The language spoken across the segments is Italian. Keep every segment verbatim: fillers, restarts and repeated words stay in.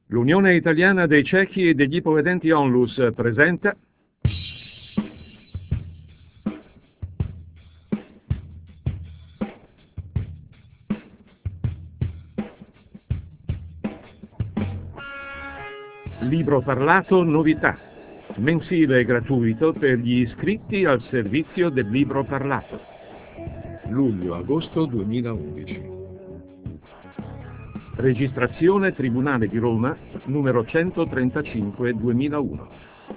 L'Unione Italiana dei Ciechi e degli Ipovedenti Onlus presenta Libro parlato novità, mensile e gratuito per gli iscritti al servizio del libro parlato. Luglio-agosto duemilaundici. Registrazione Tribunale di Roma, numero centotrentacinque duemilauno.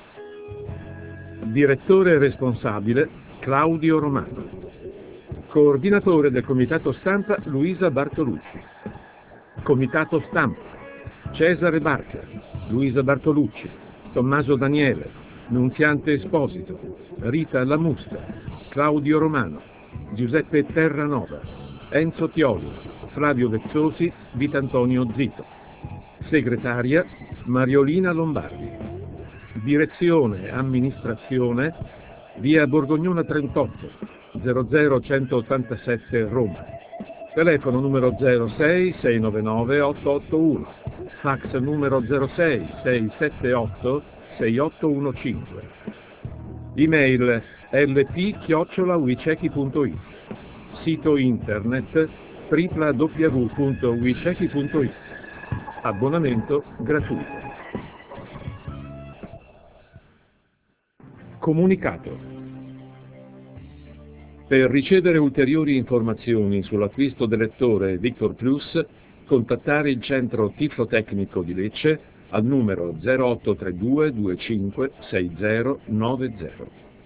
Direttore responsabile Claudio Romano. Coordinatore del Comitato Stampa Luisa Bartolucci. Comitato Stampa Cesare Barca, Luisa Bartolucci, Tommaso Daniele, Nunziante Esposito, Rita Lamusta, Claudio Romano, Giuseppe Terranova, Enzo Tioli, Flavio Vezzosi, Vitantonio Zito. Segretaria Mariolina Lombardi. Direzione Amministrazione via Borgognona trentotto, zero zero centottantasette Roma. Telefono numero zero sei sei nove nove otto otto uno, fax numero zero sei sei sette otto sei otto uno cinque. Email lp chiocciola wicechi punto it. Sito internet w w w punto wicechi punto it. Abbonamento gratuito. Comunicato. Per ricevere ulteriori informazioni sull'acquisto del lettore Victor Plus, contattare il centro Tiflotecnico di Lecce al numero zero otto tre due due cinque sei zero nove zero.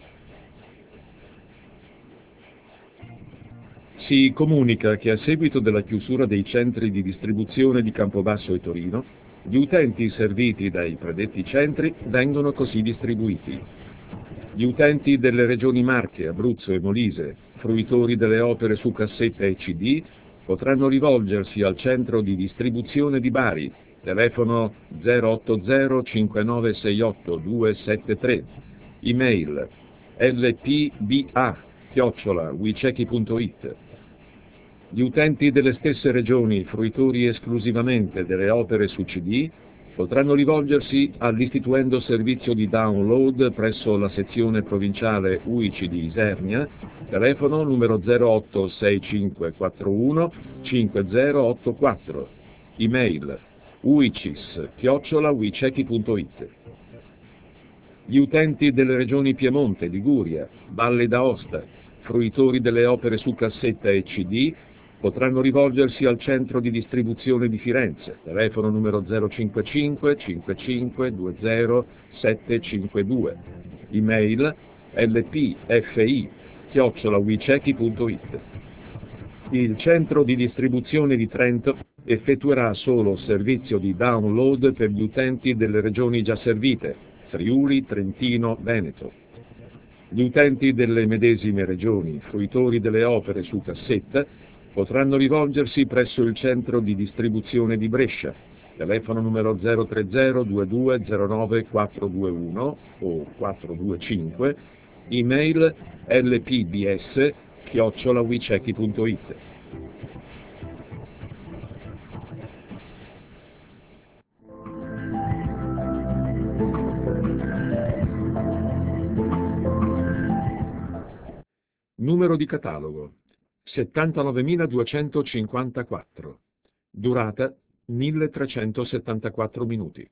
Si comunica che a seguito della chiusura dei centri di distribuzione di Campobasso e Torino, gli utenti serviti dai predetti centri vengono così distribuiti: gli utenti delle regioni Marche, Abruzzo e Molise, fruitori delle opere su cassetta e C D, potranno rivolgersi al centro di distribuzione di Bari, telefono zero otto zero cinque nove sei otto due sette tre, email lpba chiocciola wicechi punto it. Gli utenti delle stesse regioni, fruitori esclusivamente delle opere su C D, potranno rivolgersi all'Istituendo Servizio di Download presso la sezione provinciale U I C di Isernia, telefono numero zero otto sei cinque quattro uno cinque zero otto quattro, email uicis chiocciola wicechi punto it. Gli utenti delle regioni Piemonte, Liguria, Valle d'Aosta, fruitori delle opere su cassetta e C D, potranno rivolgersi al centro di distribuzione di Firenze, telefono numero zero cinquantacinque cinquantacinque venti sette cinquantadue, email lpfi chiocciola wicechi punto it. Il centro di distribuzione di Trento effettuerà solo servizio di download per gli utenti delle regioni già servite, Friuli, Trentino, Veneto. Gli utenti delle medesime regioni, fruitori delle opere su cassetta, potranno rivolgersi presso il centro di distribuzione di Brescia, telefono numero zero tre zero due due zero nove quattro due uno o quattro due cinque, email lpbs chiocciola wicechi punto it. Numero di catalogo settantanovemiladuecentocinquantaquattro. Durata milletrecentosettantaquattro minuti.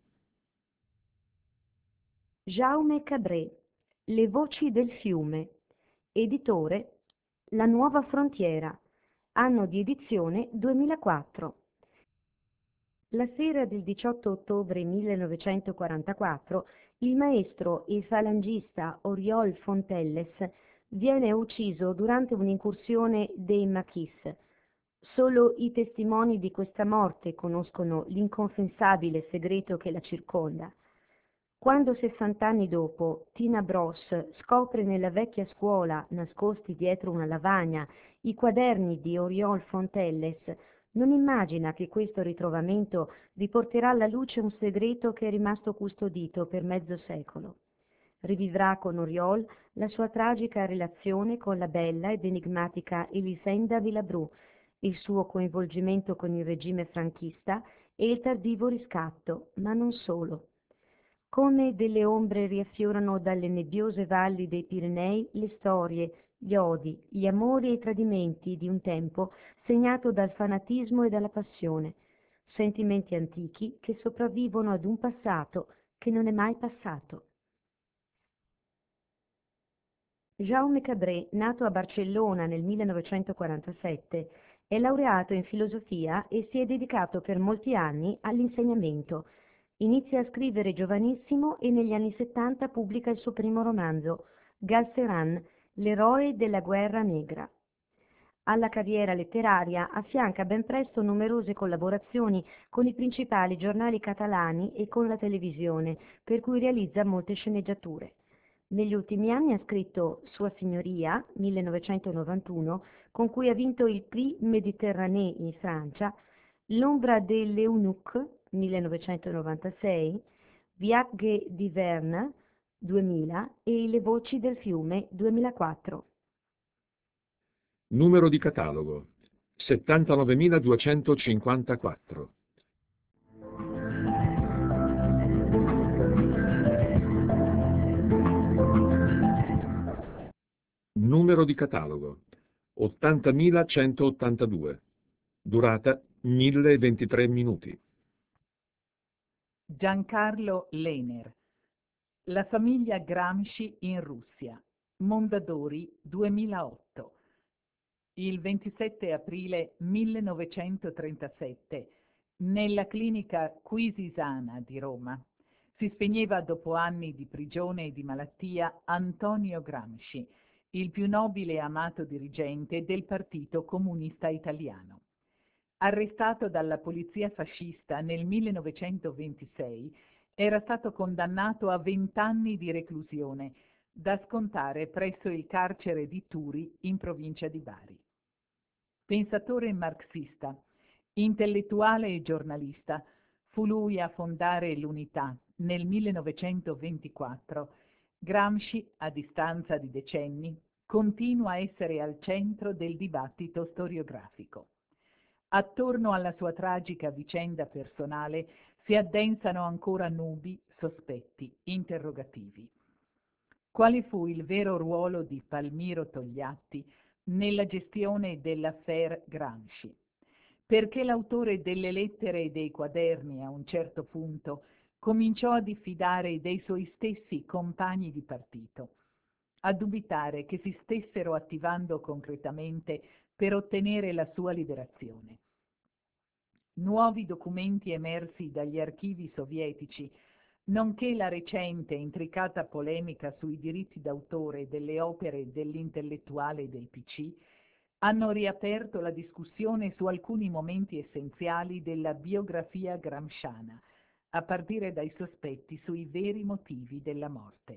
Jaume Cabré, Le voci del fiume. Editore La Nuova Frontiera. Anno di edizione duemilaquattro. La sera del diciotto ottobre millenovecentoquarantaquattro il maestro e falangista Oriol Fontelles viene ucciso durante un'incursione dei Maquis. Solo i testimoni di questa morte conoscono l'inconfessabile segreto che la circonda. Quando sessant'anni dopo Tina Bros scopre nella vecchia scuola, nascosti dietro una lavagna, i quaderni di Oriol Fontelles, non immagina che questo ritrovamento riporterà alla luce un segreto che è rimasto custodito per mezzo secolo. Rivivrà con Oriol la sua tragica relazione con la bella ed enigmatica Elisenda Villabru, il suo coinvolgimento con il regime franchista e il tardivo riscatto, ma non solo. Come delle ombre riaffiorano dalle nebbiose valli dei Pirenei le storie, gli odi, gli amori e i tradimenti di un tempo segnato dal fanatismo e dalla passione, sentimenti antichi che sopravvivono ad un passato che non è mai passato. Jaume Cabré, nato a Barcellona nel millenovecentoquarantasette, è laureato in filosofia e si è dedicato per molti anni all'insegnamento. Inizia a scrivere giovanissimo e negli anni settanta pubblica il suo primo romanzo, Galceran, l'eroe della guerra negra. Alla carriera letteraria affianca ben presto numerose collaborazioni con i principali giornali catalani e con la televisione, per cui realizza molte sceneggiature. Negli ultimi anni ha scritto Sua Signoria, millenovecentonovantuno, con cui ha vinto il Prix Méditerranée in Francia, L'ombra dell'Eunuque, millenovecentonovantasei, Viaghe di Verne, duemila e Le voci del fiume, duemilaquattro. Numero di catalogo settantanovemiladuecentocinquantaquattro. Numero di catalogo ottantamilacentottantadue. Durata mille ventitré minuti. Giancarlo Lehner. La famiglia Gramsci in Russia. Mondadori duemilaotto. Il ventisette aprile millenovecentotrentasette, nella clinica Quisisana di Roma, si spegneva dopo anni di prigione e di malattia Antonio Gramsci, il più nobile e amato dirigente del Partito Comunista Italiano. Arrestato dalla polizia fascista nel millenovecentoventisei, era stato condannato a vent'anni di reclusione, da scontare presso il carcere di Turi in provincia di Bari. Pensatore marxista, intellettuale e giornalista, fu lui a fondare l'Unità nel millenovecentoventiquattro. Gramsci, a distanza di decenni, continua a essere al centro del dibattito storiografico. Attorno alla sua tragica vicenda personale si addensano ancora nubi, sospetti, interrogativi. Quale fu il vero ruolo di Palmiro Togliatti nella gestione dell'affaire Gramsci? Perché l'autore delle lettere e dei quaderni a un certo punto cominciò a diffidare dei suoi stessi compagni di partito, a dubitare che si stessero attivando concretamente per ottenere la sua liberazione. Nuovi documenti emersi dagli archivi sovietici, nonché la recente e intricata polemica sui diritti d'autore delle opere dell'intellettuale del P C, hanno riaperto la discussione su alcuni momenti essenziali della biografia gramsciana, a partire dai sospetti sui veri motivi della morte.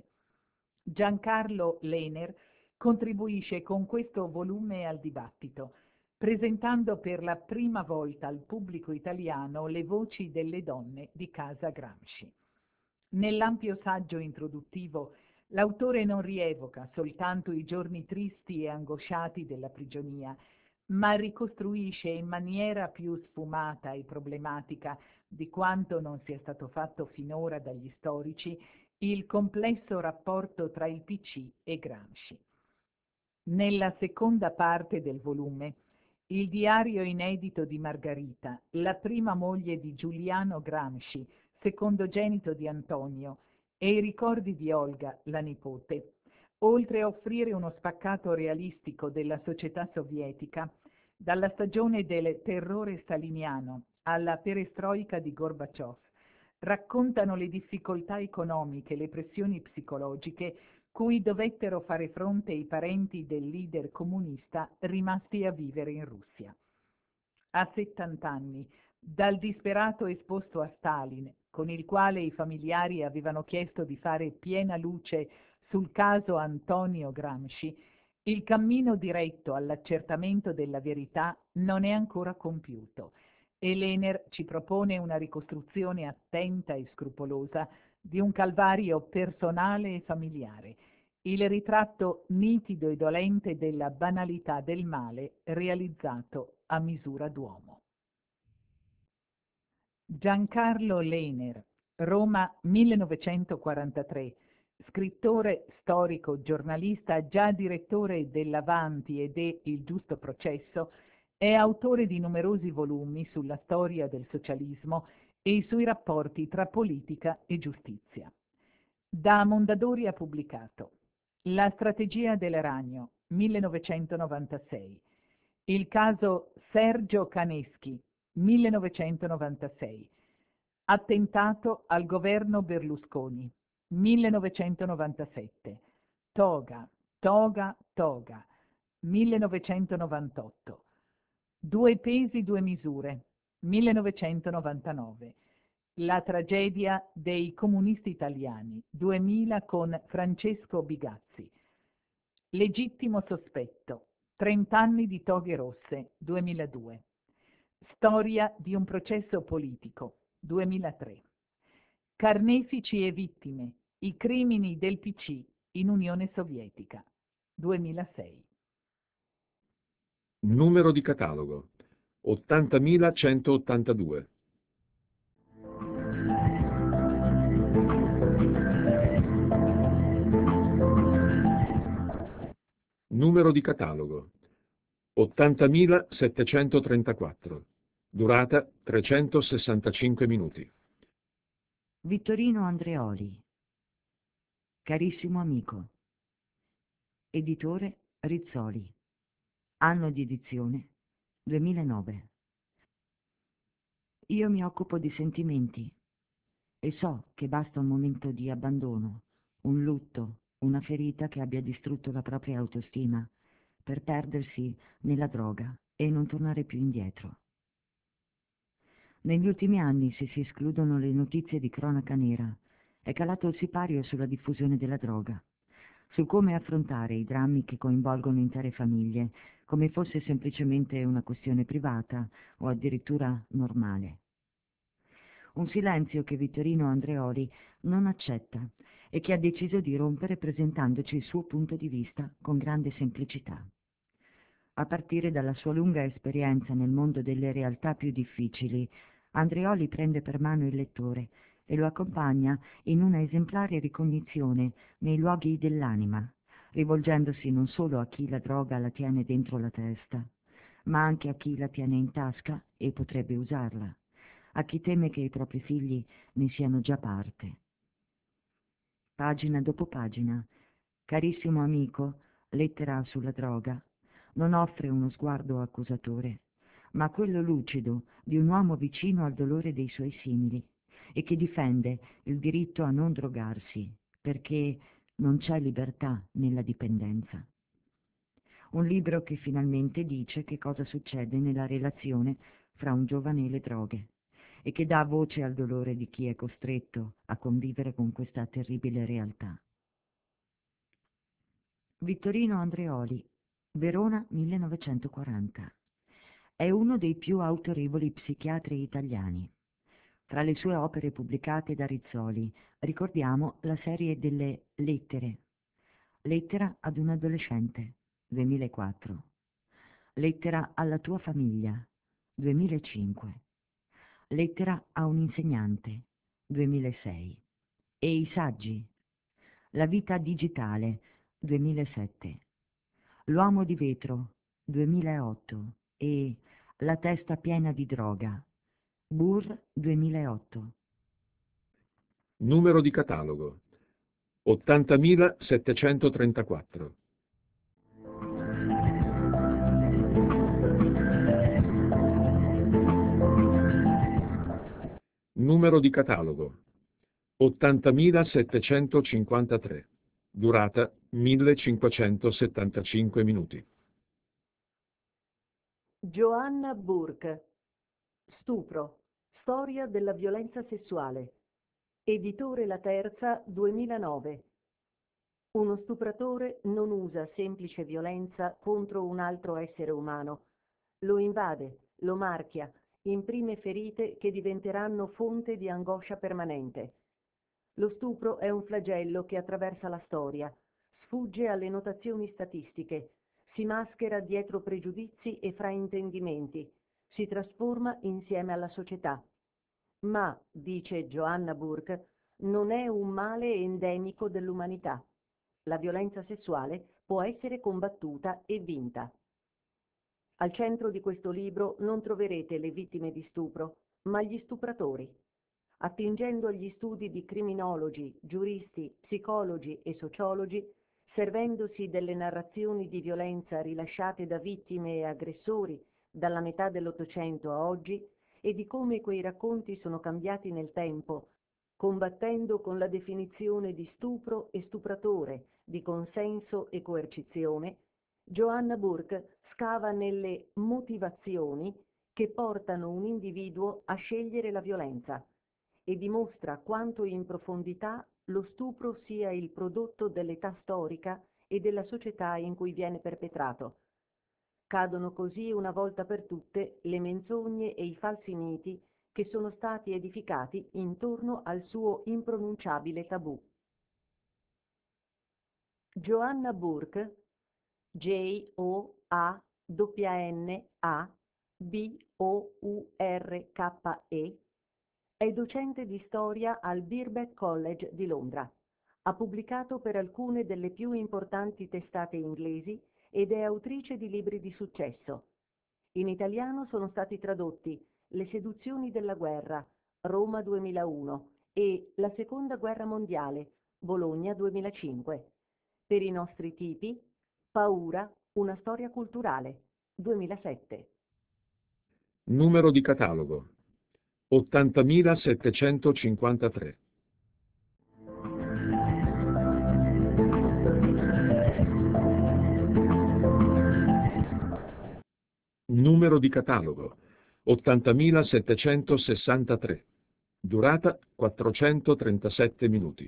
Giancarlo Lehner contribuisce con questo volume al dibattito, presentando per la prima volta al pubblico italiano le voci delle donne di casa Gramsci. Nell'ampio saggio introduttivo, l'autore non rievoca soltanto i giorni tristi e angosciati della prigionia, ma ricostruisce in maniera più sfumata e problematica di quanto non sia stato fatto finora dagli storici il complesso rapporto tra il P C e Gramsci. Nella seconda parte del volume, il diario inedito di Margarita, la prima moglie di Giuliano Gramsci, secondogenito di Antonio, e i ricordi di Olga, la nipote, oltre a offrire uno spaccato realistico della società sovietica, dalla stagione del terrore staliniano alla perestroica di Gorbaciov, raccontano le difficoltà economiche, le pressioni psicologiche cui dovettero fare fronte i parenti del leader comunista rimasti a vivere in Russia. A settant'anni, dal disperato esposto a Stalin, con il quale i familiari avevano chiesto di fare piena luce sul caso Antonio Gramsci, il cammino diretto all'accertamento della verità non è ancora compiuto e Lehner ci propone una ricostruzione attenta e scrupolosa di un calvario personale e familiare, il ritratto nitido e dolente della banalità del male realizzato a misura d'uomo. Giancarlo Lehner, Roma millenovecentoquarantatré, scrittore, storico, giornalista, già direttore dell'Avanti e de Il Giusto Processo, è autore di numerosi volumi sulla storia del socialismo e sui rapporti tra politica e giustizia. Da Mondadori ha pubblicato La strategia del ragno, millenovecentonovantasei, il caso Sergio Caneschi, millenovecentonovantasei, attentato al governo Berlusconi, millenovecentonovantasette, Toga, Toga, Toga, millenovecentonovantotto, Due pesi, due misure, millenovecentonovantanove, La tragedia dei comunisti italiani, duemila con Francesco Bigazzi, Legittimo sospetto, trent'anni di toghe rosse, duemiladue, Storia di un processo politico, duemilatré, Carnefici e vittime, i crimini del P C in Unione Sovietica, duemilasei. Numero di catalogo ottantamilacentottantadue. Numero di catalogo ottantamilasettecentotrentaquattro. Durata trecentosessantacinque minuti. Vittorino Andreoli. Carissimo amico. Editore Rizzoli. Anno di edizione duemilanove. Io mi occupo di sentimenti e so che basta un momento di abbandono, un lutto, una ferita che abbia distrutto la propria autostima per perdersi nella droga e non tornare più indietro. Negli ultimi anni, se si escludono le notizie di cronaca nera, è calato il sipario sulla diffusione della droga, su come affrontare i drammi che coinvolgono intere famiglie, come fosse semplicemente una questione privata o addirittura normale. Un silenzio che Vittorino Andreoli non accetta e che ha deciso di rompere presentandoci il suo punto di vista con grande semplicità. A partire dalla sua lunga esperienza nel mondo delle realtà più difficili, Andreoli prende per mano il lettore e lo accompagna in una esemplare ricognizione nei luoghi dell'anima, rivolgendosi non solo a chi la droga la tiene dentro la testa, ma anche a chi la tiene in tasca e potrebbe usarla, a chi teme che i propri figli ne siano già parte. Pagina dopo pagina, carissimo amico, lettera sulla droga, non offre uno sguardo accusatore, ma quello lucido di un uomo vicino al dolore dei suoi simili e che difende il diritto a non drogarsi, perché non c'è libertà nella dipendenza. Un libro che finalmente dice che cosa succede nella relazione fra un giovane e le droghe e che dà voce al dolore di chi è costretto a convivere con questa terribile realtà. Vittorino Andreoli, Verona millenovecentoquaranta. È uno dei più autorevoli psichiatri italiani. Tra le sue opere pubblicate da Rizzoli ricordiamo la serie delle Lettere. Lettera ad un adolescente, duemilaquattro. Lettera alla tua famiglia, duemilacinque. Lettera a un insegnante, duemilasei. E i saggi. La vita digitale, duemilasette. L'uomo di vetro, duemilaotto. E La testa piena di droga, Bur duemilaotto. Numero di catalogo ottantamilasettecentotrentaquattro. Numero di catalogo ottantamilasettecentocinquantatré. Durata millecinquecentosettantacinque minuti. Joanna Burke. Stupro. Storia della violenza sessuale. Editore La Terza, duemilanove. Uno stupratore non usa semplice violenza contro un altro essere umano. Lo invade, lo marchia, imprime ferite che diventeranno fonte di angoscia permanente. Lo stupro è un flagello che attraversa la storia, sfugge alle notazioni statistiche, si maschera dietro pregiudizi e fraintendimenti, si trasforma insieme alla società. Ma, dice Joanna Burke, non è un male endemico dell'umanità. La violenza sessuale può essere combattuta e vinta. Al centro di questo libro non troverete le vittime di stupro, ma gli stupratori. Attingendo agli studi di criminologi, giuristi, psicologi e sociologi, servendosi delle narrazioni di violenza rilasciate da vittime e aggressori dalla metà dell'Ottocento a oggi e di come quei racconti sono cambiati nel tempo, combattendo con la definizione di stupro e stupratore, di consenso e coercizione, Joanna Burke scava nelle motivazioni che portano un individuo a scegliere la violenza e dimostra quanto in profondità lo stupro sia il prodotto dell'età storica e della società in cui viene perpetrato. Cadono così una volta per tutte le menzogne e i falsi miti che sono stati edificati intorno al suo impronunciabile tabù. Joanna Burke, J O A N N A B O U R K E, è docente di storia al Birkbeck College di Londra. Ha pubblicato per alcune delle più importanti testate inglesi ed è autrice di libri di successo. In italiano sono stati tradotti Le seduzioni della guerra, Roma duemilauno, e La seconda guerra mondiale, Bologna duemilacinque. Per i nostri tipi, Paura, una storia culturale, duemilasette. Numero di catalogo ottantamilasettecentocinquantatré. Numero di catalogo ottantamilasettecentosessantatré. Durata quattrocentotrentasette minuti.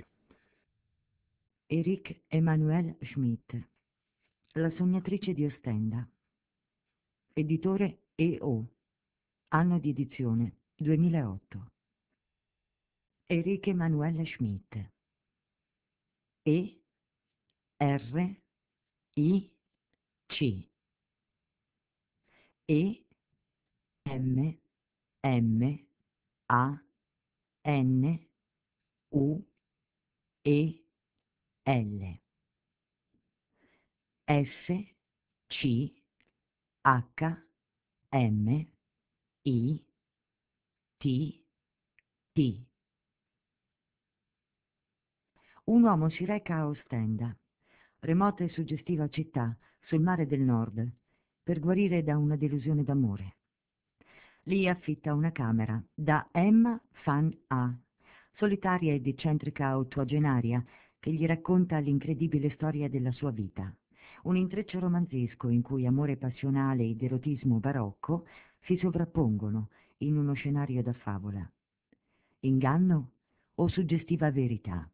Eric Emanuel Schmidt, La sognatrice di Ostenda. Editore E O. Anno di edizione duemilaotto. Eric Emanuel Schmidt. E R I C. E M M A N U E L. S C H M I T T. Un uomo si reca a Ostenda, remota e suggestiva città sul mare del nord, per guarire da una delusione d'amore. Lì affitta una camera da Emma Fan A, solitaria ed eccentrica ottuagenaria, che gli racconta l'incredibile storia della sua vita. Un intreccio romanzesco in cui amore passionale ed erotismo barocco si sovrappongono in uno scenario da favola. Inganno o suggestiva verità?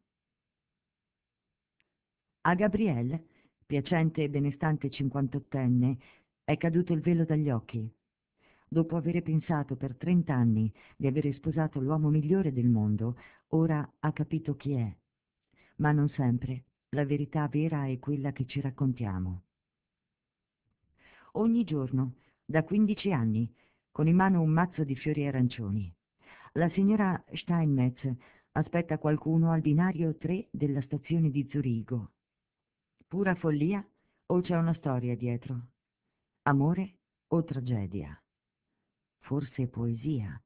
A Gabrielle, piacente e benestante cinquantottenne, è caduto il velo dagli occhi. Dopo aver pensato per trent'anni di avere sposato l'uomo migliore del mondo, ora ha capito chi è. Ma non sempre la verità vera è quella che ci raccontiamo. Ogni giorno, da quindici anni, con in mano un mazzo di fiori arancioni, la signora Steinmetz aspetta qualcuno al binario tre della stazione di Zurigo. Pura follia o c'è una storia dietro? Amore o tragedia? Forse poesia?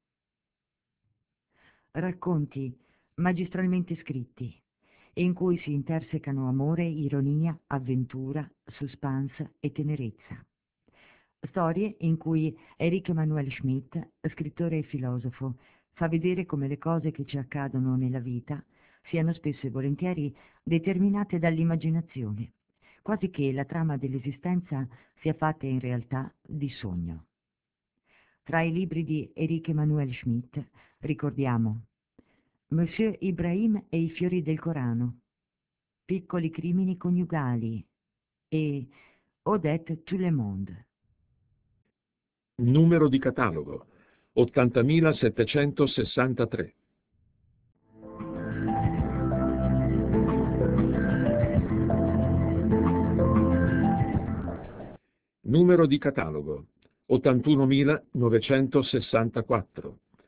Racconti magistralmente scritti, in cui si intersecano amore, ironia, avventura, suspense e tenerezza. Storie in cui Eric Emanuel Schmidt, scrittore e filosofo, fa vedere come le cose che ci accadono nella vita siano spesso e volentieri determinate dall'immaginazione, quasi che la trama dell'esistenza sia fatta in realtà di sogno. Tra i libri di Eric Emanuel Schmidt ricordiamo Monsieur Ibrahim e i fiori del Corano, Piccoli crimini coniugali e Odette tout le monde. Numero di catalogo ottantamilasettecentosessantatré. Numero di catalogo ottantunomilanovecentosessantaquattro.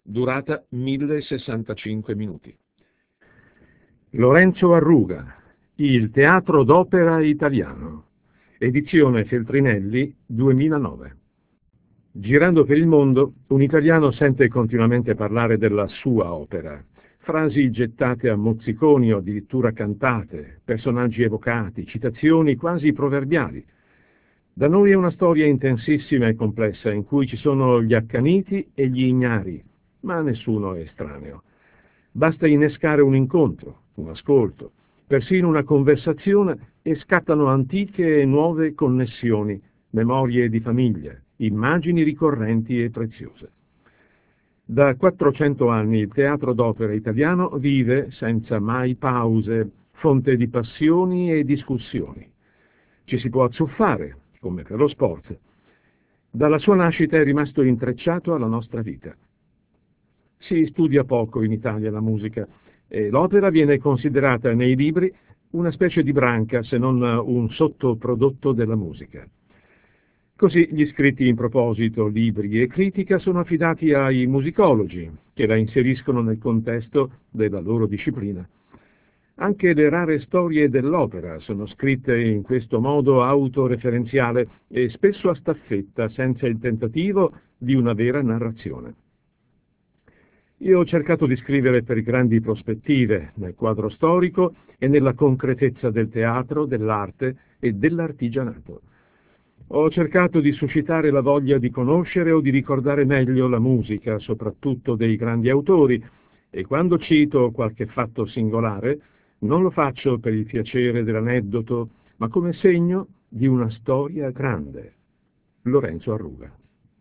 durata mille sessantacinque minuti. Lorenzo Arruga, il teatro d'opera italiano, edizione Feltrinelli duemilanove. Girando per il mondo, un italiano sente continuamente parlare della sua opera, frasi gettate a mozziconi o addirittura cantate, personaggi evocati, citazioni quasi proverbiali. Da noi è una storia intensissima e complessa in cui ci sono gli accaniti e gli ignari, ma nessuno è estraneo. Basta innescare un incontro, un ascolto, persino una conversazione e scattano antiche e nuove connessioni, memorie di famiglia, immagini ricorrenti e preziose. Da quattrocento anni il teatro d'opera italiano vive senza mai pause, fonte di passioni e discussioni. Ci si può azzuffare, come per lo sport. Dalla sua nascita è rimasto intrecciato alla nostra vita. Si studia poco in Italia la musica e l'opera viene considerata nei libri una specie di branca, se non un sottoprodotto della musica. Così gli scritti in proposito, libri e critica sono affidati ai musicologi, che la inseriscono nel contesto della loro disciplina. Anche le rare storie dell'opera sono scritte in questo modo autoreferenziale e spesso a staffetta, senza il tentativo di una vera narrazione. Io ho cercato di scrivere per grandi prospettive, nel quadro storico e nella concretezza del teatro, dell'arte e dell'artigianato. Ho cercato di suscitare la voglia di conoscere o di ricordare meglio la musica, soprattutto dei grandi autori, e quando cito qualche fatto singolare, non lo faccio per il piacere dell'aneddoto, ma come segno di una storia grande. Lorenzo Arruga.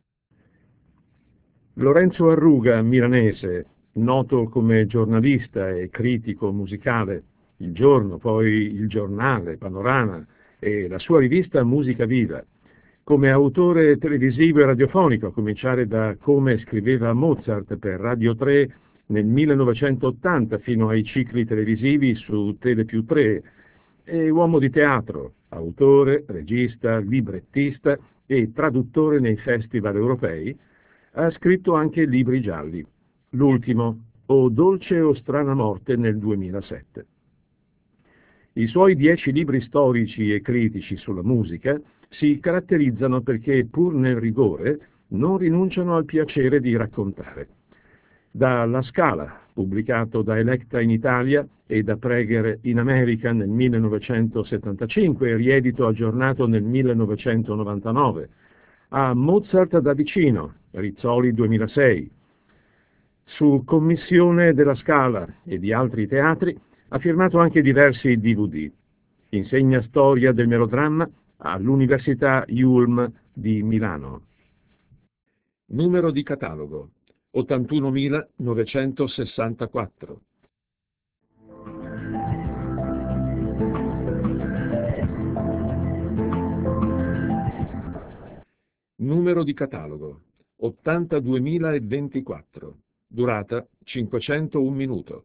Lorenzo Arruga, milanese, noto come giornalista e critico musicale, Il Giorno, poi Il Giornale, Panorama e la sua rivista Musica Viva, come autore televisivo e radiofonico, a cominciare da come scriveva Mozart per Radio tre nel millenovecentottanta fino ai cicli televisivi su Tele più tre, e uomo di teatro, autore, regista, librettista e traduttore nei festival europei. Ha scritto anche libri gialli, l'ultimo, O dolce o strana morte, nel duemilasette. I suoi dieci libri storici e critici sulla musica si caratterizzano perché, pur nel rigore, non rinunciano al piacere di raccontare. Da La Scala, pubblicato da Electra in Italia e da Praeger in America nel millenovecentosettantacinque e riedito aggiornato nel millenovecentonovantanove, a Mozart da vicino, Rizzoli duemilasei. Su commissione della Scala e di altri teatri ha firmato anche diversi D V D. Insegna storia del melodramma all'Università Yulm di Milano. Numero di catalogo ottantunomilanovecentosessantaquattro. Numero di catalogo ottantaduemilaventiquattro. Durata cinquecentouno minuto.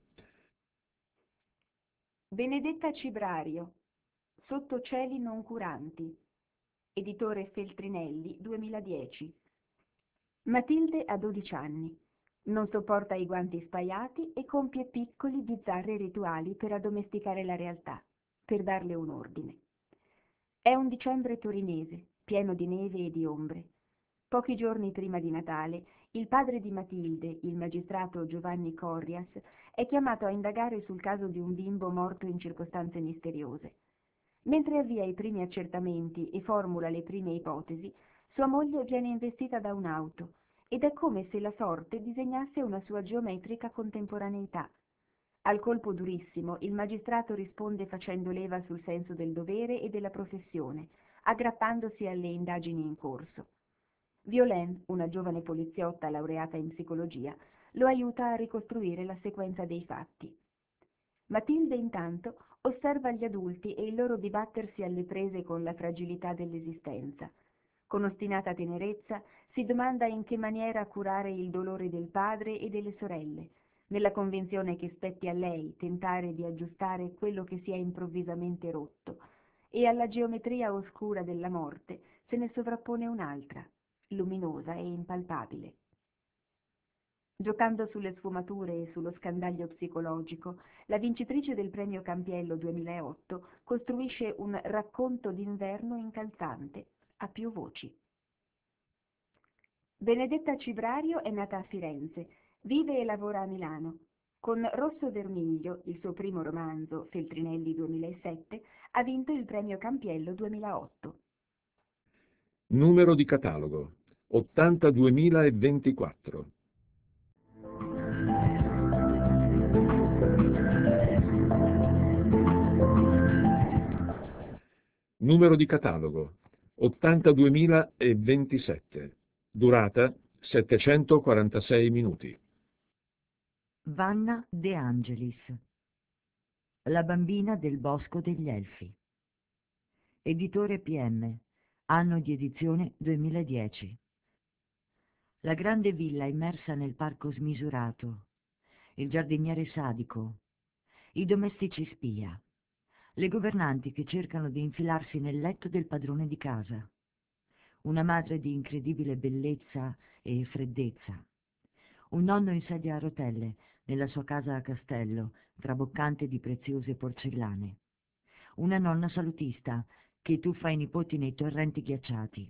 Benedetta Cibrario, Sotto cieli non curanti, editore Feltrinelli, duemiladieci. Matilde ha dodici anni, non sopporta i guanti spaiati e compie piccoli, bizzarri rituali per addomesticare la realtà, per darle un ordine. È un dicembre torinese, pieno di neve e di ombre. Pochi giorni prima di Natale, il padre di Matilde, il magistrato Giovanni Corrias, è chiamato a indagare sul caso di un bimbo morto in circostanze misteriose. Mentre avvia i primi accertamenti e formula le prime ipotesi, sua moglie viene investita da un'auto ed è come se la sorte disegnasse una sua geometrica contemporaneità. Al colpo durissimo, il magistrato risponde facendo leva sul senso del dovere e della professione, aggrappandosi alle indagini in corso. Violaine, una giovane poliziotta laureata in psicologia, lo aiuta a ricostruire la sequenza dei fatti. Matilde, intanto, osserva gli adulti e il loro dibattersi alle prese con la fragilità dell'esistenza. Con ostinata tenerezza si domanda in che maniera curare il dolore del padre e delle sorelle, nella convinzione che spetti a lei tentare di aggiustare quello che si è improvvisamente rotto, e alla geometria oscura della morte se ne sovrappone un'altra, luminosa e impalpabile. Giocando sulle sfumature e sullo scandaglio psicologico, la vincitrice del premio Campiello duemilaotto costruisce un racconto d'inverno incalzante, a più voci. Benedetta Cibrario è nata a Firenze, vive e lavora a Milano. Con Rosso Vermiglio, il suo primo romanzo, Feltrinelli duemilasette, ha vinto il premio Campiello duemilaotto. Numero di catalogo ottantaduemilaventiquattro. Numero di catalogo ottantaduemilaventisette. Durata settecentoquarantasei minuti. Vanna De Angelis. La bambina del bosco degli Elfi. Editore P M. Anno di edizione duemiladieci. La grande villa immersa nel parco smisurato, il giardiniere sadico, i domestici spia, le governanti che cercano di infilarsi nel letto del padrone di casa, una madre di incredibile bellezza e freddezza, un nonno in sedia a rotelle nella sua casa a castello, traboccante di preziose porcellane, una nonna salutista che tuffa i nipoti nei torrenti ghiacciati,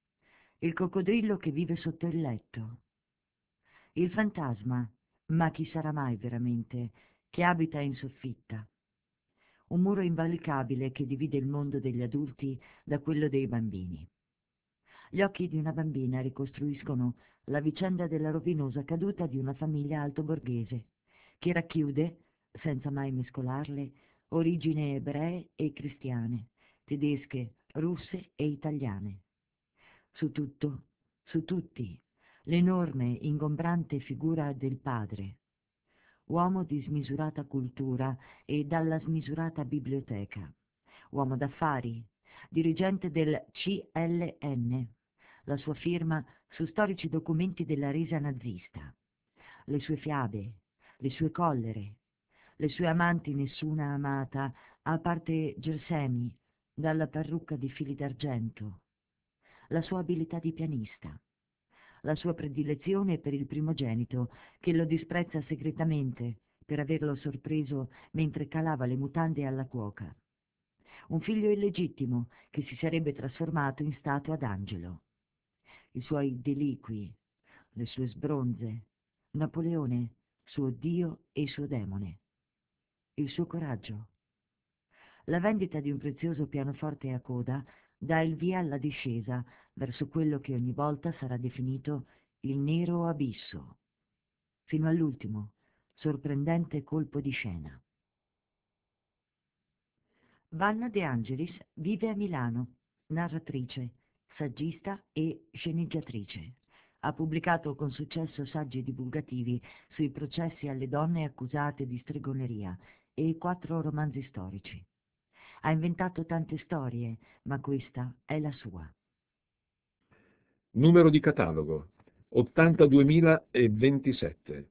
il coccodrillo che vive sotto il letto, il fantasma, ma chi sarà mai veramente, che abita in soffitta, un muro invalicabile che divide il mondo degli adulti da quello dei bambini. Gli occhi di una bambina ricostruiscono la vicenda della rovinosa caduta di una famiglia altoborghese, che racchiude, senza mai mescolarle, origini ebree e cristiane, tedesche, russe e italiane. Su tutto, su tutti, l'enorme, ingombrante figura del padre, uomo di smisurata cultura e dalla smisurata biblioteca, uomo d'affari, dirigente del C L N, la sua firma su storici documenti della resa nazista, le sue fiabe, le sue collere, le sue amanti nessuna amata, a parte Gersemi, dalla parrucca di fili d'argento, la sua abilità di pianista, la sua predilezione per il primogenito, che lo disprezza segretamente per averlo sorpreso mentre calava le mutande alla cuoca, un figlio illegittimo che si sarebbe trasformato in statua d'angelo, i suoi deliqui, le sue sbronze, Napoleone, suo dio e suo demone, il suo coraggio. La vendita di un prezioso pianoforte a coda dà il via alla discesa verso quello che ogni volta sarà definito il nero abisso, fino all'ultimo, sorprendente colpo di scena. Vanna De Angelis vive a Milano, narratrice, saggista e sceneggiatrice. Ha pubblicato con successo saggi divulgativi sui processi alle donne accusate di stregoneria e quattro romanzi storici. Ha inventato tante storie, ma questa è la sua. Numero di catalogo ottantaduemilaventisette.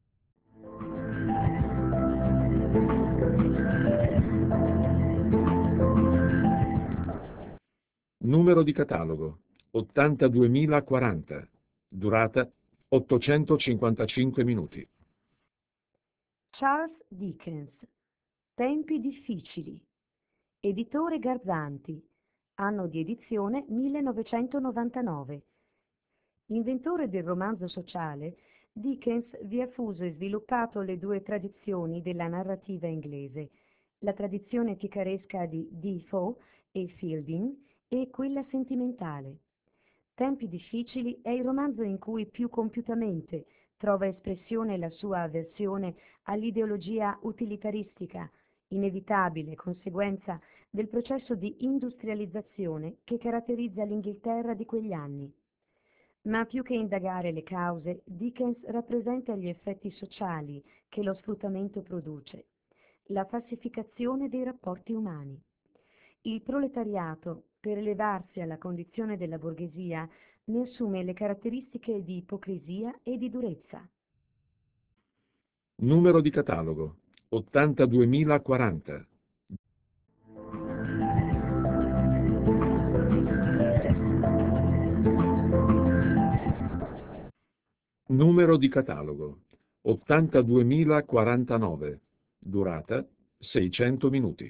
Numero di catalogo ottantaduemilaquaranta. Durata ottocentocinquantacinque minuti. Charles Dickens. Tempi difficili. Editore Garzanti. Anno di edizione millenovecentonovantanove. Inventore del romanzo sociale, Dickens vi ha fuso e sviluppato le due tradizioni della narrativa inglese, la tradizione picaresca di Defoe e Fielding e quella sentimentale. Tempi difficili è il romanzo in cui più compiutamente trova espressione la sua avversione all'ideologia utilitaristica, inevitabile conseguenza del processo di industrializzazione che caratterizza l'Inghilterra di quegli anni. Ma più che indagare le cause, Dickens rappresenta gli effetti sociali che lo sfruttamento produce, la falsificazione dei rapporti umani. Il proletariato, per elevarsi alla condizione della borghesia, ne assume le caratteristiche di ipocrisia e di durezza. Numero di catalogo ottantaduemilaquaranta. Numero di catalogo ottantaduemilaquarantanove. Durata seicento minuti.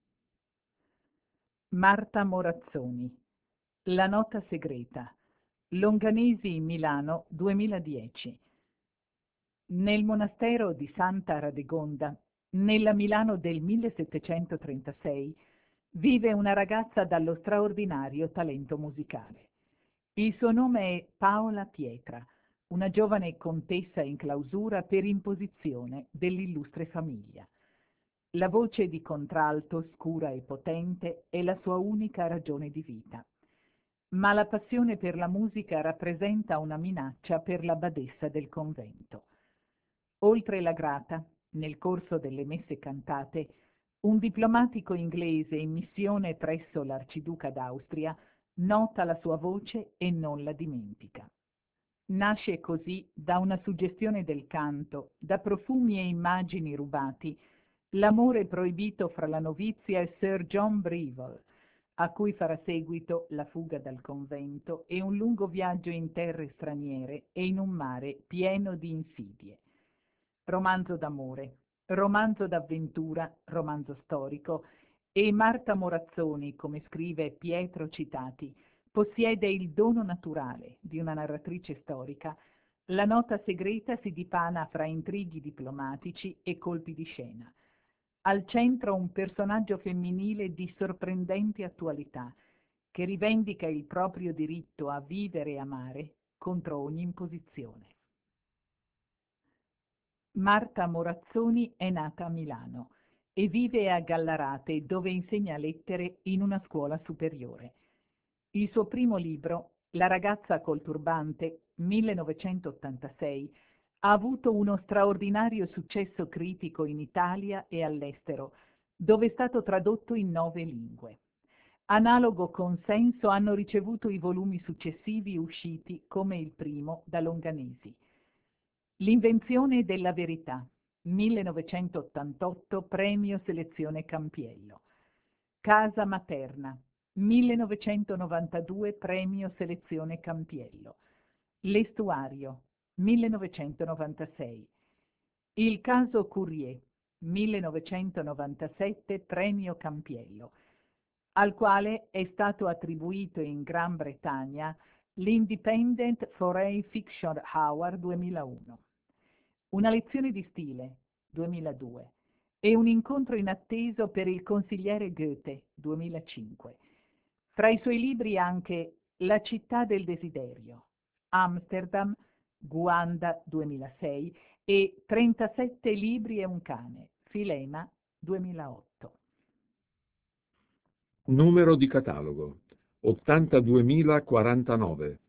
Marta Morazzoni. La nota segreta. Longanesi, Milano, duemiladieci. Nel monastero di Santa Radegonda, nella Milano del millesettecentotrentasei, vive una ragazza dallo straordinario talento musicale. Il suo nome è Paola Pietra, una giovane contessa in clausura per imposizione dell'illustre famiglia. La voce di contralto scura e potente è la sua unica ragione di vita. Ma la passione per la musica rappresenta una minaccia per la badessa del convento. Oltre la grata, nel corso delle messe cantate, un diplomatico inglese in missione presso l'Arciduca d'Austria nota la sua voce e non la dimentica. Nasce così da una suggestione del canto, da profumi e immagini rubati, l'amore proibito fra la novizia e Sir John Breville, a cui farà seguito la fuga dal convento e un lungo viaggio in terre straniere e in un mare pieno di insidie. Romanzo d'amore, romanzo d'avventura, romanzo storico, e Marta Morazzoni, come scrive Pietro Citati, possiede il dono naturale di una narratrice storica. La nota segreta si dipana fra intrighi diplomatici e colpi di scena. Al centro un personaggio femminile di sorprendente attualità, che rivendica il proprio diritto a vivere e amare contro ogni imposizione. Marta Morazzoni è nata a Milano e vive a Gallarate, dove insegna lettere in una scuola superiore. Il suo primo libro, La ragazza col turbante, millenovecentottantasei, ha avuto uno straordinario successo critico in Italia e all'estero, dove è stato tradotto in nove lingue. Analogo consenso hanno ricevuto i volumi successivi usciti, come il primo, da Longanesi. L'invenzione della verità, millenovecentottantotto, premio Selezione Campiello. Casa materna, millenovecentonovantadue, premio Selezione Campiello. L'estuario, millenovecentonovantasei. Il caso Courier, millenovecentonovantasette, premio Campiello, al quale è stato attribuito in Gran Bretagna l'Independent Foreign Fiction Award duemilauno. Una lezione di stile, duemiladue, e un incontro inatteso per il consigliere Goethe, duemilacinque. Fra i suoi libri anche La città del desiderio, Amsterdam, Guanda, duemilasei, e trentasette libri e un cane, Filema, duemilaotto. Numero di catalogo ottantaduemilaquarantanove.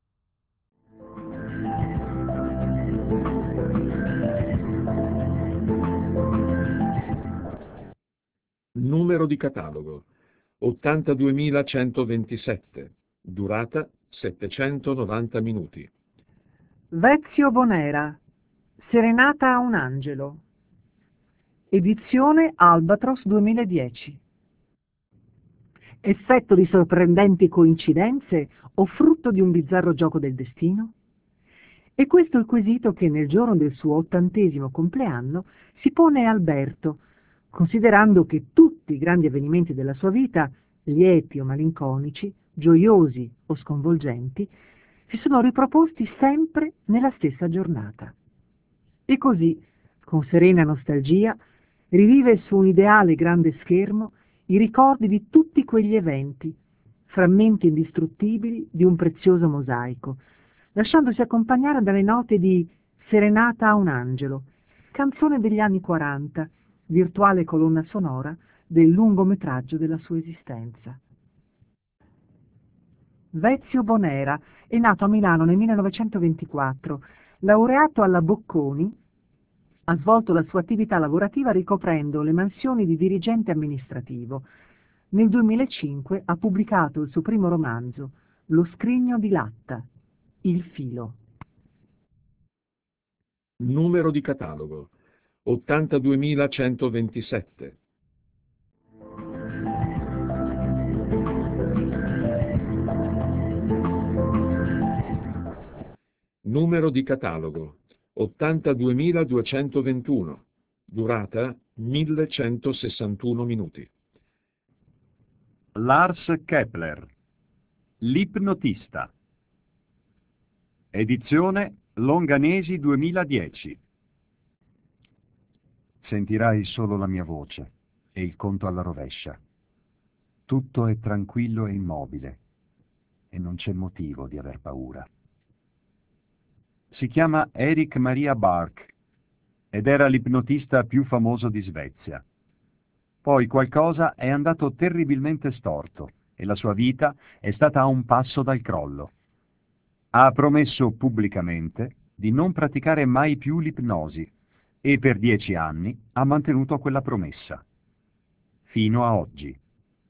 Numero di catalogo ottantaduemilacentoventisette. Durata settecentonovanta minuti. Vezio Bonera, Serenata a un angelo. Edizione Albatros duemiladieci. Effetto di sorprendenti coincidenze o frutto di un bizzarro gioco del destino? E questo è il quesito che nel giorno del suo ottantesimo compleanno si pone Alberto, considerando che tutti i grandi avvenimenti della sua vita, lieti o malinconici, gioiosi o sconvolgenti, si sono riproposti sempre nella stessa giornata. E così, con serena nostalgia, rivive su un ideale grande schermo i ricordi di tutti quegli eventi, frammenti indistruttibili di un prezioso mosaico, lasciandosi accompagnare dalle note di Serenata a un angelo, canzone degli anni quaranta, virtuale colonna sonora del lungometraggio della sua esistenza. Vezio Bonera è nato a Milano nel millenovecentoventiquattro, laureato alla Bocconi, ha svolto la sua attività lavorativa ricoprendo le mansioni di dirigente amministrativo. Nel duemilacinque ha pubblicato il suo primo romanzo, Lo scrigno di latta, Il filo. Numero di catalogo ottantaduemilacentoventisette. Numero di catalogo ottantaduemiladuecentoventuno. Durata millecentosessantuno minuti. Lars Kepler, L'ipnotista. Edizione Longanesi duemiladieci. Sentirai solo la mia voce e il conto alla rovescia. Tutto è tranquillo e immobile e non c'è motivo di aver paura. Si chiama Erik Maria Bark ed era l'ipnotista più famoso di Svezia. Poi qualcosa è andato terribilmente storto e la sua vita è stata a un passo dal crollo. Ha promesso pubblicamente di non praticare mai più l'ipnosi e per dieci anni ha mantenuto quella promessa. Fino a oggi.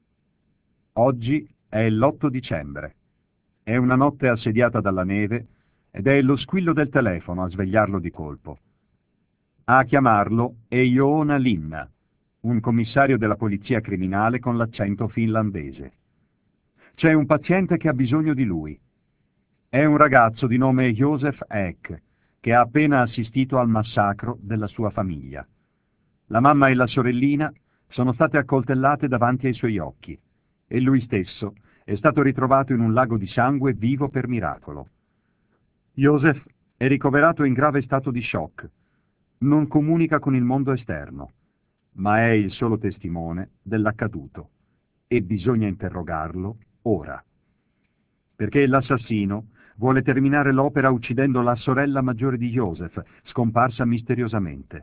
Oggi è l'otto dicembre. È una notte assediata dalla neve ed è lo squillo del telefono a svegliarlo di colpo. A chiamarlo è Joona Linna, un commissario della polizia criminale con l'accento finlandese. C'è un paziente che ha bisogno di lui. È un ragazzo di nome Josef Ek, che ha appena assistito al massacro della sua famiglia. La mamma e la sorellina sono state accoltellate davanti ai suoi occhi e lui stesso è stato ritrovato in un lago di sangue vivo per miracolo. Josef è ricoverato in grave stato di shock. Non comunica con il mondo esterno, ma è il solo testimone dell'accaduto e bisogna interrogarlo ora. Perché l'assassino vuole terminare l'opera uccidendo la sorella maggiore di Josef, scomparsa misteriosamente.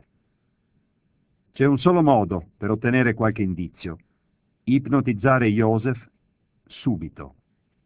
C'è un solo modo per ottenere qualche indizio: ipnotizzare Josef subito.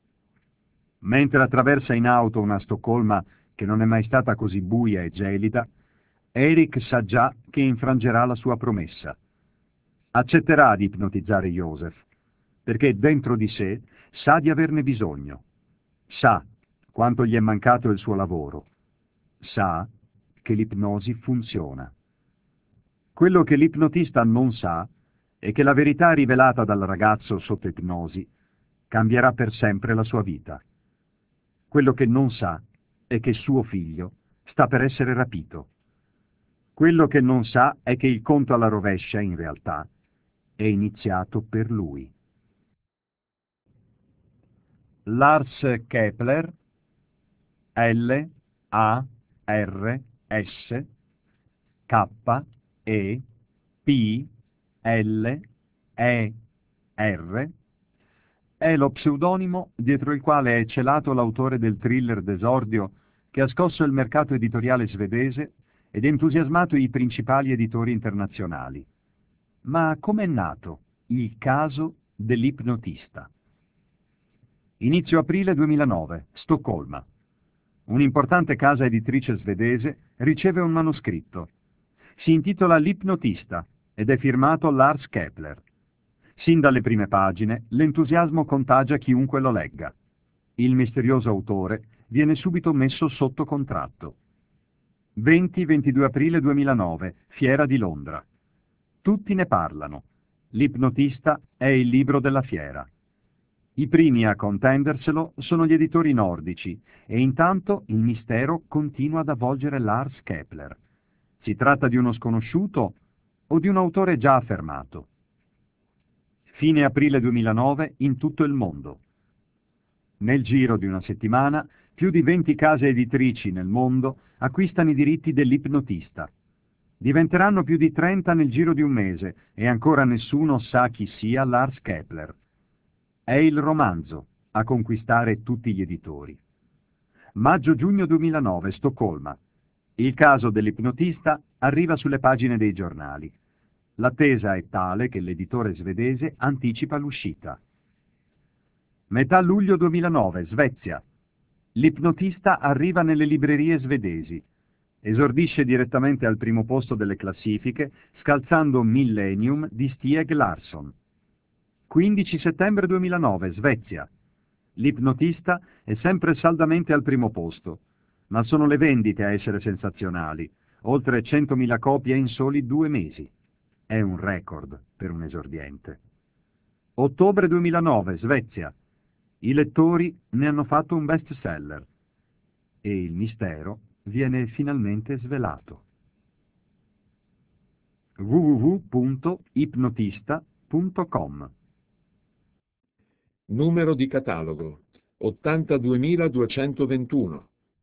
Mentre attraversa in auto una Stoccolma che non è mai stata così buia e gelida, Erik sa già che infrangerà la sua promessa. Accetterà di ipnotizzare Josef, perché dentro di sé sa di averne bisogno. Sa quanto gli è mancato il suo lavoro. Sa che l'ipnosi funziona. Quello che l'ipnotista non sa è che la verità rivelata dal ragazzo sotto ipnosi cambierà per sempre la sua vita. Quello che non sa è che suo figlio sta per essere rapito. Quello che non sa è che il conto alla rovescia, in realtà, è iniziato per lui. Lars Kepler, L A R S K E P L E R, è lo pseudonimo dietro il quale è celato l'autore del thriller d'esordio che ha scosso il mercato editoriale svedese ed entusiasmato i principali editori internazionali. Ma com'è nato il caso dell'ipnotista? Inizio aprile duemilanove, Stoccolma. Un'importante casa editrice svedese riceve un manoscritto. Si intitola L'ipnotista ed è firmato Lars Kepler. Sin dalle prime pagine l'entusiasmo contagia chiunque lo legga. Il misterioso autore viene subito messo sotto contratto. venti ventidue aprile duemilanove, Fiera di Londra. Tutti ne parlano. L'ipnotista è il libro della fiera. I primi a contenderselo sono gli editori nordici e intanto il mistero continua ad avvolgere Lars Kepler. Si tratta di uno sconosciuto o di un autore già affermato? Fine aprile duemilanove in tutto il mondo. Nel giro di una settimana, più di venti case editrici nel mondo acquistano i diritti dell'ipnotista. Diventeranno più di trenta nel giro di un mese e ancora nessuno sa chi sia Lars Kepler. È il romanzo a conquistare tutti gli editori. Maggio-giugno duemilanove, Stoccolma. Il caso dell'ipnotista arriva sulle pagine dei giornali. L'attesa è tale che l'editore svedese anticipa l'uscita. Metà luglio duemilanove, Svezia. L'ipnotista arriva nelle librerie svedesi. Esordisce direttamente al primo posto delle classifiche, scalzando Millennium di Stieg Larsson. quindici settembre duemilanove, Svezia. L'ipnotista è sempre saldamente al primo posto, ma sono le vendite a essere sensazionali, oltre centomila copie in soli due mesi. È un record per un esordiente. Ottobre duemilanove, Svezia. I lettori ne hanno fatto un bestseller. e il mistero viene finalmente svelato. w w w punto ipnotista punto com Numero di catalogo ottantaduemiladuecentoventuno.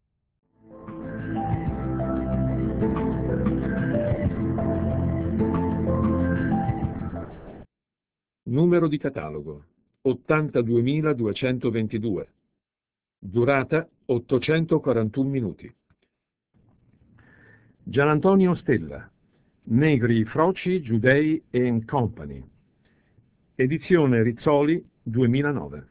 Numero di catalogo ottantaduemiladuecentoventidue. Durata ottocentoquarantuno minuti. Gianantonio Stella, Negri, Froci, Giudei and Company. Edizione Rizzoli duemilanove.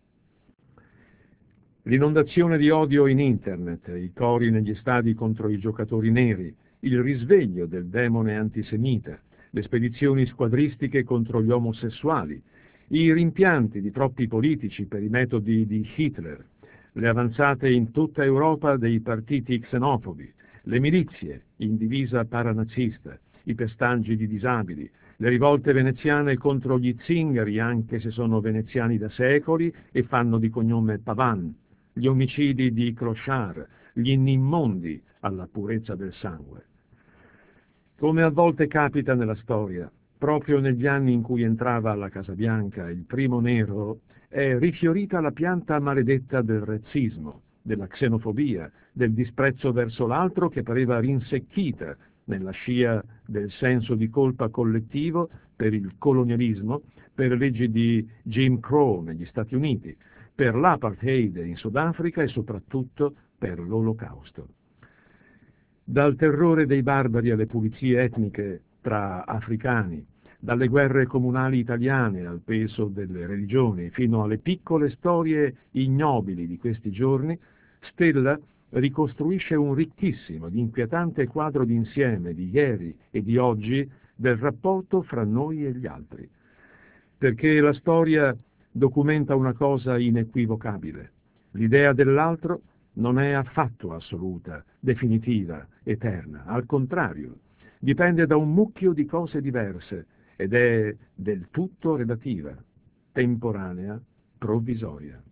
L'inondazione di odio in Internet, i cori negli stadi contro i giocatori neri, il risveglio del demone antisemita, le spedizioni squadristiche contro gli omosessuali, i rimpianti di troppi politici per i metodi di Hitler, le avanzate in tutta Europa dei partiti xenofobi, le milizie in divisa paranazista, i pestaggi di disabili, le rivolte veneziane contro gli zingari anche se sono veneziani da secoli e fanno di cognome Pavan, gli omicidi di Clochard, gli inni immondi alla purezza del sangue. Come a volte capita nella storia, proprio negli anni in cui entrava alla Casa Bianca il primo nero, è rifiorita la pianta maledetta del razzismo, della xenofobia, del disprezzo verso l'altro che pareva rinsecchita nella scia del senso di colpa collettivo per il colonialismo, per leggi di Jim Crow negli Stati Uniti, per l'apartheid in Sudafrica e soprattutto per l'Olocausto. Dal terrore dei barbari alle pulizie etniche tra africani, dalle guerre comunali italiane al peso delle religioni, fino alle piccole storie ignobili di questi giorni, Stella ricostruisce un ricchissimo ed inquietante quadro d'insieme di ieri e di oggi del rapporto fra noi e gli altri. Perché la storia documenta una cosa inequivocabile: l'idea dell'altro non è affatto assoluta, definitiva, eterna. Al contrario, dipende da un mucchio di cose diverse ed è del tutto relativa, temporanea, provvisoria.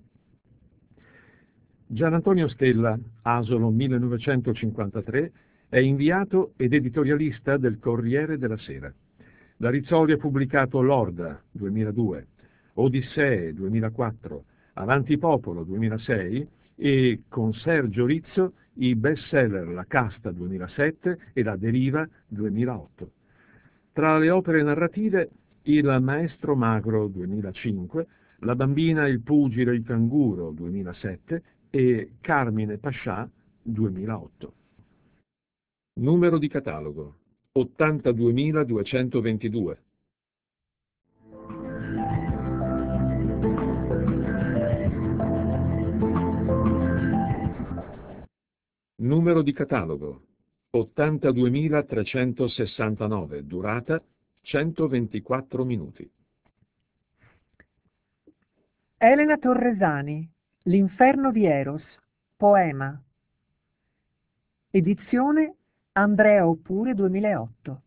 Gianantonio Stella, Asolo millenovecentocinquantatré, è inviato ed editorialista del Corriere della Sera. Da Rizzoli ha pubblicato Lorda, duemiladue, Odissee, duemilaquattro, Avanti Popolo, duemilasei e, con Sergio Rizzo, i bestseller La Casta, duemilasette e La Deriva, duemilaotto. Tra le opere narrative, Il Maestro Magro, duemilacinque, La Bambina, il Pugile, il Canguro, duemilasette e Carmine Pascià, duemilaotto. Numero di catalogo ottantaduemiladuecentoventidue. Numero di catalogo ottantaduemilatrecentosessantanove. Durata centoventiquattro minuti. Elena Torresani, L'inferno di Eros, poema. Edizione Andrea Oppure, duemilaotto.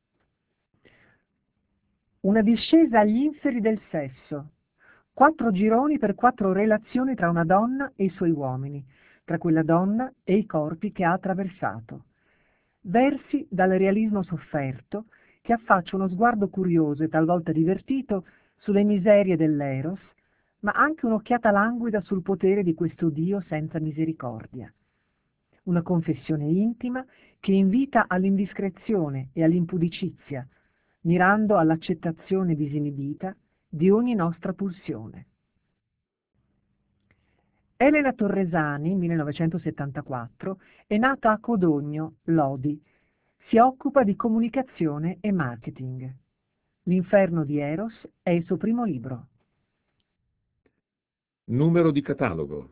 Una discesa agli inferi del sesso. Quattro gironi per quattro relazioni tra una donna e i suoi uomini, tra quella donna e i corpi che ha attraversato. Versi dal realismo sofferto che affaccia uno sguardo curioso e talvolta divertito sulle miserie dell'Eros, ma anche un'occhiata languida sul potere di questo Dio senza misericordia. Una confessione intima che invita all'indiscrezione e all'impudicizia, mirando all'accettazione disinibita di ogni nostra pulsione. Elena Torresani, millenovecentosettantaquattro, è nata a Codogno, Lodi. Si occupa di comunicazione e marketing. L'inferno di Eros è il suo primo libro. Numero di catalogo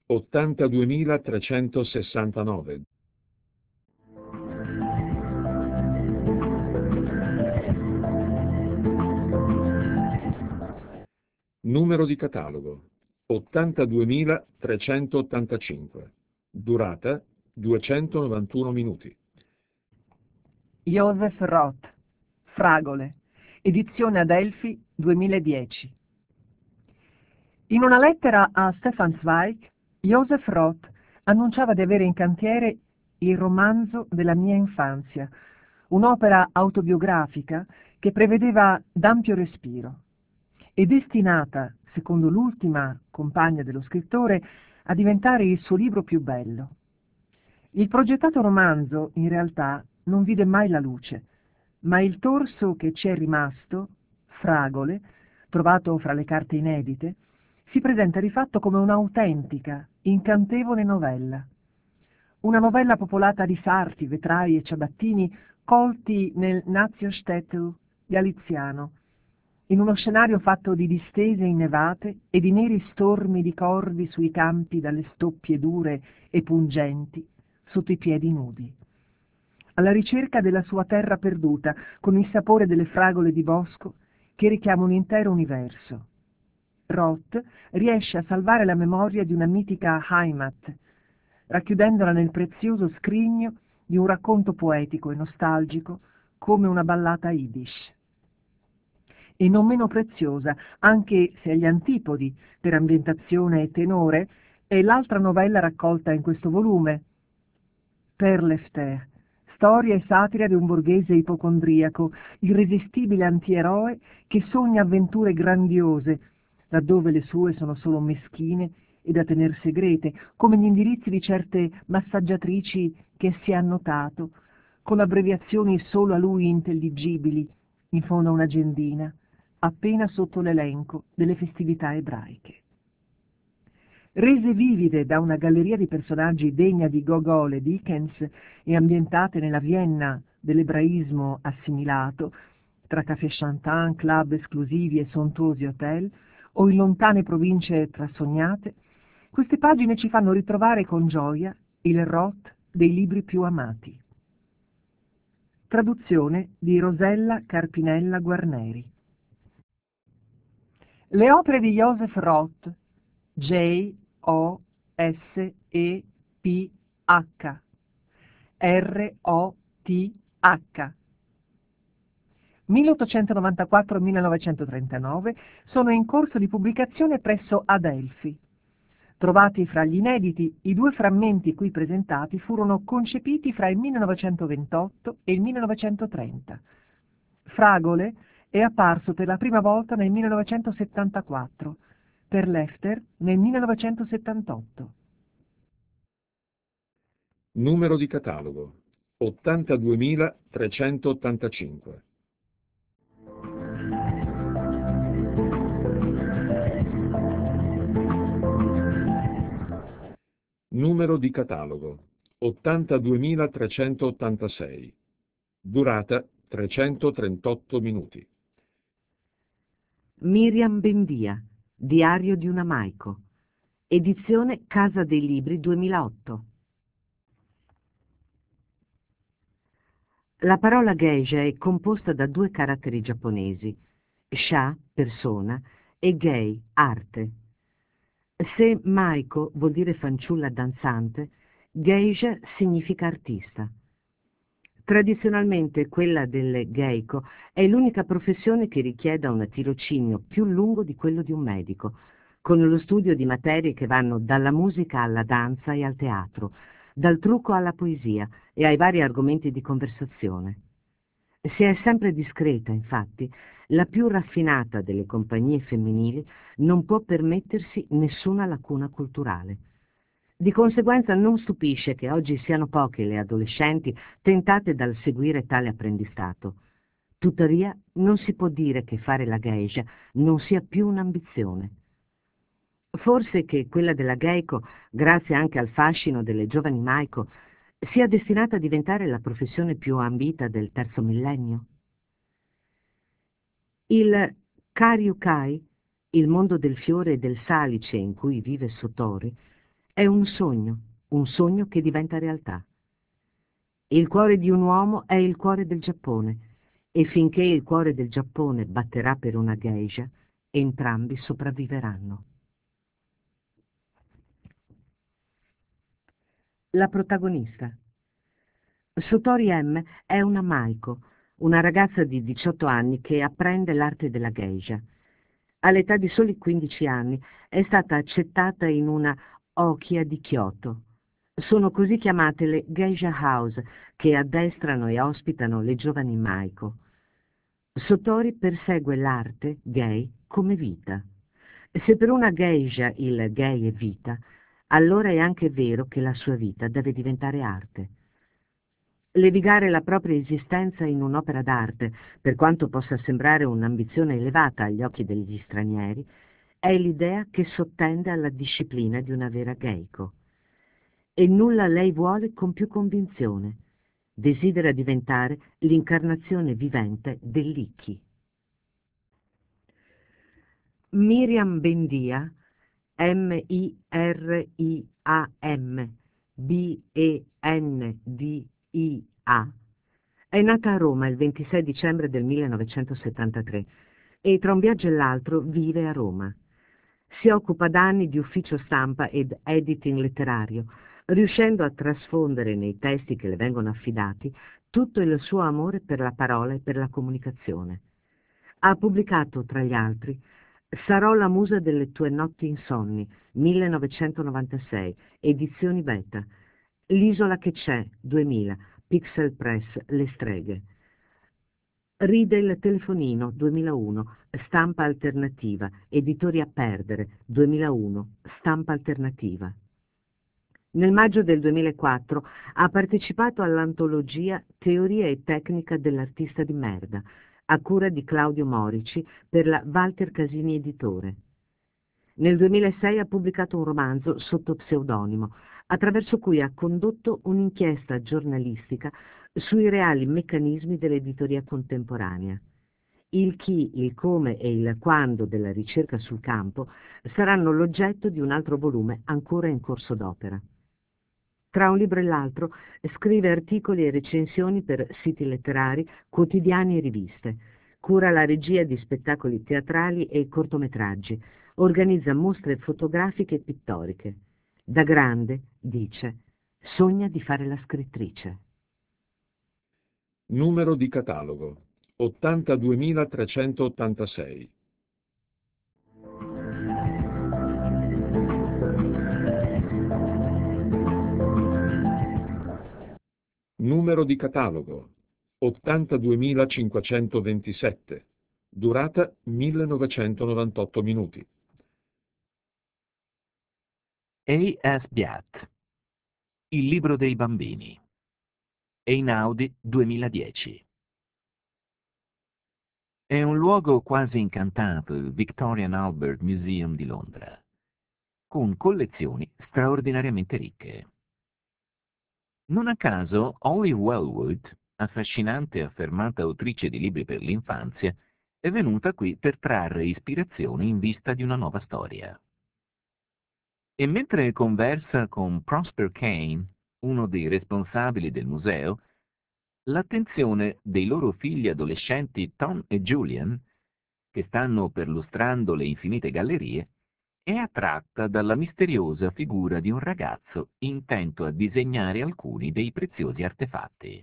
ottantaduemilatrecentosessantanove. Numero di catalogo ottantaduemilatrecentottantacinque. Durata duecentonovantuno minuti. Joseph Roth, Fragole, edizione Adelphi, duemiladieci. In una lettera a Stefan Zweig, Joseph Roth annunciava di avere in cantiere il romanzo della mia infanzia, un'opera autobiografica che prevedeva d'ampio respiro e destinata, secondo l'ultima compagna dello scrittore, a diventare il suo libro più bello. Il progettato romanzo, in realtà, non vide mai la luce, ma il torso che ci è rimasto, Fragole, trovato fra le carte inedite, si presenta rifatto come un'autentica, incantevole novella. Una novella popolata di sarti, vetrai e ciabattini colti nel Naziostetl galiziano, in uno scenario fatto di distese innevate e di neri stormi di corvi sui campi dalle stoppie dure e pungenti sotto i piedi nudi. Alla ricerca della sua terra perduta, con il sapore delle fragole di bosco che richiama un intero universo. Roth riesce a salvare la memoria di una mitica Heimat, racchiudendola nel prezioso scrigno di un racconto poetico e nostalgico come una ballata yiddish. E non meno preziosa, anche se agli antipodi per ambientazione e tenore, è l'altra novella raccolta in questo volume, Perlefter, storia e satira di un borghese ipocondriaco, irresistibile antieroe che sogna avventure grandiose, laddove le sue sono solo meschine e da tener segrete, come gli indirizzi di certe massaggiatrici che si è annotato, con abbreviazioni solo a lui intelligibili, in fondo a un'agendina, appena sotto l'elenco delle festività ebraiche. Rese vivide da una galleria di personaggi degna di Gogol e Dickens e ambientate nella Vienna dell'ebraismo assimilato, tra café chantant, club esclusivi e sontuosi hotel, o in lontane province trassognate, queste pagine ci fanno ritrovare con gioia il Roth dei libri più amati. Traduzione di Rosella Carpinella Guarneri. Le opere di Joseph Roth, J O S E P H, R O T H, milleottocentonovantaquattro millenovecentotrentanove, sono in corso di pubblicazione presso Adelphi. Trovati fra gli inediti, i due frammenti qui presentati furono concepiti fra il millenovecentoventotto e il millenovecentotrenta. Fragole è apparso per la prima volta nel millenovecentosettantaquattro, Perlefter nel millenovecentosettantotto. Numero di catalogo ottantaduemilatrecentottantacinque. Numero di catalogo ottantaduemilatrecentottantasei. Durata trecentotrentotto minuti. Miriam Bendia, Diario di una Maiko. Edizione Casa dei Libri duemilaotto. La parola geisha è composta da due caratteri giapponesi, sha, persona, e gei, arte. Se Maiko vuol dire fanciulla danzante, geisha significa artista. Tradizionalmente quella delle geiko è l'unica professione che richieda un tirocinio più lungo di quello di un medico, con lo studio di materie che vanno dalla musica alla danza e al teatro, dal trucco alla poesia e ai vari argomenti di conversazione. Se è sempre discreta, infatti, la più raffinata delle compagnie femminili non può permettersi nessuna lacuna culturale. Di conseguenza non stupisce che oggi siano poche le adolescenti tentate dal seguire tale apprendistato. Tuttavia non si può dire che fare la geisha non sia più un'ambizione. Forse che quella della geiko, grazie anche al fascino delle giovani maiko, sia destinata a diventare la professione più ambita del terzo millennio? Il Karyukai, il mondo del fiore e del salice in cui vive Sotori, è un sogno, un sogno che diventa realtà. Il cuore di un uomo è il cuore del Giappone, e finché il cuore del Giappone batterà per una geisha, entrambi sopravviveranno. La protagonista. Sotori M è una maiko, una ragazza di diciotto anni che apprende l'arte della geisha. All'età di soli quindici anni è stata accettata in una Okia di Kyoto. Sono così chiamate le geisha house, che addestrano e ospitano le giovani Maiko. Sottori persegue l'arte gay come vita. Se per una geisha il gay è vita, allora è anche vero che la sua vita deve diventare arte. Levigare la propria esistenza in un'opera d'arte, per quanto possa sembrare un'ambizione elevata agli occhi degli stranieri, è l'idea che sottende alla disciplina di una vera geiko. E nulla lei vuole con più convinzione. Desidera diventare l'incarnazione vivente dell'Ikki. Miriam Bendia, M I R I A M B E N D I A, è nata a Roma il ventisei dicembre del millenovecentosettantatré e tra un viaggio e l'altro vive a Roma. Si occupa da anni di ufficio stampa ed editing letterario, riuscendo a trasfondere nei testi che le vengono affidati tutto il suo amore per la parola e per la comunicazione. Ha pubblicato, tra gli altri, Sarò la musa delle tue notti insonni, millenovecentonovantasei, edizioni beta, L'isola che c'è, duemila, Pixel Press, Le streghe. Ride il telefonino, duemilauno, Stampa alternativa, Editori a perdere, duemilauno, Stampa alternativa. Nel maggio del duemilaquattro ha partecipato all'antologia Teoria e tecnica dell'artista di merda, a cura di Claudio Morici per la Walter Casini Editore. Nel duemilasei ha pubblicato un romanzo sotto pseudonimo, attraverso cui ha condotto un'inchiesta giornalistica sui reali meccanismi dell'editoria contemporanea. Il chi, il come e il quando della ricerca sul campo saranno l'oggetto di un altro volume ancora in corso d'opera. Tra un libro e l'altro scrive articoli e recensioni per siti letterari, quotidiani e riviste. Cura la regia di spettacoli teatrali e cortometraggi. Organizza mostre fotografiche e pittoriche. Da grande, dice, sogna di fare la scrittrice. Numero di catalogo ottantaduemilatrecentottantasei. Numero di catalogo ottantaduemilacinquecentoventisette. Durata millenovecentonovantotto minuti. A S. Biat, Il libro dei bambini. Einaudi duemiladieci. È un luogo quasi incantato il Victorian Albert Museum di Londra, con collezioni straordinariamente ricche. Non a caso Holly Wellwood, affascinante e affermata autrice di libri per l'infanzia, è venuta qui per trarre ispirazione in vista di una nuova storia. E mentre conversa con Prosper Kane, uno dei responsabili del museo, l'attenzione dei loro figli adolescenti Tom e Julian, che stanno perlustrando le infinite gallerie, è attratta dalla misteriosa figura di un ragazzo intento a disegnare alcuni dei preziosi artefatti.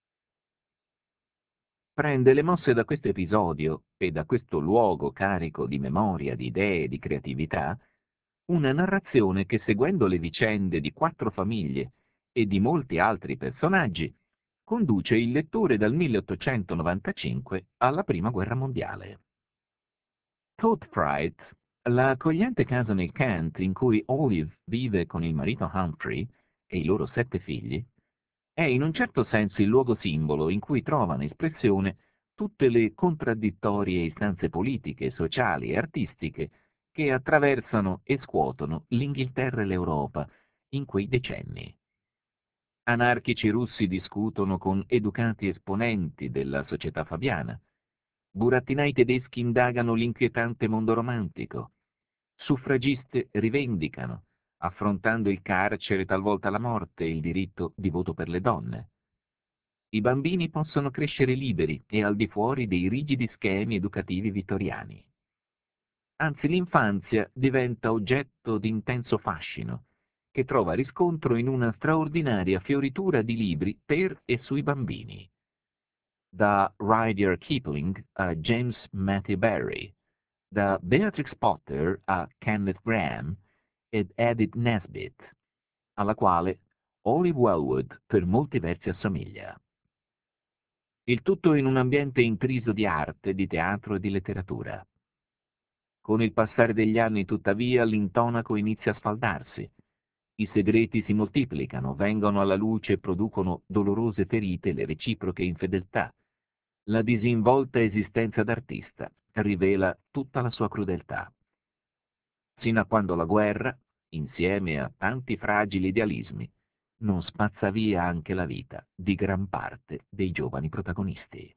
Prende le mosse da questo episodio e da questo luogo carico di memoria, di idee e di creatività, una narrazione che, seguendo le vicende di quattro famiglie e di molti altri personaggi, conduce il lettore dal milleottocentonovantacinque alla Prima Guerra Mondiale. Thought Fright, la accogliente casa nel Kent in cui Olive vive con il marito Humphrey e i loro sette figli, è in un certo senso il luogo simbolo in cui trovano espressione tutte le contraddittorie istanze politiche, sociali e artistiche che attraversano e scuotono l'Inghilterra e l'Europa in quei decenni. Anarchici russi discutono con educati esponenti della società fabiana. Burattinai tedeschi indagano l'inquietante mondo romantico. Suffragiste rivendicano, affrontando il carcere e talvolta la morte, il diritto di voto per le donne. I bambini possono crescere liberi e al di fuori dei rigidi schemi educativi vittoriani. Anzi, l'infanzia diventa oggetto di intenso fascino, che trova riscontro in una straordinaria fioritura di libri per e sui bambini. Da Rudyard Kipling a James Matthew Barrie, da Beatrix Potter a Kenneth Grahame ed Edith Nesbit, alla quale Olive Wellwood per molti versi assomiglia. Il tutto in un ambiente intriso di arte, di teatro e di letteratura. Con il passare degli anni, tuttavia, l'intonaco inizia a sfaldarsi. I segreti si moltiplicano, vengono alla luce e producono dolorose ferite le reciproche infedeltà. La disinvolta esistenza d'artista rivela tutta la sua crudeltà. Sino a quando la guerra, insieme a tanti fragili idealismi, non spazza via anche la vita di gran parte dei giovani protagonisti.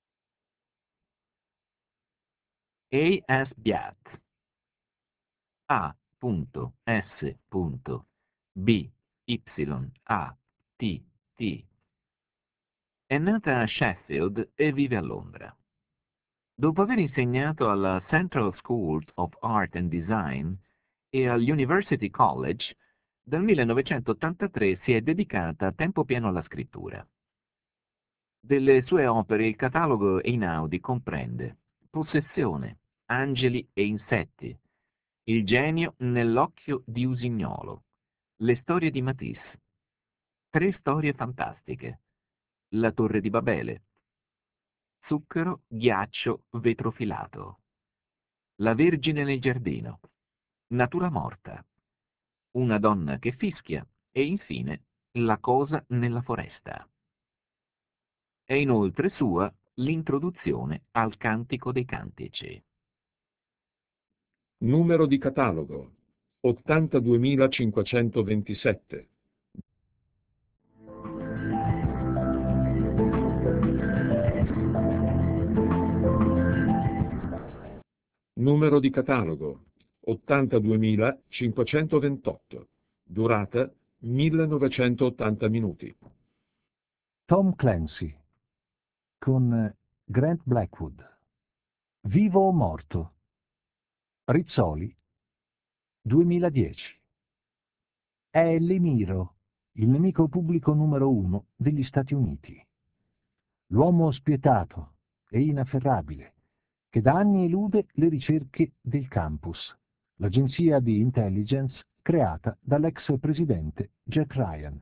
A S. Byatt. A S. B Y A T T. È nata a Sheffield e vive a Londra. Dopo aver insegnato alla Central School of Art and Design e all'University College, dal millenovecentottantatré si è dedicata a tempo pieno alla scrittura. Delle sue opere il catalogo Einaudi comprende Possessione, Angeli e insetti, Il genio nell'occhio di Usignolo, Le storie di Matisse, Tre storie fantastiche, La torre di Babele, Zucchero, ghiaccio, vetro filato, La vergine nel giardino, Natura morta, Una donna che fischia e infine La cosa nella foresta. È inoltre sua l'introduzione al Cantico dei Cantici. Numero di catalogo ottantaduemilacinquecentoventisette. Numero di catalogo ottantaduemilacinquecentoventotto. Durata millenovecentottanta minuti. Tom Clancy con Grant Blackwood. Vivo o morto? Rizzoli, duemiladieci. È l'Emiro, il nemico pubblico numero uno degli Stati Uniti. L'uomo spietato e inafferrabile che da anni elude le ricerche del campus, l'agenzia di intelligence creata dall'ex presidente Jack Ryan.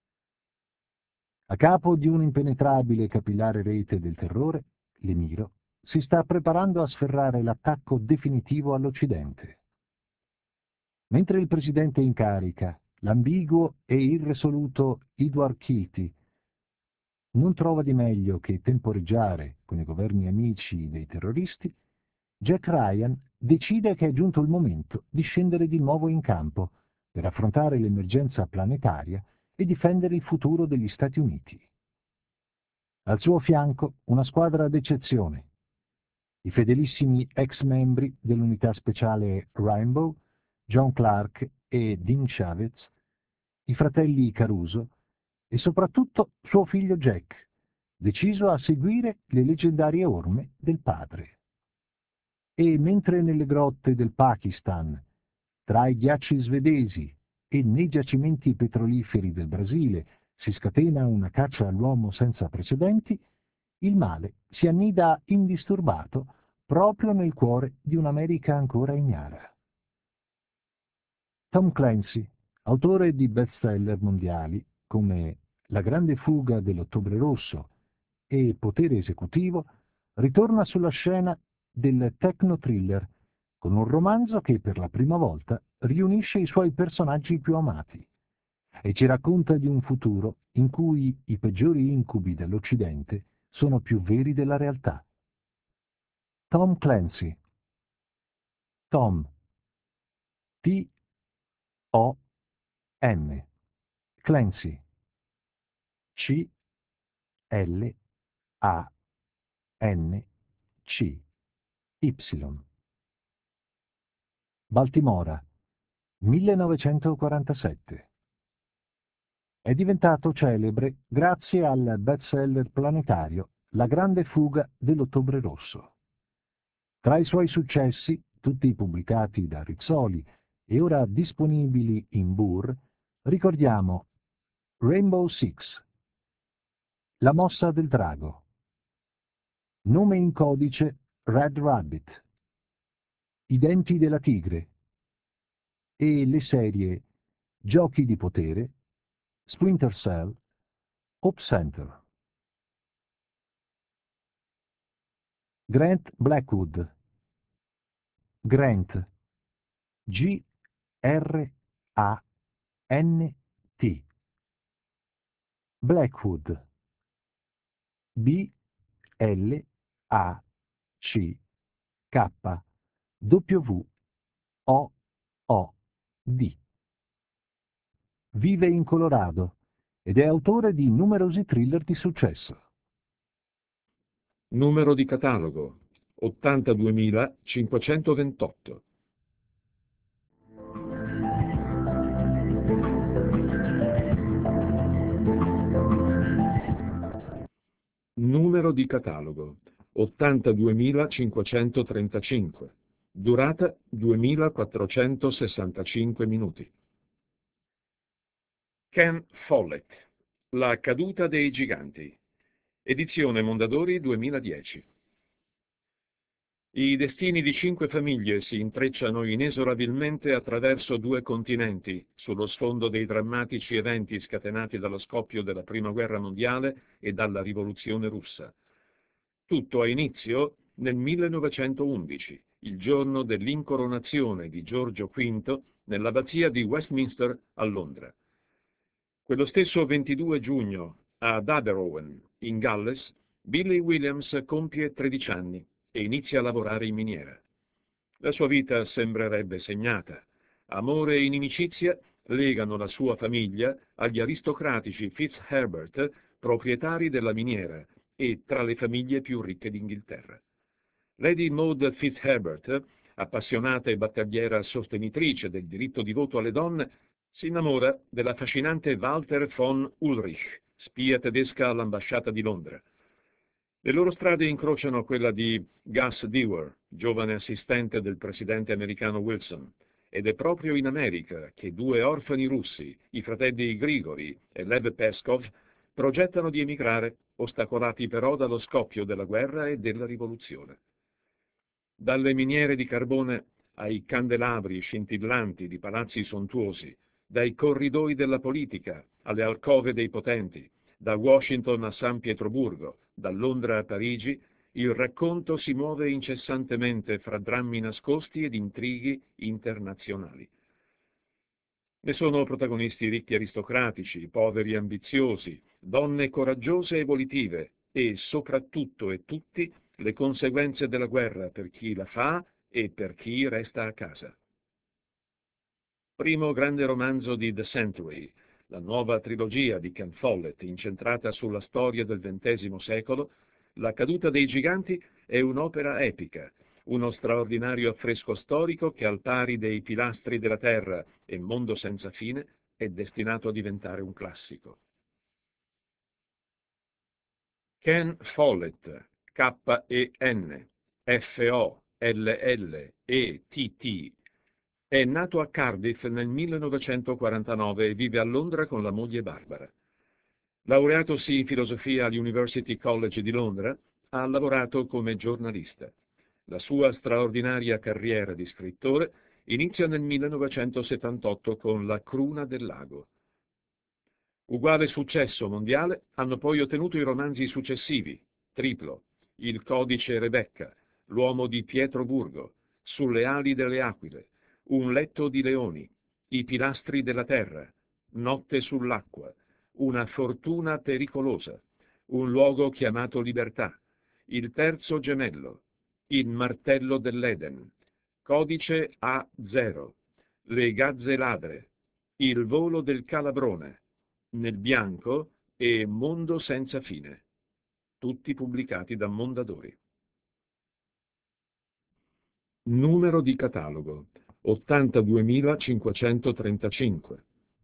A capo di un'impenetrabile e capillare rete del terrore, l'Emiro si sta preparando a sferrare l'attacco definitivo all'Occidente. Mentre il presidente in carica, l'ambiguo e irresoluto Edward Keaty, non trova di meglio che temporeggiare con i governi amici dei terroristi, Jack Ryan decide che è giunto il momento di scendere di nuovo in campo per affrontare l'emergenza planetaria e difendere il futuro degli Stati Uniti. Al suo fianco una squadra d'eccezione, i fedelissimi ex membri dell'unità speciale Rainbow, John Clark e Dean Chavez, i fratelli Caruso e soprattutto suo figlio Jack, deciso a seguire le leggendarie orme del padre. E mentre nelle grotte del Pakistan, tra i ghiacci svedesi e nei giacimenti petroliferi del Brasile si scatena una caccia all'uomo senza precedenti, il male si annida indisturbato proprio nel cuore di un'America ancora ignara. Tom Clancy, autore di bestseller mondiali come La grande fuga dell'Ottobre Rosso e Potere esecutivo, ritorna sulla scena del techno-thriller con un romanzo che per la prima volta riunisce i suoi personaggi più amati e ci racconta di un futuro in cui i peggiori incubi dell'Occidente sono più veri della realtà. Tom Clancy. Tom. T O M. Clancy. C L A N C Y. Baltimora, millenovecentoquarantasette. È diventato celebre grazie al bestseller planetario La grande fuga dell'Ottobre Rosso. Tra i suoi successi, tutti pubblicati da Rizzoli e ora disponibili in Burr, ricordiamo Rainbow Six, La mossa del drago, Nome in codice Red Rabbit, I denti della tigre e le serie Giochi di potere, Splinter Cell, Hope Center. Grant Blackwood, Grant, G R A N T. Blackwood, B L A C K W O O D. Vive in Colorado ed è autore di numerosi thriller di successo. Numero di catalogo ottantaduemilacinquecentoventotto. Numero di catalogo ottantaduemilacinquecentotrentacinque. Durata duemilaquattrocentosessantacinque minuti. Ken Follett, La caduta dei giganti. Edizione Mondadori duemiladieci. I destini di cinque famiglie si intrecciano inesorabilmente attraverso due continenti, sullo sfondo dei drammatici eventi scatenati dallo scoppio della Prima Guerra Mondiale e dalla Rivoluzione Russa. Tutto ha inizio nel millenovecentoundici, il giorno dell'incoronazione di Giorgio quinto nell'abbazia di Westminster a Londra. Quello stesso ventidue giugno, ad Aberowen, in Galles, Billy Williams compie tredici anni e inizia a lavorare in miniera. La sua vita sembrerebbe segnata. Amore e inimicizia legano la sua famiglia agli aristocratici Fitzherbert, proprietari della miniera e tra le famiglie più ricche d'Inghilterra. Lady Maud Fitzherbert, appassionata e battagliera sostenitrice del diritto di voto alle donne, si innamora dell'affascinante Walter von Ulrich, spia tedesca all'ambasciata di Londra. Le loro strade incrociano quella di Gus Dewar, giovane assistente del presidente americano Wilson, ed è proprio in America che due orfani russi, i fratelli Grigori e Lev Peskov, progettano di emigrare, ostacolati però dallo scoppio della guerra e della rivoluzione. Dalle miniere di carbone ai candelabri scintillanti di palazzi sontuosi, dai corridoi della politica alle alcove dei potenti, da Washington a San Pietroburgo, da Londra a Parigi, il racconto si muove incessantemente fra drammi nascosti ed intrighi internazionali. Ne sono protagonisti ricchi aristocratici, poveri ambiziosi, donne coraggiose e volitive e, soprattutto e tutti, le conseguenze della guerra per chi la fa e per chi resta a casa. Primo grande romanzo di The Century, la nuova trilogia di Ken Follett incentrata sulla storia del ventesimo secolo, La caduta dei giganti è un'opera epica, uno straordinario affresco storico che al pari dei Pilastri della Terra e Mondo senza fine è destinato a diventare un classico. Ken Follett, K E N F O L L E T T, è nato a Cardiff nel millenovecentoquarantanove e vive a Londra con la moglie Barbara. Laureatosi in filosofia all'University College di Londra, ha lavorato come giornalista. La sua straordinaria carriera di scrittore inizia nel millenovecentosettantotto con La cruna del lago. Uguale successo mondiale hanno poi ottenuto i romanzi successivi: Triplo, Il codice Rebecca, L'uomo di Pietroburgo, Sulle ali delle aquile, Un letto di leoni, I pilastri della terra, Notte sull'acqua, Una fortuna pericolosa, Un luogo chiamato libertà, Il terzo gemello, Il martello dell'Eden, Codice A zero, Le gazze ladre, Il volo del calabrone, Nel bianco e Mondo senza fine, tutti pubblicati da Mondadori. Numero di catalogo ottantaduemilacinquecentotrentacinque.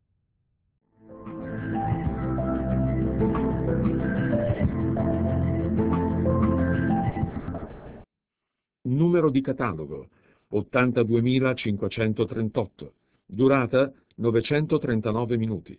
Numero di catalogo ottantaduemilacinquecentotrentotto. Durata novecentotrentanove minuti.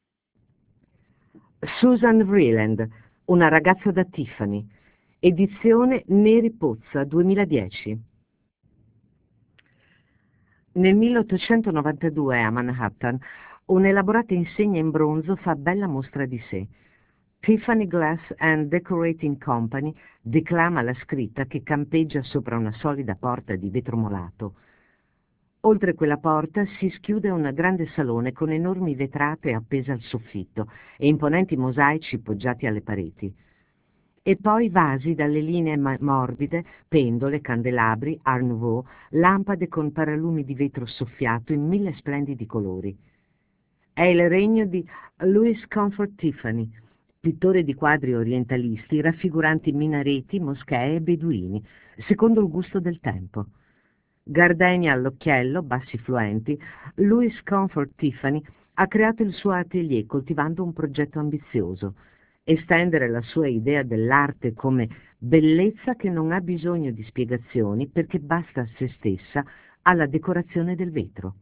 Susan Vreeland, Una ragazza da Tiffany. Edizione Neri Pozza duemiladieci. Nel milleottocentonovantadue a Manhattan Un'elaborata insegna in bronzo fa bella mostra di sé. Tiffany Glass and Decorating Company declama la scritta che campeggia sopra una solida porta di vetro molato. Oltre quella porta si schiude un grande salone con enormi vetrate appese al soffitto e imponenti mosaici poggiati alle pareti. E poi vasi dalle linee ma- morbide, pendole, candelabri, Art Nouveau, lampade con paralumi di vetro soffiato in mille splendidi colori. È il regno di Louis Comfort Tiffany, pittore di quadri orientalisti raffiguranti minareti, moschee e beduini, secondo il gusto del tempo. Gardenia all'occhiello, bassi fluenti, Louis Comfort Tiffany ha creato il suo atelier coltivando un progetto ambizioso: estendere la sua idea dell'arte come bellezza che non ha bisogno di spiegazioni perché basta a se stessa alla decorazione del vetro.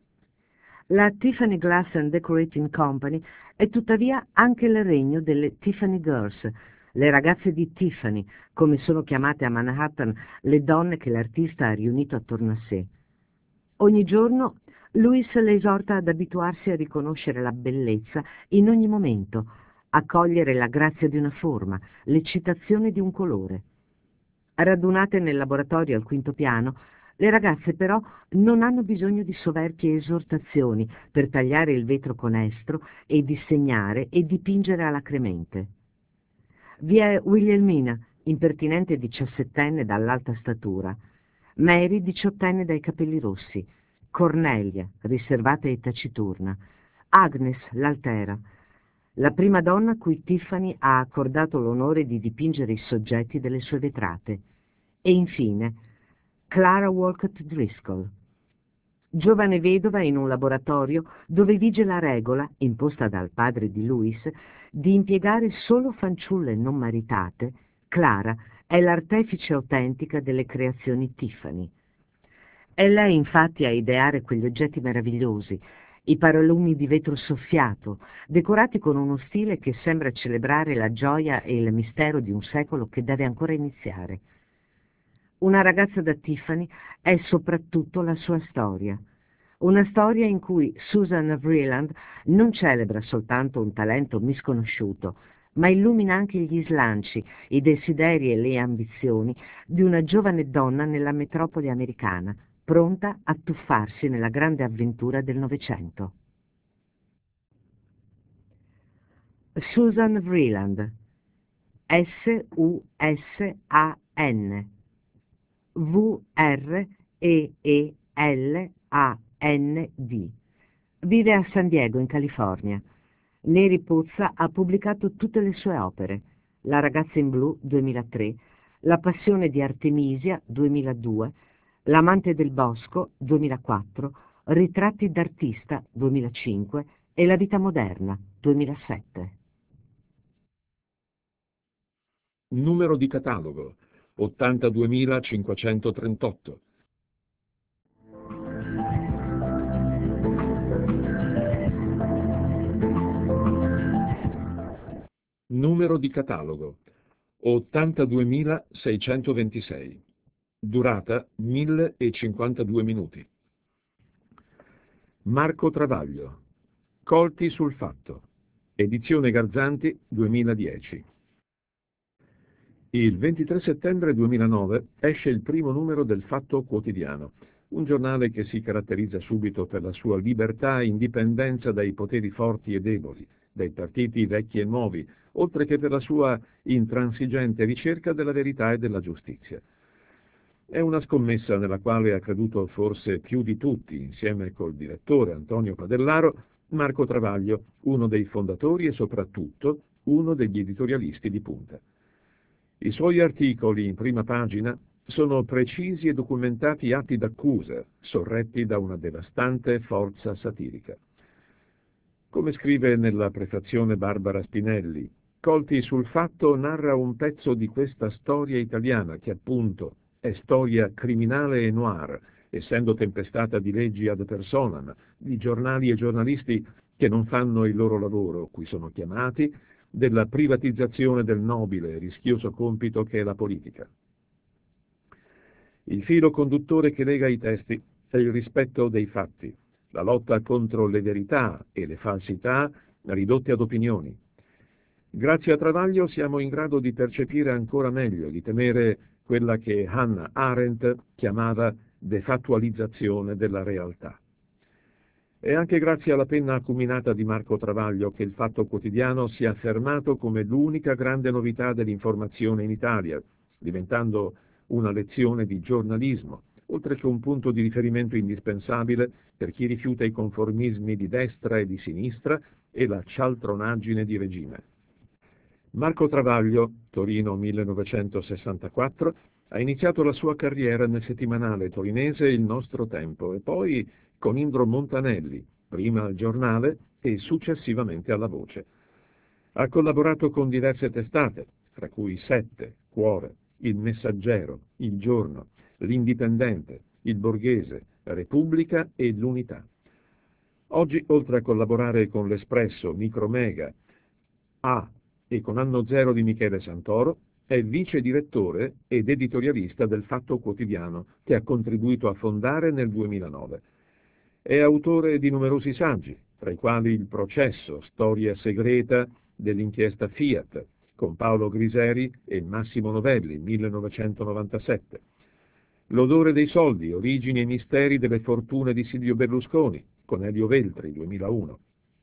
La Tiffany Glass and Decorating Company è tuttavia anche il regno delle Tiffany Girls, le ragazze di Tiffany, come sono chiamate a Manhattan le donne che l'artista ha riunito attorno a sé. Ogni giorno Louis le esorta ad abituarsi a riconoscere la bellezza in ogni momento, a cogliere la grazia di una forma, l'eccitazione di un colore. Radunate nel laboratorio al quinto piano, le ragazze però non hanno bisogno di soverchie esortazioni per tagliare il vetro con estro e disegnare e dipingere alacremente. Vi è Wilhelmina, impertinente diciassettenne dall'alta statura, Mary, diciottenne dai capelli rossi, Cornelia, riservata e taciturna, Agnes, l'altera, la prima donna a cui Tiffany ha accordato l'onore di dipingere i soggetti delle sue vetrate, e infine Clara Walcott Driscoll, giovane vedova in un laboratorio dove vige la regola, imposta dal padre di Louis, di impiegare solo fanciulle non maritate. Clara è l'artefice autentica delle creazioni Tiffany. È lei infatti a ideare quegli oggetti meravigliosi, i paralumi di vetro soffiato, decorati con uno stile che sembra celebrare la gioia e il mistero di un secolo che deve ancora iniziare. Una ragazza da Tiffany è soprattutto la sua storia, una storia in cui Susan Vreeland non celebra soltanto un talento misconosciuto, ma illumina anche gli slanci, i desideri e le ambizioni di una giovane donna nella metropoli americana, pronta a tuffarsi nella grande avventura del Novecento. Susan Vreeland, S U S A N, V R E E L A N D. Vive a San Diego, in California. Neri Pozza ha pubblicato tutte le sue opere: La ragazza in blu, duemilatré, La passione di Artemisia, duemiladue, L'amante del bosco, duemilaquattro, Ritratti d'artista, duemilacinque e La vita moderna, duemilasette. Numero di catalogo ottantaduemilacinquecentotrentotto. Numero di catalogo ottantaduemilaseicentoventisei. Durata mille cinquantadue minuti. Marco Travaglio, Colti sul fatto. Edizione Garzanti, duemiladieci. Il ventitré settembre duemilanove esce il primo numero del Fatto Quotidiano, un giornale che si caratterizza subito per la sua libertà e indipendenza dai poteri forti e deboli, dai partiti vecchi e nuovi, oltre che per la sua intransigente ricerca della verità e della giustizia. È una scommessa nella quale ha creduto forse più di tutti, insieme col direttore Antonio Padellaro, Marco Travaglio, uno dei fondatori e soprattutto uno degli editorialisti di punta. I suoi articoli in prima pagina sono precisi e documentati atti d'accusa, sorretti da una devastante forza satirica. Come scrive nella prefazione Barbara Spinelli, Colti sul fatto narra un pezzo di questa storia italiana che appunto è storia criminale e noir, essendo tempestata di leggi ad personam, di giornali e giornalisti che non fanno il loro lavoro, cui sono chiamati, della privatizzazione del nobile e rischioso compito che è la politica. Il filo conduttore che lega i testi è il rispetto dei fatti, la lotta contro le verità e le falsità ridotte ad opinioni. Grazie a Travaglio siamo in grado di percepire ancora meglio, di temere quella che Hannah Arendt chiamava defattualizzazione della realtà. È anche grazie alla penna acuminata di Marco Travaglio che il Fatto Quotidiano si è affermato come l'unica grande novità dell'informazione in Italia, diventando una lezione di giornalismo, oltre che un punto di riferimento indispensabile per chi rifiuta i conformismi di destra e di sinistra e la cialtronaggine di regime. Marco Travaglio, Torino millenovecentosessantaquattro, ha iniziato la sua carriera nel settimanale torinese Il Nostro Tempo e poi con Indro Montanelli, prima al Giornale e successivamente alla Voce. Ha collaborato con diverse testate, fra cui Sette, Cuore, Il Messaggero, Il Giorno, L'Indipendente, Il Borghese, Repubblica e L'Unità. Oggi, oltre a collaborare con l'Espresso, Micromega, A e con Anno Zero di Michele Santoro, è vice direttore ed editorialista del Fatto Quotidiano, che ha contribuito a fondare nel duemilanove. È autore di numerosi saggi, tra i quali Il processo, storia segreta dell'inchiesta Fiat, con Paolo Griseri e Massimo Novelli, millenovecentonovantasette. L'odore dei soldi, origini e misteri delle fortune di Silvio Berlusconi, con Elio Veltri, duemilauno.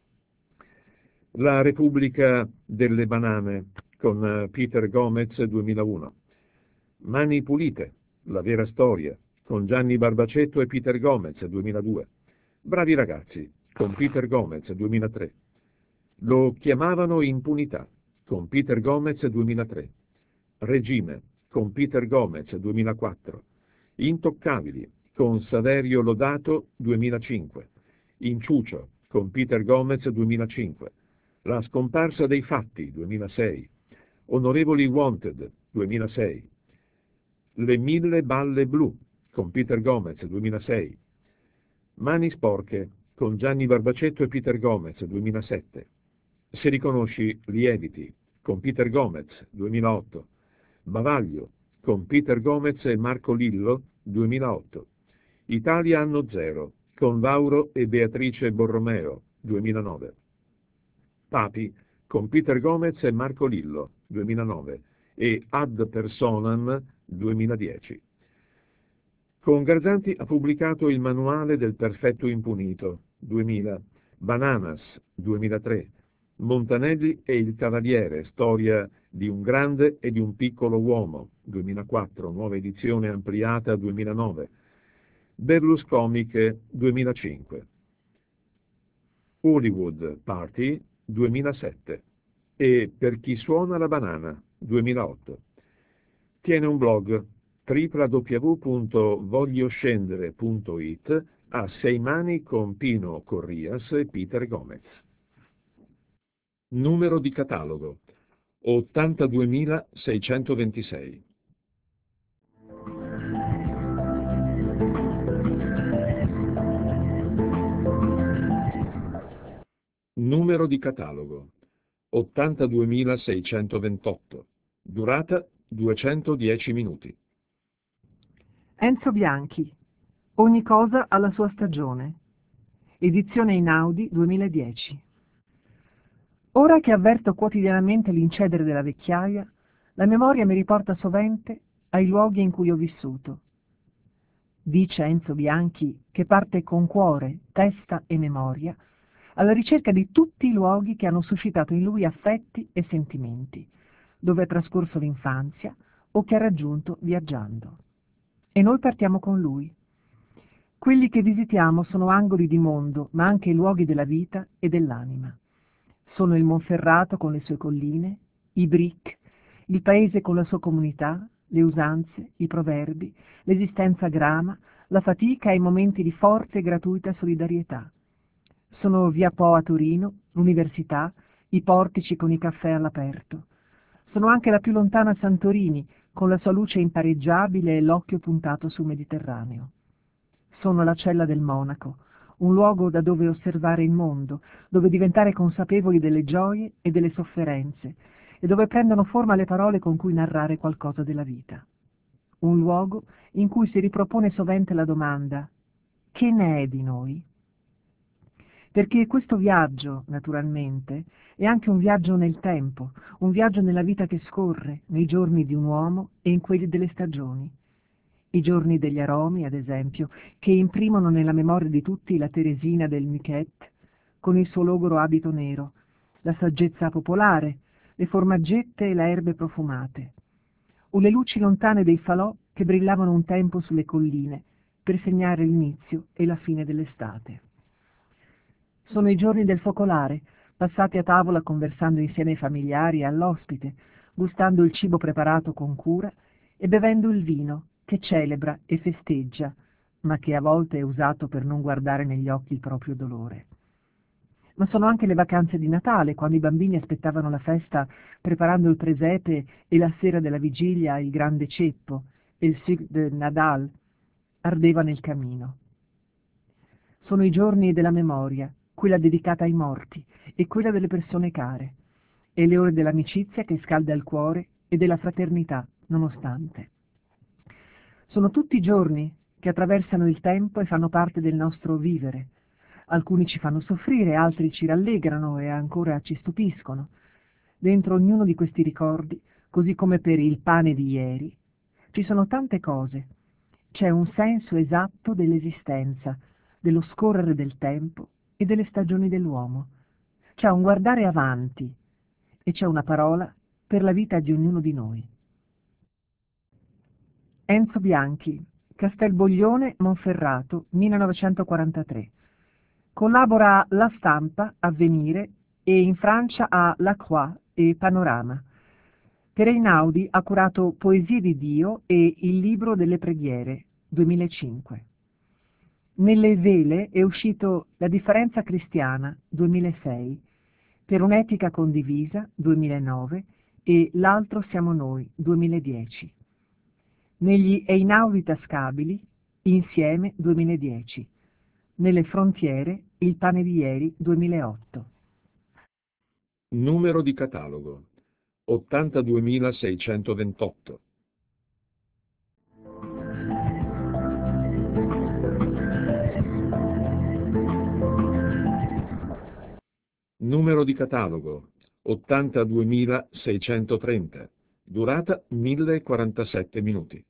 La Repubblica delle banane, con Peter Gomez, duemilauno. Mani pulite, la vera storia, con Gianni Barbacetto e Peter Gomez, duemiladue. Bravi ragazzi, con Peter Gomez, duemilatré. Lo chiamavano impunità, con Peter Gomez, duemilatré. Regime, con Peter Gomez, duemilaquattro. Intoccabili, con Saverio Lodato, duemilacinque. Inciucio, con Peter Gomez, duemilacinque. La scomparsa dei fatti, duemilasei. Onorevoli Wanted, duemilasei. Le mille balle blu, con Peter Gomez, duemilasei. Mani sporche, con Gianni Barbacetto e Peter Gomez, duemilasette. Se riconosci, lieviti, con Peter Gomez, duemilaotto. Bavaglio, con Peter Gomez e Marco Lillo, duemilaotto. Italia Anno Zero, con Vauro e Beatrice Borromeo, duemilanove. Papi, con Peter Gomez e Marco Lillo, duemilanove, e Ad Personam, duemiladieci. Con Garzanti ha pubblicato Il manuale del perfetto impunito, duemila, Bananas, duemilatré, Montanelli e il Cavaliere, storia di un grande e di un piccolo uomo, duemilaquattro, nuova edizione ampliata, duemilanove, Berluscomiche, duemilacinque. Hollywood Party, duemilasette, e Per chi suona la banana, duemilaotto. Tiene un blog w w w punto voglioscendere punto i t a sei mani con Pino Corrias e Peter Gomez. Numero di catalogo ottantaduemilaseicentoventisei. Numero di catalogo ottantaduemilaseicentoventotto. Durata duecentodieci minuti. Enzo Bianchi, Ogni cosa ha la sua stagione. Edizione Einaudi duemiladieci. Ora che avverto quotidianamente l'incedere della vecchiaia, la memoria mi riporta sovente ai luoghi in cui ho vissuto. Dice Enzo Bianchi che parte con cuore, testa e memoria alla ricerca di tutti i luoghi che hanno suscitato in lui affetti e sentimenti, dove ha trascorso l'infanzia o che ha raggiunto viaggiando. E noi partiamo con lui. Quelli che visitiamo sono angoli di mondo, ma anche luoghi della vita e dell'anima. Sono il Monferrato con le sue colline, i Brick, il paese con la sua comunità, le usanze, i proverbi, l'esistenza grama, la fatica e i momenti di forte e gratuita solidarietà. Sono via Po a Torino, l'università, i portici con i caffè all'aperto. Sono anche la più lontana Santorini, con la sua luce impareggiabile e l'occhio puntato sul Mediterraneo. Sono la cella del Monaco, un luogo da dove osservare il mondo, dove diventare consapevoli delle gioie e delle sofferenze, e dove prendono forma le parole con cui narrare qualcosa della vita. Un luogo in cui si ripropone sovente la domanda: che ne è di noi? perché questo viaggio, naturalmente, è anche un viaggio nel tempo, un viaggio nella vita che scorre, nei giorni di un uomo e in quelli delle stagioni. I giorni degli aromi, ad esempio, che imprimono nella memoria di tutti la Teresina del Miquet, con il suo logoro abito nero, la saggezza popolare, le formaggette e le erbe profumate, o le luci lontane dei falò che brillavano un tempo sulle colline per segnare l'inizio e la fine dell'estate. Sono i giorni del focolare, passati a tavola conversando insieme ai familiari e all'ospite, gustando il cibo preparato con cura e bevendo il vino che celebra e festeggia, ma che a volte è usato per non guardare negli occhi il proprio dolore. Ma sono anche le vacanze di Natale, quando i bambini aspettavano la festa preparando il presepe e la sera della vigilia il grande ceppo e il sucre de Nadal ardeva nel camino. Sono i giorni della memoria, quella dedicata ai morti e quella delle persone care, e le ore dell'amicizia che scalda il cuore e della fraternità, nonostante. Sono tutti giorni che attraversano il tempo e fanno parte del nostro vivere. Alcuni ci fanno soffrire, altri ci rallegrano e ancora ci stupiscono. Dentro ognuno di questi ricordi, così come per il pane di ieri, ci sono tante cose. C'è un senso esatto dell'esistenza, dello scorrere del tempo e delle stagioni dell'uomo. C'è un guardare avanti e c'è una parola per la vita di ognuno di noi. Enzo Bianchi, Castelboglione, Monferrato, millenovecentoquarantatré. Collabora a La Stampa, Avvenire e in Francia a La Croix e Panorama. Per Einaudi ha curato Poesie di Dio e Il libro delle preghiere, duemilacinque. Nelle Vele è uscito La differenza cristiana, duemilasei, Per un'etica condivisa, duemilanove, e L'altro siamo noi, duemiladieci. Negli Einaudi tascabili, Insieme, duemiladieci. Nelle Frontiere, Il pane di ieri, duemilaotto. Numero di catalogo ottantaduemilaseicentoventotto. Numero di catalogo ottantaduemilaseicentotrenta. Durata mille quarantasette minuti.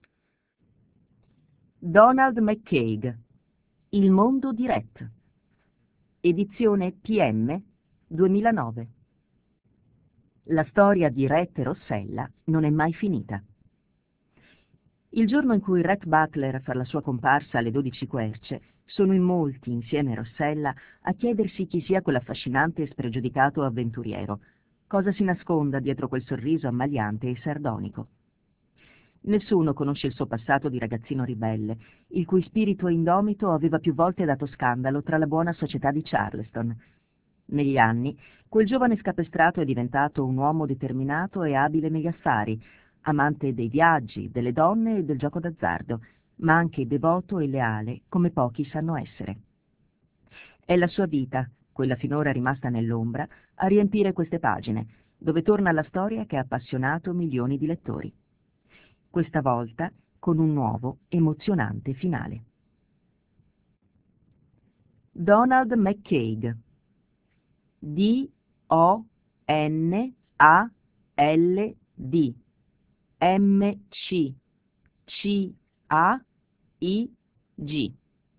Donald McCaig, Il mondo di Rhett. Edizione P M duemilanove. La storia di Rhett e Rossella non è mai finita. Il giorno in cui Rhett Butler fa la sua comparsa alle dodici querce, sono in molti, insieme a Rossella, a chiedersi chi sia quell'affascinante e spregiudicato avventuriero, cosa si nasconda dietro quel sorriso ammaliante e sardonico. Nessuno conosce il suo passato di ragazzino ribelle, il cui spirito indomito aveva più volte dato scandalo tra la buona società di Charleston. Negli anni, quel giovane scapestrato è diventato un uomo determinato e abile negli affari, amante dei viaggi, delle donne e del gioco d'azzardo, ma anche devoto e leale, come pochi sanno essere. È la sua vita, quella finora rimasta nell'ombra, a riempire queste pagine, dove torna la storia che ha appassionato milioni di lettori. Questa volta con un nuovo, emozionante finale. Donald McCaig. D O N A L D M C C A I G.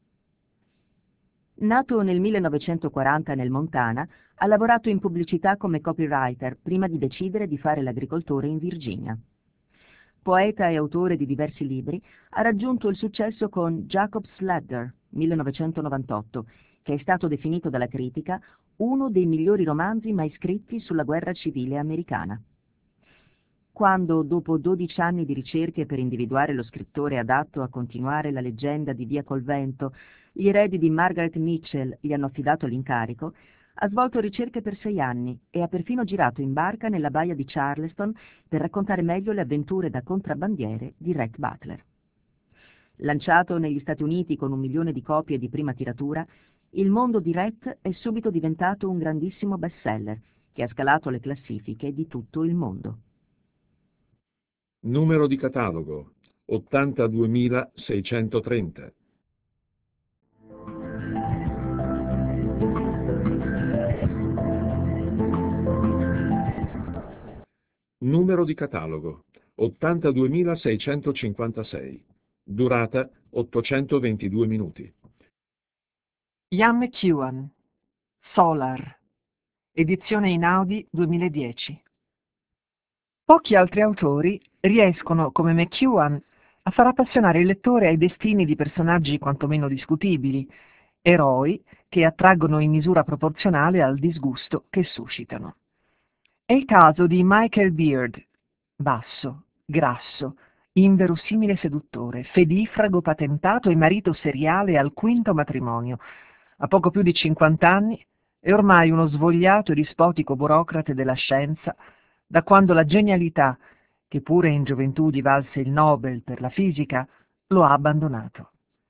Nato nel millenovecentoquaranta nel Montana, ha lavorato in pubblicità come copywriter prima di decidere di fare l'agricoltore in Virginia. Poeta e autore di diversi libri, ha raggiunto il successo con Jacob's Ladder, millenovecentonovantotto, che è stato definito dalla critica uno dei migliori romanzi mai scritti sulla guerra civile americana. Quando, dopo dodici anni di ricerche per individuare lo scrittore adatto a continuare la leggenda di Via col Vento, gli eredi di Margaret Mitchell gli hanno affidato l'incarico, ha svolto ricerche per sei anni e ha perfino girato in barca nella baia di Charleston per raccontare meglio le avventure da contrabbandiere di Rhett Butler. Lanciato negli Stati Uniti con un milione di copie di prima tiratura, Il mondo di Rhett è subito diventato un grandissimo bestseller che ha scalato le classifiche di tutto il mondo. Numero di catalogo ottantaduemilaseicentotrenta. Numero di catalogo ottantaduemilaseicentocinquantasei. Durata ottocentoventidue minuti. Ian McEwan, Solar, edizione Einaudi duemiladieci. Pochi altri autori riescono, come McEwan, a far appassionare il lettore ai destini di personaggi quantomeno discutibili, eroi che attraggono in misura proporzionale al disgusto che suscitano. È il caso di Michael Beard, basso, grasso, inverosimile seduttore, fedifrago patentato e marito seriale al quinto matrimonio, ha poco più di cinquant'anni e ormai uno svogliato e dispotico burocrate della scienza, da quando la genialità, che pure in gioventù gli valse il Nobel per la fisica, lo ha abbandonato.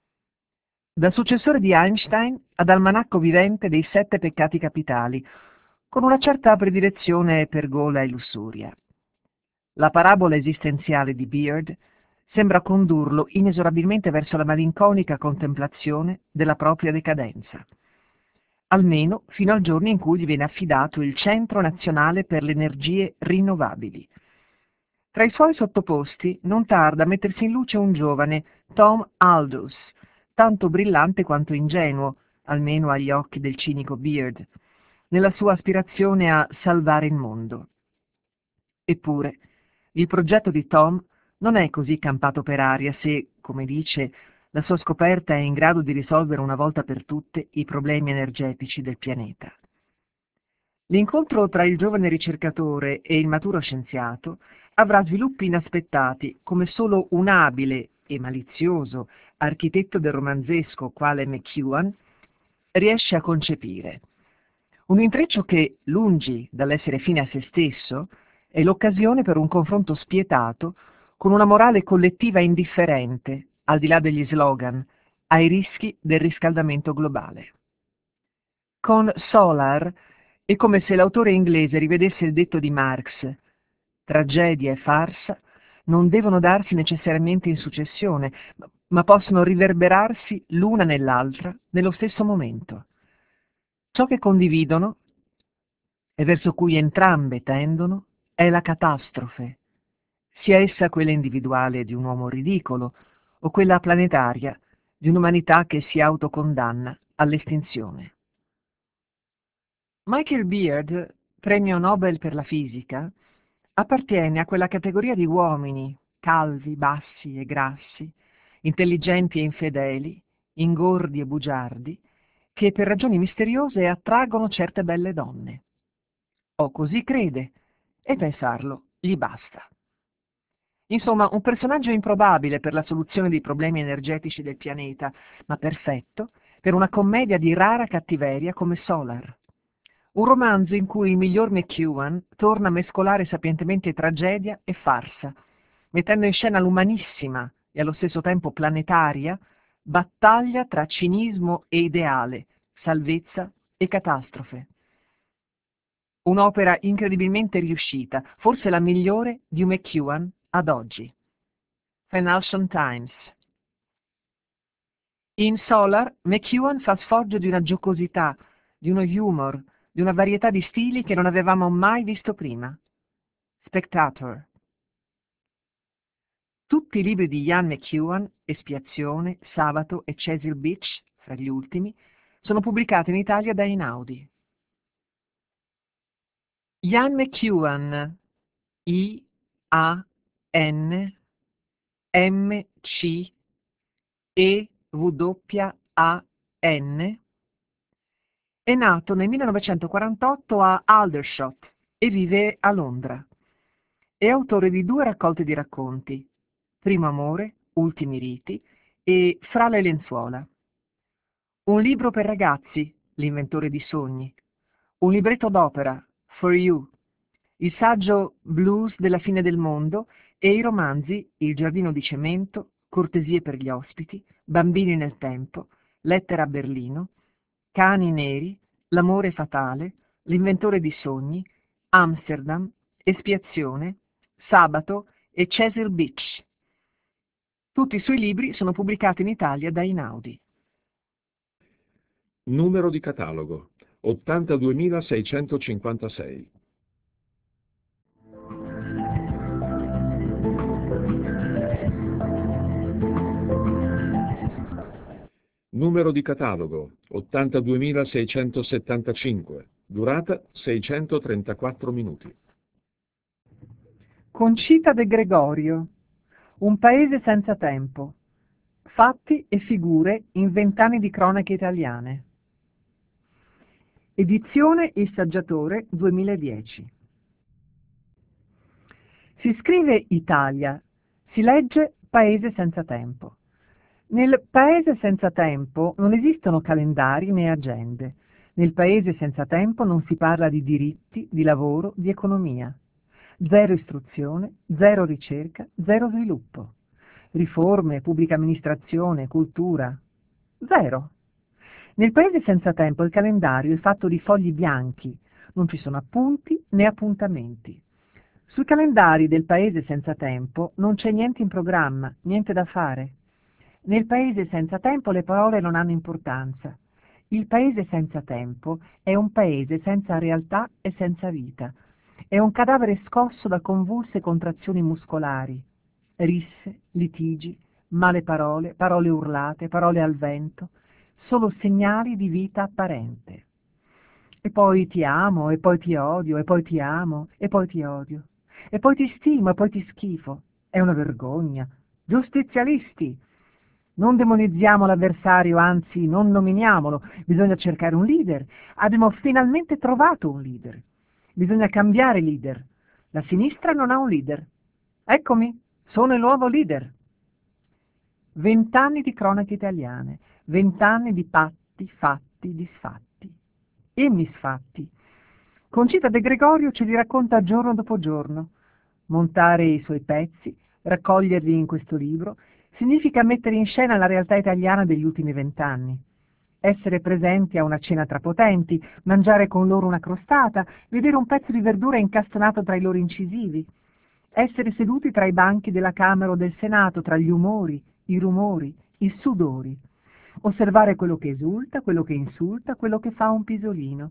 Da successore di Einstein ad almanacco vivente dei sette peccati capitali, con una certa predilezione per gola e lussuria. La parabola esistenziale di Beard sembra condurlo inesorabilmente verso la malinconica contemplazione della propria decadenza, almeno fino al giorno in cui gli viene affidato il Centro Nazionale per le Energie Rinnovabili. Tra i suoi sottoposti non tarda a mettersi in luce un giovane, Tom Aldous, tanto brillante quanto ingenuo, almeno agli occhi del cinico Beard, nella sua aspirazione a salvare il mondo. Eppure, il progetto di Tom non è così campato per aria se, come dice, la sua scoperta è in grado di risolvere una volta per tutte i problemi energetici del pianeta. L'incontro tra il giovane ricercatore e il maturo scienziato avrà sviluppi inaspettati, come solo un abile e malizioso architetto del romanzesco quale McEwan riesce a concepire. Un intreccio che, lungi dall'essere fine a se stesso, è l'occasione per un confronto spietato con una morale collettiva indifferente, al di là degli slogan, ai rischi del riscaldamento globale. Con Solar è come se l'autore inglese rivedesse il detto di Marx: tragedia e farsa non devono darsi necessariamente in successione, ma possono riverberarsi l'una nell'altra nello stesso momento. Ciò che condividono e verso cui entrambe tendono è la catastrofe, sia essa quella individuale di un uomo ridicolo o quella planetaria di un'umanità che si autocondanna all'estinzione. Michael Beard, premio Nobel per la fisica, appartiene a quella categoria di uomini, calvi, bassi e grassi, intelligenti e infedeli, ingordi e bugiardi, che per ragioni misteriose attraggono certe belle donne. O così crede, e pensarlo gli basta. Insomma, un personaggio improbabile per la soluzione dei problemi energetici del pianeta, ma perfetto per una commedia di rara cattiveria come Solar. Un romanzo in cui il miglior McEwan torna a mescolare sapientemente tragedia e farsa, mettendo in scena l'umanissima e allo stesso tempo planetaria battaglia tra cinismo e ideale, salvezza e catastrofe. Un'opera incredibilmente riuscita, forse la migliore di un McEwan ad oggi. Financial Times. In Solar, McEwan fa sfoggio di una giocosità, di uno humor, di una varietà di stili che non avevamo mai visto prima. Spectator. Tutti i libri di Ian McEwan, Espiazione, Sabato e Cecil Beach, fra gli ultimi, sono pubblicati in Italia da Einaudi. Ian McEwan, I A N M C E W A N, è nato nel millenovecentoquarantotto a Aldershot e vive a Londra. È autore di due raccolte di racconti, Primo amore, Ultimi riti e Fra le lenzuola. Un libro per ragazzi, L'inventore di sogni. Un libretto d'opera, For You. Il saggio Blues della fine del mondo e i romanzi Il giardino di cemento, Cortesie per gli ospiti, Bambini nel tempo, Lettera a Berlino, Cani neri, L'amore fatale, L'inventore di sogni, Amsterdam, Espiazione, Sabato e Cecil Beach. Tutti i suoi libri sono pubblicati in Italia da Einaudi. Numero di catalogo ottantaduemilaseicentocinquantasei. Numero di catalogo ottantaduemilaseicentosettantacinque, durata seicentotrentaquattro minuti. Concita De Gregorio, Un paese senza tempo. Fatti e figure in vent'anni di cronache italiane. Edizione Il Saggiatore duemiladieci. Si scrive Italia, si legge Paese senza tempo. Nel Paese senza tempo non esistono calendari né agende. Nel Paese senza tempo non si parla di diritti, di lavoro, di economia. Zero istruzione, zero ricerca, zero sviluppo. Riforme, pubblica amministrazione, cultura. Zero. Nel Paese senza tempo il calendario è fatto di fogli bianchi, non ci sono appunti né appuntamenti. Sui calendari del Paese senza tempo non c'è niente in programma, niente da fare. Nel Paese senza tempo le parole non hanno importanza. Il Paese senza tempo è un paese senza realtà e senza vita. È un cadavere scosso da convulse contrazioni muscolari, risse, litigi, male parole, parole urlate, parole al vento, solo segnali di vita apparente. E poi ti amo, e poi ti odio, e poi ti amo, e poi ti odio, e poi ti stimo, e poi ti schifo. È una vergogna. Giustizialisti! Non demonizziamo l'avversario, anzi non nominiamolo. Bisogna cercare un leader. Abbiamo finalmente trovato un leader. Bisogna cambiare leader. La sinistra non ha un leader. Eccomi, sono il nuovo leader. Vent'anni di cronache italiane, vent'anni di patti, fatti, disfatti e misfatti. Concita De Gregorio ce li racconta giorno dopo giorno. Montare i suoi pezzi, raccoglierli in questo libro, significa mettere in scena la realtà italiana degli ultimi vent'anni. Essere presenti a una cena tra potenti, mangiare con loro una crostata, vedere un pezzo di verdura incastonato tra i loro incisivi, essere seduti tra i banchi della Camera o del Senato, tra gli umori, i rumori, i sudori, osservare quello che esulta, quello che insulta, quello che fa un pisolino.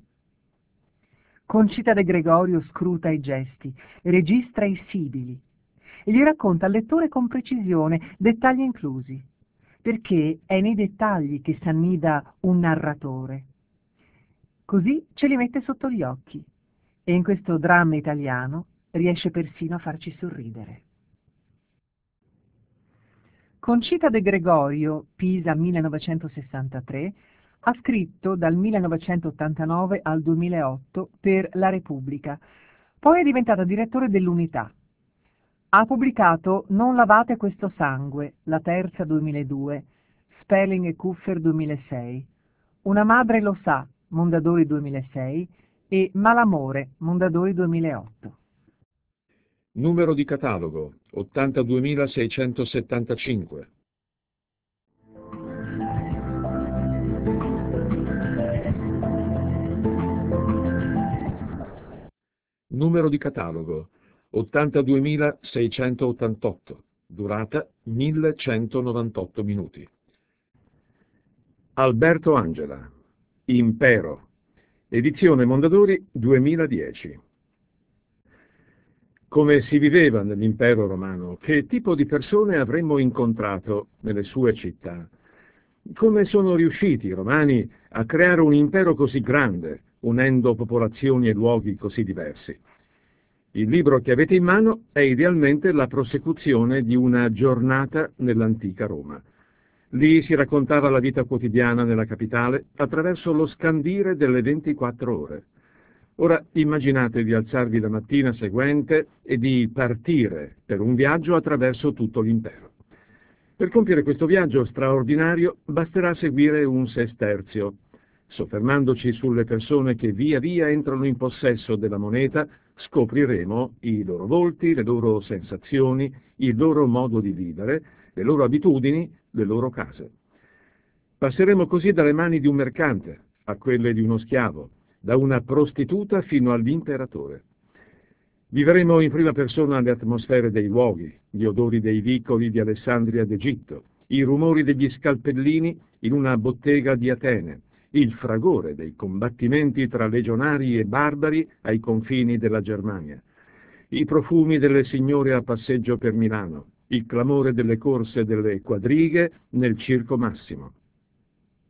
Concita De Gregorio scruta i gesti, registra i sibili e gli racconta al lettore con precisione, dettagli inclusi, perché è nei dettagli che s'annida un narratore. Così ce li mette sotto gli occhi e in questo dramma italiano riesce persino a farci sorridere. Concita De Gregorio, Pisa millenovecentosessantatré, ha scritto dal millenovecentottantanove al duemilaotto per La Repubblica, poi è diventata direttore dell'Unità. Ha pubblicato Non lavate questo sangue, La Terza duemiladue, Sperling e Kuffer duemilasei, Una madre lo sa, Mondadori duemilasei e Malamore, Mondadori duemilaotto. Numero di catalogo ottantaduemilaseicentosettantacinque. Numero di catalogo ottantaduemilaseicentottantotto, durata millecentonovantotto minuti. Alberto Angela, Impero, edizione Mondadori duemiladieci. Come si viveva nell'impero romano? Che tipo di persone avremmo incontrato nelle sue città? Come sono riusciti i romani a creare un impero così grande, unendo popolazioni e luoghi così diversi? Il libro che avete in mano è idealmente la prosecuzione di una giornata nell'antica Roma. Lì si raccontava la vita quotidiana nella capitale attraverso lo scandire delle ventiquattro ore. Ora immaginate di alzarvi la mattina seguente e di partire per un viaggio attraverso tutto l'impero. Per compiere questo viaggio straordinario basterà seguire un sesterzio. Soffermandoci sulle persone che via via entrano in possesso della moneta, scopriremo i loro volti, le loro sensazioni, il loro modo di vivere, le loro abitudini, le loro case. Passeremo così dalle mani di un mercante a quelle di uno schiavo, da una prostituta fino all'imperatore. Vivremo in prima persona le atmosfere dei luoghi, gli odori dei vicoli di Alessandria d'Egitto, i rumori degli scalpellini in una bottega di Atene, il fragore dei combattimenti tra legionari e barbari ai confini della Germania, i profumi delle signore a passeggio per Milano, il clamore delle corse delle quadrighe nel Circo Massimo.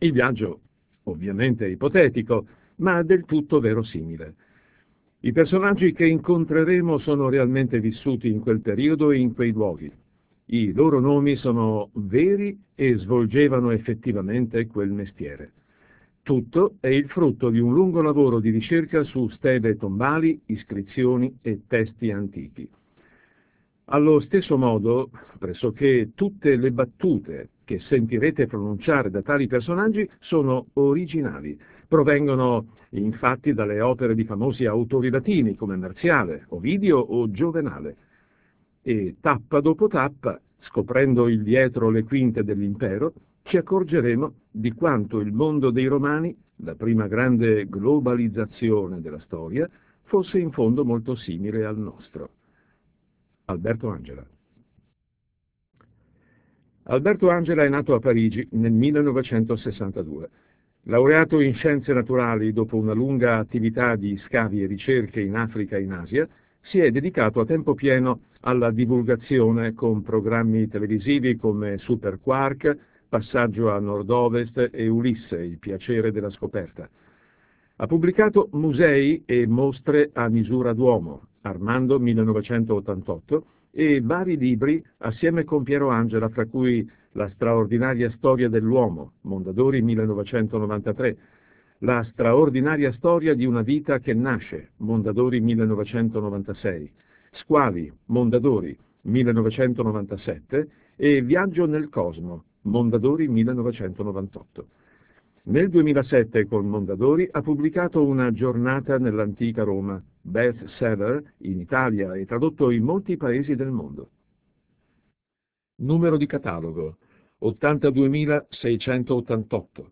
Il viaggio ovviamente è ipotetico, ma del tutto verosimile. I personaggi che incontreremo sono realmente vissuti in quel periodo e in quei luoghi. I loro nomi sono veri e svolgevano effettivamente quel mestiere. Tutto è il frutto di un lungo lavoro di ricerca su stele tombali, iscrizioni e testi antichi. Allo stesso modo, pressoché tutte le battute che sentirete pronunciare da tali personaggi sono originali, provengono infatti dalle opere di famosi autori latini come Marziale, Ovidio o Giovenale. E tappa dopo tappa, scoprendo il dietro le quinte dell'impero, ci accorgeremo di quanto il mondo dei Romani, la prima grande globalizzazione della storia, fosse in fondo molto simile al nostro. Alberto Angela. Alberto Angela è nato a Parigi nel millenovecentosessantadue. Laureato in scienze naturali dopo una lunga attività di scavi e ricerche in Africa e in Asia, si è dedicato a tempo pieno alla divulgazione con programmi televisivi come Super Quark, Passaggio a Nord-Ovest e Ulisse, il piacere della scoperta. Ha pubblicato Musei e mostre a misura d'uomo, Armando millenovecentottantotto, e vari libri assieme con Piero Angela, fra cui La straordinaria storia dell'uomo, Mondadori millenovecentonovantatré, La straordinaria storia di una vita che nasce, Mondadori millenovecentonovantasei, Squali, Mondadori millenovecentonovantasette e Viaggio nel Cosmo, Mondadori millenovecentonovantotto. Nel duemilasette con Mondadori ha pubblicato Una giornata nell'antica Roma, best seller in Italia e tradotto in molti paesi del mondo. Numero di catalogo ottantaduemilaseicentottantotto.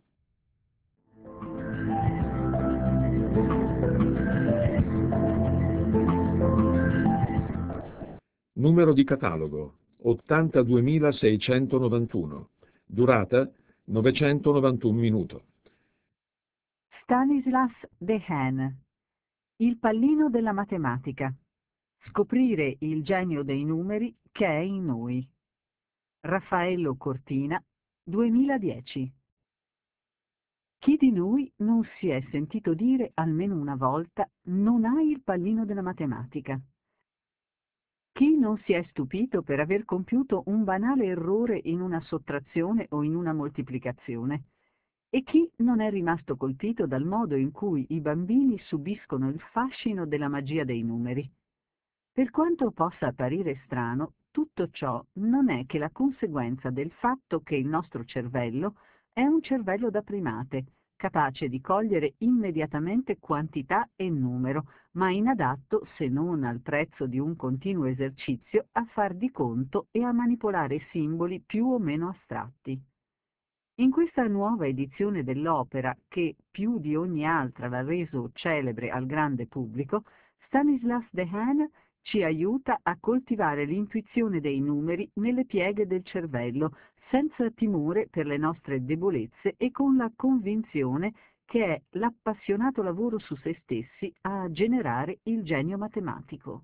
Numero di catalogo ottantaduemilaseicentonovantuno. Durata novecentonovantuno minuti. Stanislas Dehaene. Il pallino della matematica. Scoprire il genio dei numeri che è in noi. Raffaello Cortina, duemiladieci. Chi di noi non si è sentito dire almeno una volta non hai il pallino della matematica? Chi non si è stupito per aver compiuto un banale errore in una sottrazione o in una moltiplicazione? E chi non è rimasto colpito dal modo in cui i bambini subiscono il fascino della magia dei numeri? Per quanto possa apparire strano, tutto ciò non è che la conseguenza del fatto che il nostro cervello è un cervello da primate, capace di cogliere immediatamente quantità e numero, ma inadatto, se non al prezzo di un continuo esercizio, a far di conto e a manipolare simboli più o meno astratti. In questa nuova edizione dell'opera, che più di ogni altra l'ha reso celebre al grande pubblico, Stanislas Dehaene ci aiuta a coltivare l'intuizione dei numeri nelle pieghe del cervello, senza timore per le nostre debolezze e con la convinzione che è l'appassionato lavoro su se stessi a generare il genio matematico.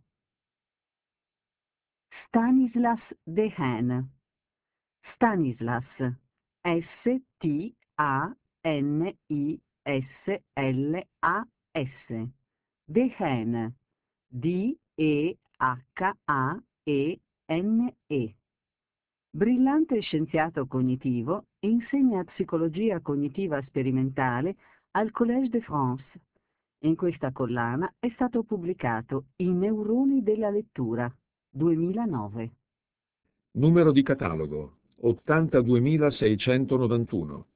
Stanislas Dehaene. Stanislas, S T A N I S L A S. Dehaene, D E H A E N E. Brillante scienziato cognitivo, insegna psicologia cognitiva sperimentale al Collège de France. In questa collana è stato pubblicato I neuroni della lettura, duemilanove. Numero di catalogo ottantaduemilaseicentonovantuno.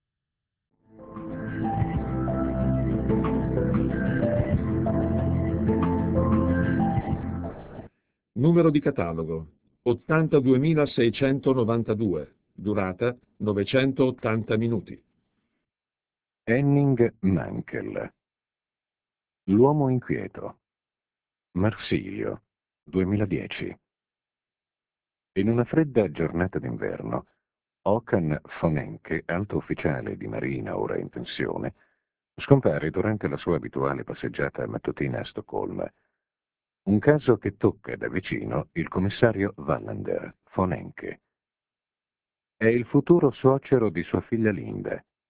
Numero di catalogo ottantaduemilaseicentonovantadue. Durata novecentottanta minuti. Henning Mankell. L'uomo inquieto. Marsilio, duemiladieci. In una fredda giornata d'inverno, Håkan von Enke, alto ufficiale di marina ora in pensione, scompare durante la sua abituale passeggiata mattutina a Stoccolma. Un caso che tocca da vicino il commissario Wallander, von Enke. È il futuro suocero di sua figlia Linda,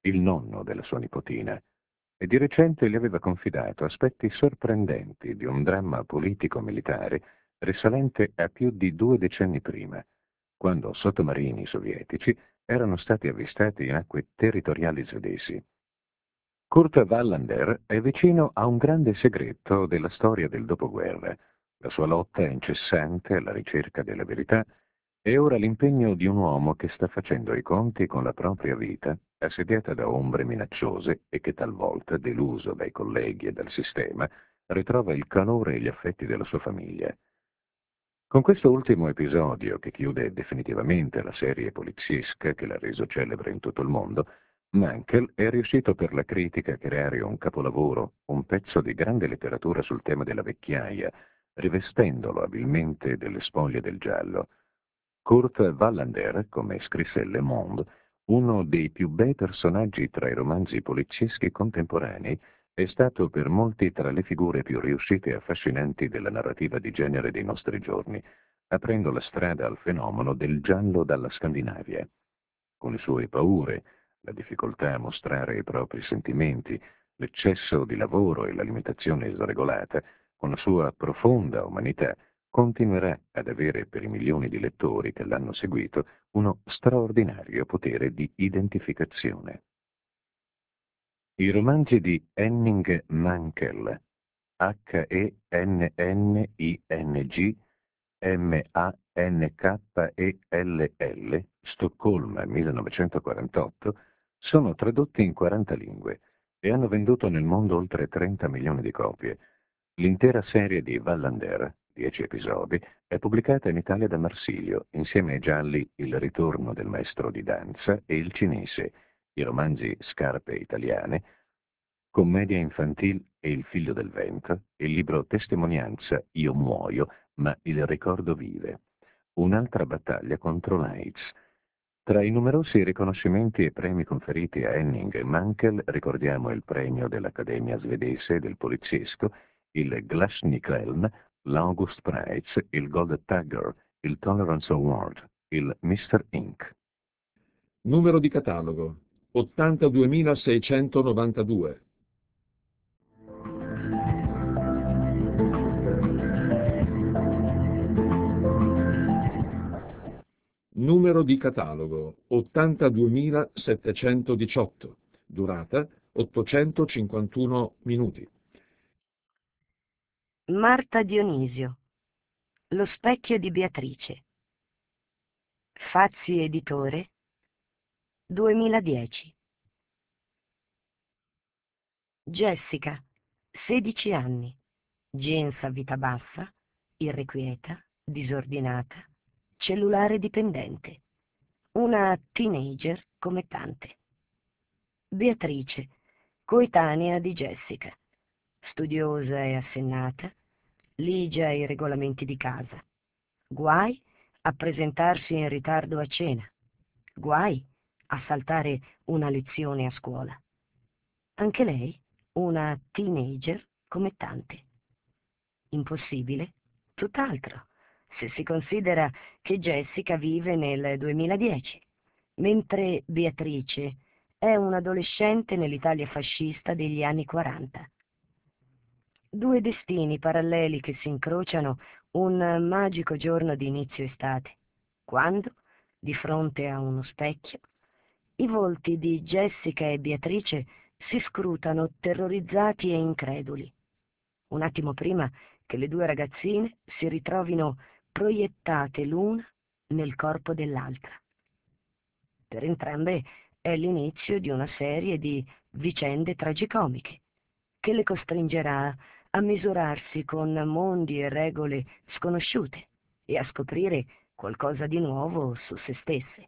il nonno della sua nipotina, e di recente gli aveva confidato aspetti sorprendenti di un dramma politico-militare risalente a più di due decenni prima, quando sottomarini sovietici erano stati avvistati in acque territoriali svedesi. Kurt Wallander è vicino a un grande segreto della storia del dopoguerra, la sua lotta incessante alla ricerca della verità e ora l'impegno di un uomo che sta facendo i conti con la propria vita, assediata da ombre minacciose e che talvolta, deluso dai colleghi e dal sistema, ritrova il calore e gli affetti della sua famiglia. Con questo ultimo episodio, che chiude definitivamente la serie poliziesca che l'ha reso celebre in tutto il mondo, Mankell è riuscito per la critica a creare un capolavoro, un pezzo di grande letteratura sul tema della vecchiaia, rivestendolo abilmente delle spoglie del giallo. Kurt Wallander, come scrisse Le Monde, uno dei più bei personaggi tra i romanzi polizieschi contemporanei, è stato per molti tra le figure più riuscite e affascinanti della narrativa di genere dei nostri giorni, aprendo la strada al fenomeno del giallo dalla Scandinavia. Con le sue paure, la difficoltà a mostrare i propri sentimenti, l'eccesso di lavoro e la limitazione sregolata, con la sua profonda umanità, continuerà ad avere per i milioni di lettori che l'hanno seguito uno straordinario potere di identificazione. I romanzi di Henning Mankell, H E N N I N G M A N K E L L, Stoccolma millenovecentoquarantotto, sono tradotti in quaranta lingue e hanno venduto nel mondo oltre trenta milioni di copie. L'intera serie di Wallander, dieci episodi, è pubblicata in Italia da Marsilio, insieme ai gialli Il ritorno del maestro di danza e Il cinese, i romanzi Scarpe italiane, Commedia infantile e Il figlio del vento, il libro Testimonianza Io muoio, ma il ricordo vive. Un'altra battaglia contro l'AIDS. Tra i numerosi riconoscimenti e premi conferiti a Henning Mankell ricordiamo il premio dell'Accademia svedese del poliziesco, il Glasnikelm, l'August Prize, il Gold Tagger, il Tolerance Award, il mister Inc. Numero di catalogo ottantaduemilaseicentonovantadue. Numero di catalogo ottantaduemilasettecentodiciotto. Durata ottocentocinquantuno minuti. Marta Dionisio. Lo specchio di Beatrice. Fazzi Editore. duemiladieci. Jessica, sedici anni. Jeans a vita bassa, irrequieta, disordinata, cellulare dipendente. Una teenager come tante. Beatrice, coetanea di Jessica, studiosa e assennata, ligia ai regolamenti di casa. Guai a presentarsi in ritardo a cena. Guai a saltare una lezione a scuola. Anche lei, una teenager come tante. Impossibile? Tutt'altro, se si considera che Jessica vive nel duemiladieci, mentre Beatrice è un'adolescente nell'Italia fascista degli anni quaranta. Due destini paralleli che si incrociano un magico giorno di inizio estate, quando, di fronte a uno specchio, i volti di Jessica e Beatrice si scrutano terrorizzati e increduli, un attimo prima che le due ragazzine si ritrovino proiettate l'una nel corpo dell'altra. Per entrambe è l'inizio di una serie di vicende tragicomiche che le costringerà a misurarsi con mondi e regole sconosciute e a scoprire qualcosa di nuovo su se stesse.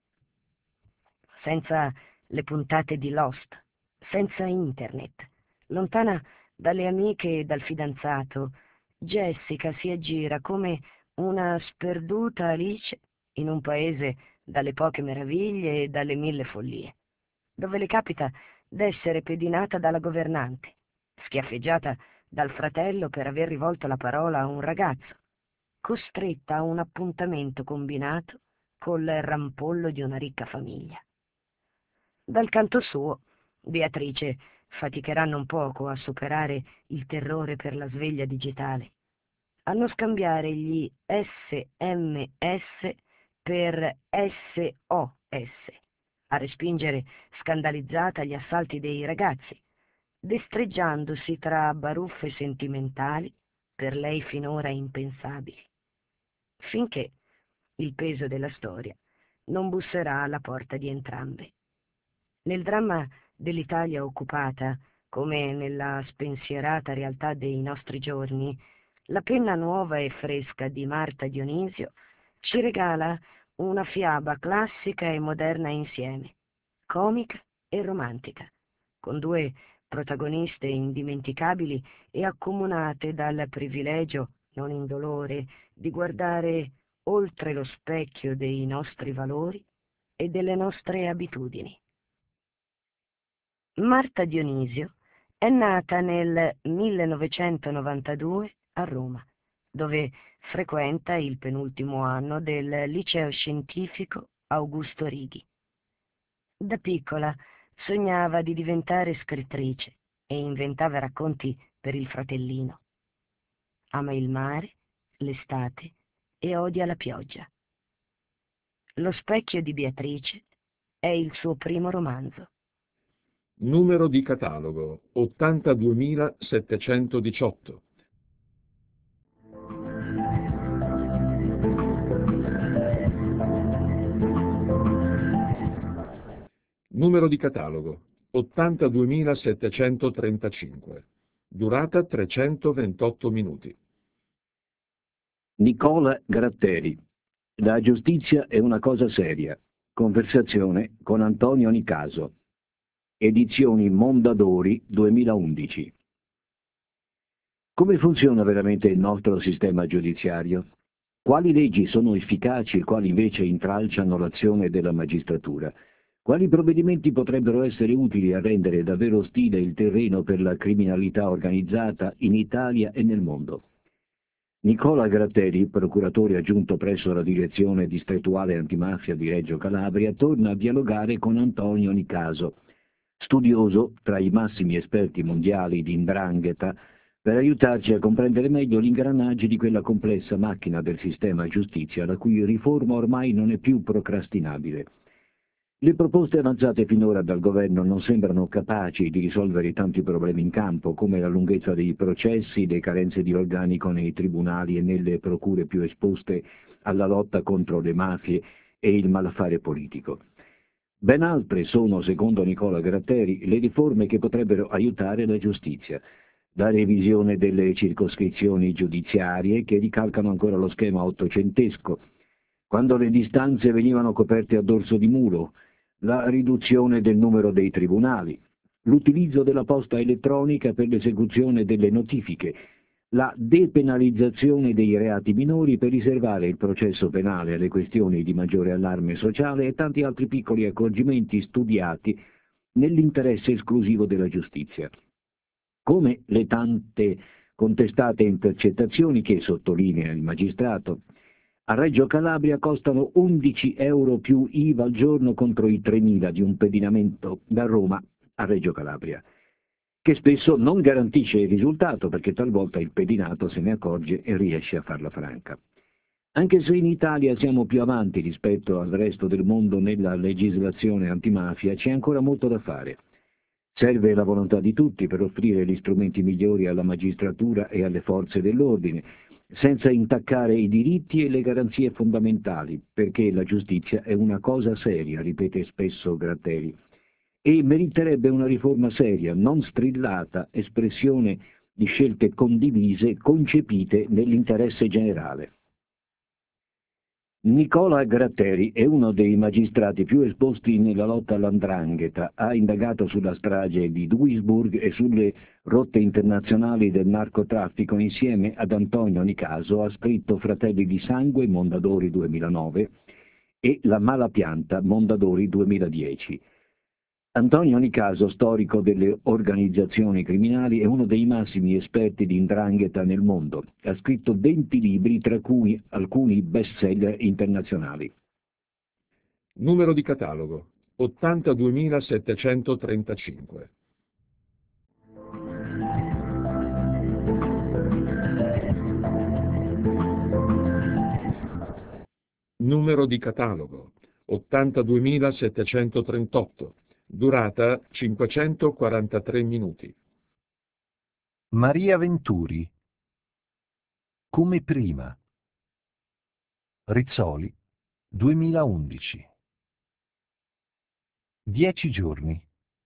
Senza le puntate di Lost, senza internet, lontana dalle amiche e dal fidanzato, Jessica si aggira come una sperduta Alice in un paese dalle poche meraviglie e dalle mille follie, dove le capita d'essere pedinata dalla governante, schiaffeggiata dal fratello per aver rivolto la parola a un ragazzo, costretta a un appuntamento combinato col rampollo di una ricca famiglia. Dal canto suo, Beatrice faticherà non poco a superare il terrore per la sveglia digitale, a non scambiare gli S M S per S O S, a respingere scandalizzata gli assalti dei ragazzi, destreggiandosi tra baruffe sentimentali per lei finora impensabili, finché il peso della storia non busserà alla porta di entrambe. Nel dramma dell'Italia occupata, come nella spensierata realtà dei nostri giorni, la penna nuova e fresca di Marta Dionisio ci regala una fiaba classica e moderna insieme, comica e romantica, con due protagoniste indimenticabili e accomunate dal privilegio, non indolore, di guardare oltre lo specchio dei nostri valori e delle nostre abitudini. Marta Dionisio è nata nel millenovecentonovantadue a Roma, dove frequenta il penultimo anno del liceo scientifico Augusto Righi. Da piccola sognava di diventare scrittrice e inventava racconti per il fratellino. Ama il mare, l'estate e odia la pioggia. Lo specchio di Beatrice è il suo primo romanzo. Numero di catalogo ottantaduemilasettecentodiciotto. Numero di catalogo ottantaduemilasettecentotrentacinque. Durata trecentoventotto minuti. Nicola Gratteri. La giustizia è una cosa seria. Conversazione con Antonio Nicaso. Edizioni Mondadori duemilaundici. Come funziona veramente il nostro sistema giudiziario? Quali leggi sono efficaci e quali invece intralciano l'azione della magistratura? Quali provvedimenti potrebbero essere utili a rendere davvero ostile il terreno per la criminalità organizzata in Italia e nel mondo? Nicola Gratteri, procuratore aggiunto presso la Direzione Distrettuale Antimafia di Reggio Calabria, torna a dialogare con Antonio Nicaso, studioso tra i massimi esperti mondiali di 'ndrangheta, per aiutarci a comprendere meglio gli ingranaggi di quella complessa macchina del sistema giustizia, la cui riforma ormai non è più procrastinabile. Le proposte avanzate finora dal governo non sembrano capaci di risolvere i tanti problemi in campo, come la lunghezza dei processi, le carenze di organico nei tribunali e nelle procure più esposte alla lotta contro le mafie e il malaffare politico. Ben altre sono, secondo Nicola Gratteri, le riforme che potrebbero aiutare la giustizia. La revisione delle circoscrizioni giudiziarie, che ricalcano ancora lo schema ottocentesco, quando le distanze venivano coperte a dorso di mulo, la riduzione del numero dei tribunali, l'utilizzo della posta elettronica per l'esecuzione delle notifiche, la depenalizzazione dei reati minori per riservare il processo penale alle questioni di maggiore allarme sociale e tanti altri piccoli accorgimenti studiati nell'interesse esclusivo della giustizia. Come le tante contestate intercettazioni che, sottolinea il magistrato, a Reggio Calabria costano undici euro più I V A al giorno contro i tremila di un pedinamento da Roma a Reggio Calabria, che spesso non garantisce il risultato perché talvolta il pedinato se ne accorge e riesce a farla franca. Anche se in Italia siamo più avanti rispetto al resto del mondo nella legislazione antimafia, c'è ancora molto da fare. Serve la volontà di tutti per offrire gli strumenti migliori alla magistratura e alle forze dell'ordine, senza intaccare i diritti e le garanzie fondamentali, perché la giustizia è una cosa seria, ripete spesso Gratteri, e meriterebbe una riforma seria, non strillata, espressione di scelte condivise, concepite nell'interesse generale. Nicola Gratteri è uno dei magistrati più esposti nella lotta all''ndrangheta, ha indagato sulla strage di Duisburg e sulle rotte internazionali del narcotraffico. Insieme ad Antonio Nicaso ha scritto Fratelli di sangue, Mondadori duemilanove, e La malapianta, Mondadori duemiladieci. Antonio Nicaso, storico delle organizzazioni criminali, è uno dei massimi esperti di 'ndrangheta nel mondo. Ha scritto venti libri, tra cui alcuni bestseller internazionali. Numero di catalogo ottantaduemilasettecentotrentacinque. Numero di catalogo ottantaduemilasettecentotrentotto, durata cinquecentoquarantatré minuti. Maria Venturi, Come prima. Rizzoli, duemilaundici. Dieci giorni.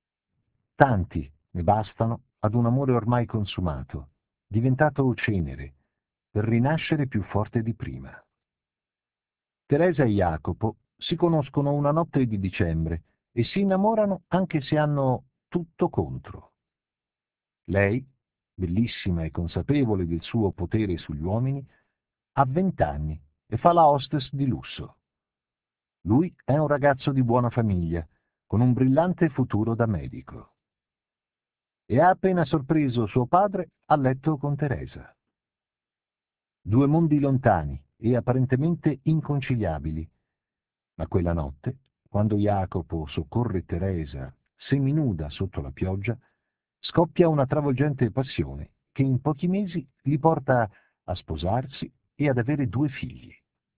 Tanti ne bastano ad un amore ormai consumato, diventato cenere, per rinascere più forte di prima. Teresa e Jacopo si conoscono una notte di dicembre e si innamorano anche se hanno tutto contro. Lei, bellissima e consapevole del suo potere sugli uomini, ha vent'anni e fa la hostess di lusso. Lui è un ragazzo di buona famiglia, con un brillante futuro da medico. E ha appena sorpreso suo padre a letto con Teresa. Due mondi lontani e apparentemente inconciliabili. Ma quella notte, quando Jacopo soccorre Teresa seminuda sotto la pioggia, scoppia una travolgente passione che in pochi mesi li porta a sposarsi e ad avere due figli.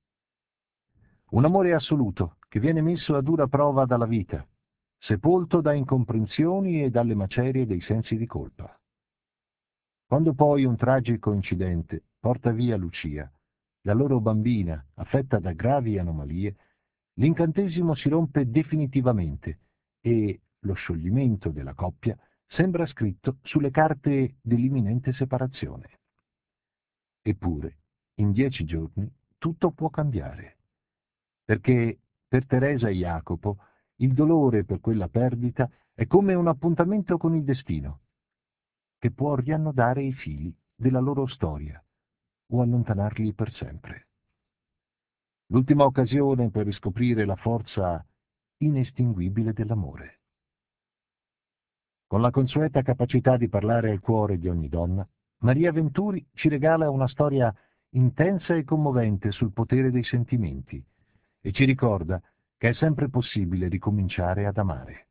Un amore assoluto che viene messo a dura prova dalla vita, sepolto da incomprensioni e dalle macerie dei sensi di colpa. Quando poi un tragico incidente porta via Lucia, la loro bambina affetta da gravi anomalie, l'incantesimo si rompe definitivamente e lo scioglimento della coppia sembra scritto sulle carte dell'imminente separazione. Eppure, in dieci giorni, tutto può cambiare. Perché per Teresa e Jacopo il dolore per quella perdita è come un appuntamento con il destino, che può riannodare i fili della loro storia o allontanarli per sempre. L'ultima occasione per riscoprire la forza inestinguibile dell'amore. Con la consueta capacità di parlare al cuore di ogni donna, Maria Venturi ci regala una storia intensa e commovente sul potere dei sentimenti e ci ricorda che è sempre possibile ricominciare ad amare.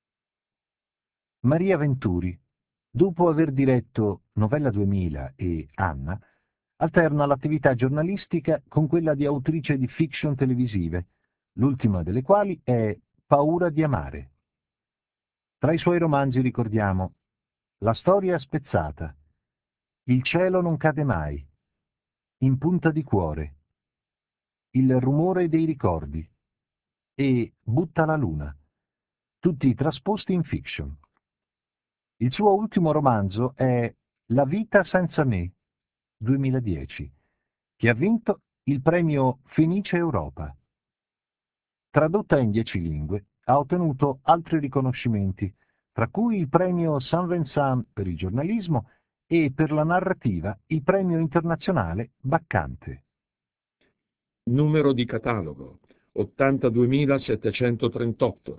Maria Venturi, dopo aver diretto Novella duemila e Anna, alterna l'attività giornalistica con quella di autrice di fiction televisive, l'ultima delle quali è Paura di amare. Tra i suoi romanzi ricordiamo La storia spezzata, Il cielo non cade mai, In punta di cuore, Il rumore dei ricordi e Butta la luna, tutti trasposti in fiction. Il suo ultimo romanzo è La vita senza me, duemiladieci, che ha vinto il premio Fenice Europa. Tradotta in dieci lingue, ha ottenuto altri riconoscimenti, tra cui il premio Saint Vincent per il giornalismo e per la narrativa il premio internazionale Baccante. Numero di catalogo ottantaduemilasettecentotrentotto.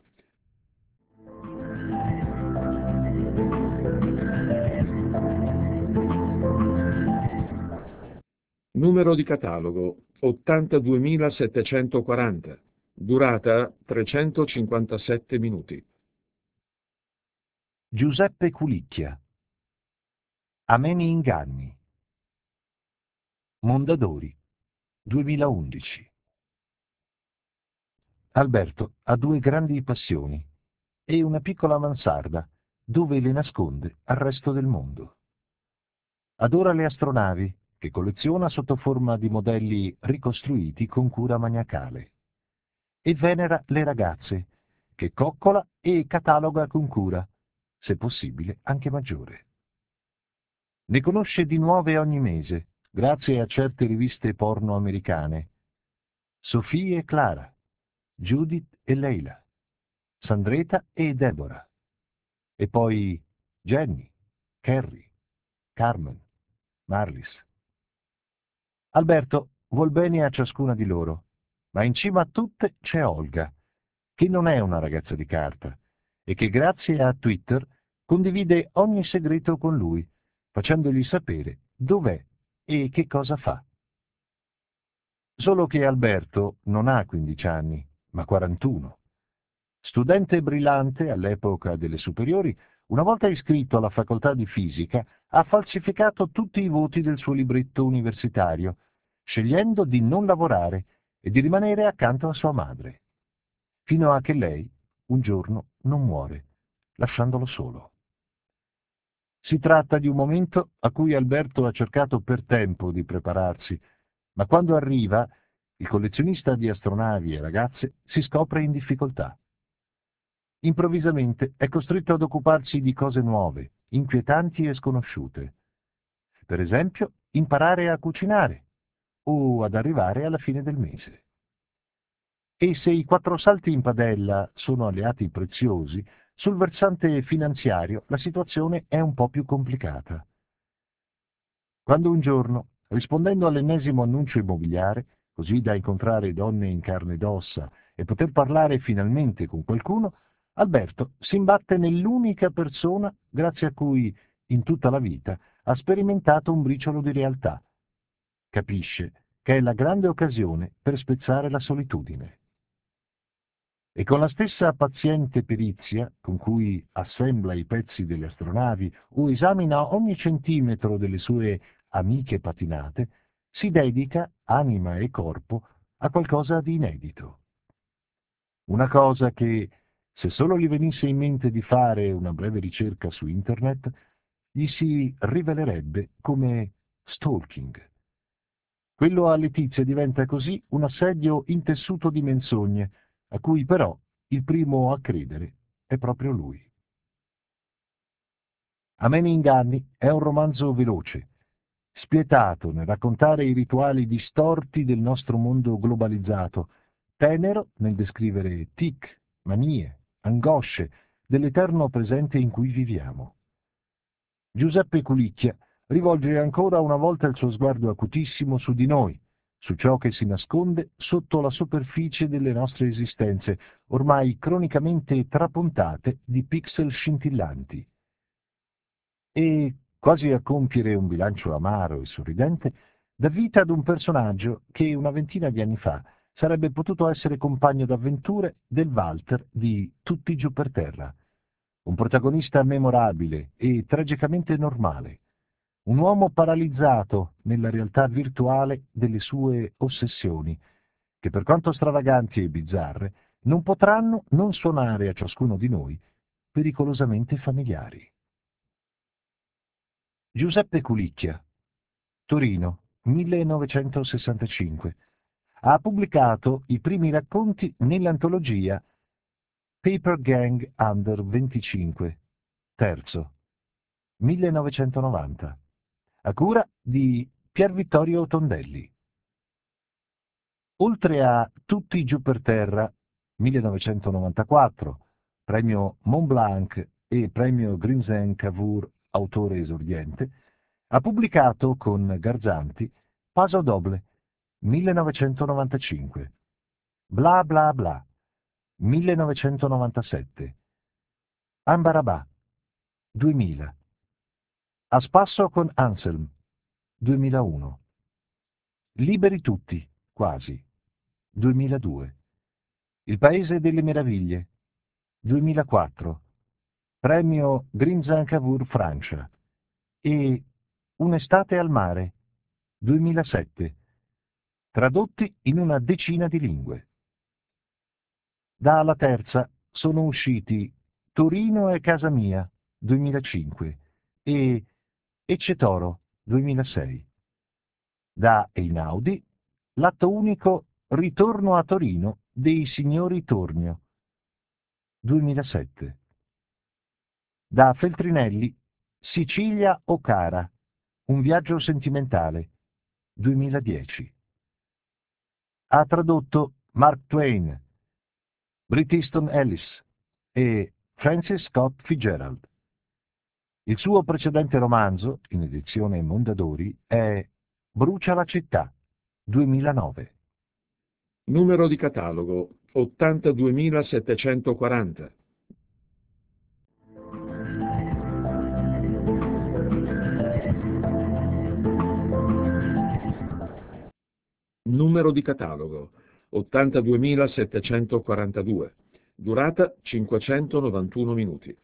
Numero di catalogo ottantaduemilasettecentoquaranta, durata trecentocinquantasette minuti. Giuseppe Culicchia, Ameni inganni. Mondadori, duemilaundici. Alberto ha due grandi passioni e una piccola mansarda dove le nasconde al resto del mondo. Adora le astronavi, che colleziona sotto forma di modelli ricostruiti con cura maniacale, e venera le ragazze, che coccola e cataloga con cura, se possibile anche maggiore. Ne conosce di nuove ogni mese, grazie a certe riviste porno americane. Sophie e Clara, Judith e Leila, Sandreta e Deborah, e poi Jenny, Carrie, Carmen, Marlis. Alberto vuol bene a ciascuna di loro, ma in cima a tutte c'è Olga, che non è una ragazza di carta e che grazie a Twitter condivide ogni segreto con lui, facendogli sapere dov'è e che cosa fa. Solo che Alberto non ha quindici anni, ma quarantuno. Studente brillante all'epoca delle superiori, una volta iscritto alla facoltà di fisica, ha falsificato tutti i voti del suo libretto universitario, scegliendo di non lavorare e di rimanere accanto a sua madre, fino a che lei, un giorno, non muore, lasciandolo solo. Si tratta di un momento a cui Alberto ha cercato per tempo di prepararsi, ma quando arriva, il collezionista di astronavi e ragazze si scopre in difficoltà. Improvvisamente è costretto ad occuparsi di cose nuove, inquietanti e sconosciute. Per esempio, imparare a cucinare o ad arrivare alla fine del mese. E se i quattro salti in padella sono alleati preziosi, sul versante finanziario la situazione è un po' più complicata. Quando un giorno, rispondendo all'ennesimo annuncio immobiliare, così da incontrare donne in carne ed ossa e poter parlare finalmente con qualcuno, Alberto si imbatte nell'unica persona grazie a cui, in tutta la vita, ha sperimentato un briciolo di realtà. Capisce che è la grande occasione per spezzare la solitudine. E con la stessa paziente perizia con cui assembla i pezzi delle astronavi o esamina ogni centimetro delle sue amiche patinate, si dedica, anima e corpo, a qualcosa di inedito. Una cosa che, se solo gli venisse in mente di fare una breve ricerca su internet, gli si rivelerebbe come stalking. Quello a Letizia diventa così un assedio intessuto di menzogne, a cui però il primo a credere è proprio lui. A me ne inganni è un romanzo veloce, spietato nel raccontare i rituali distorti del nostro mondo globalizzato, tenero nel descrivere tic, manie, angosce dell'eterno presente in cui viviamo. Giuseppe Culicchia rivolge ancora una volta il suo sguardo acutissimo su di noi, su ciò che si nasconde sotto la superficie delle nostre esistenze, ormai cronicamente trapuntate di pixel scintillanti. E, quasi a compiere un bilancio amaro e sorridente, dà vita ad un personaggio che una ventina di anni fa sarebbe potuto essere compagno d'avventure del Walter di Tutti giù per terra. Un protagonista memorabile e tragicamente normale. Un uomo paralizzato nella realtà virtuale delle sue ossessioni, che per quanto stravaganti e bizzarre, non potranno non suonare a ciascuno di noi pericolosamente familiari. Giuseppe Culicchia, Torino, millenovecentosessantacinque. Ha pubblicato i primi racconti nell'antologia Paper Gang Under venticinque, terzo, millenovecentonovanta, a cura di Pier Vittorio Tondelli. Oltre a Tutti giù per terra, millenovecentonovantaquattro, premio Mont Blanc e premio Grinzen-Cavour, autore esordiente, ha pubblicato con Garzanti Paso Doble, millenovecentonovantacinque, Bla bla bla, millenovecentonovantasette, Ambarabà, duemila, A spasso con Anselm, duemilauno, Liberi tutti, quasi, duemiladue, Il paese delle meraviglie, duemilaquattro, premio Grinzen-Cavour Francia e Un'estate al mare, duemilasette, tradotti in una decina di lingue. Dalla terza sono usciti Torino è casa mia, duemilacinque, e Eccetoro, duemilasei. Da Einaudi, l'atto unico Ritorno a Torino dei signori Tornio, duemilasette. Da Feltrinelli, Sicilia o cara, un viaggio sentimentale, duemiladieci. Ha tradotto Mark Twain, Bret Easton Ellis e Francis Scott Fitzgerald. Il suo precedente romanzo, in edizione Mondadori, è Brucia la città, duemilanove. Numero di catalogo ottantaduemilasettecentoquaranta. Numero di catalogo ottantaduemilasettecentoquarantadue. durata cinquecentonovantuno minuti.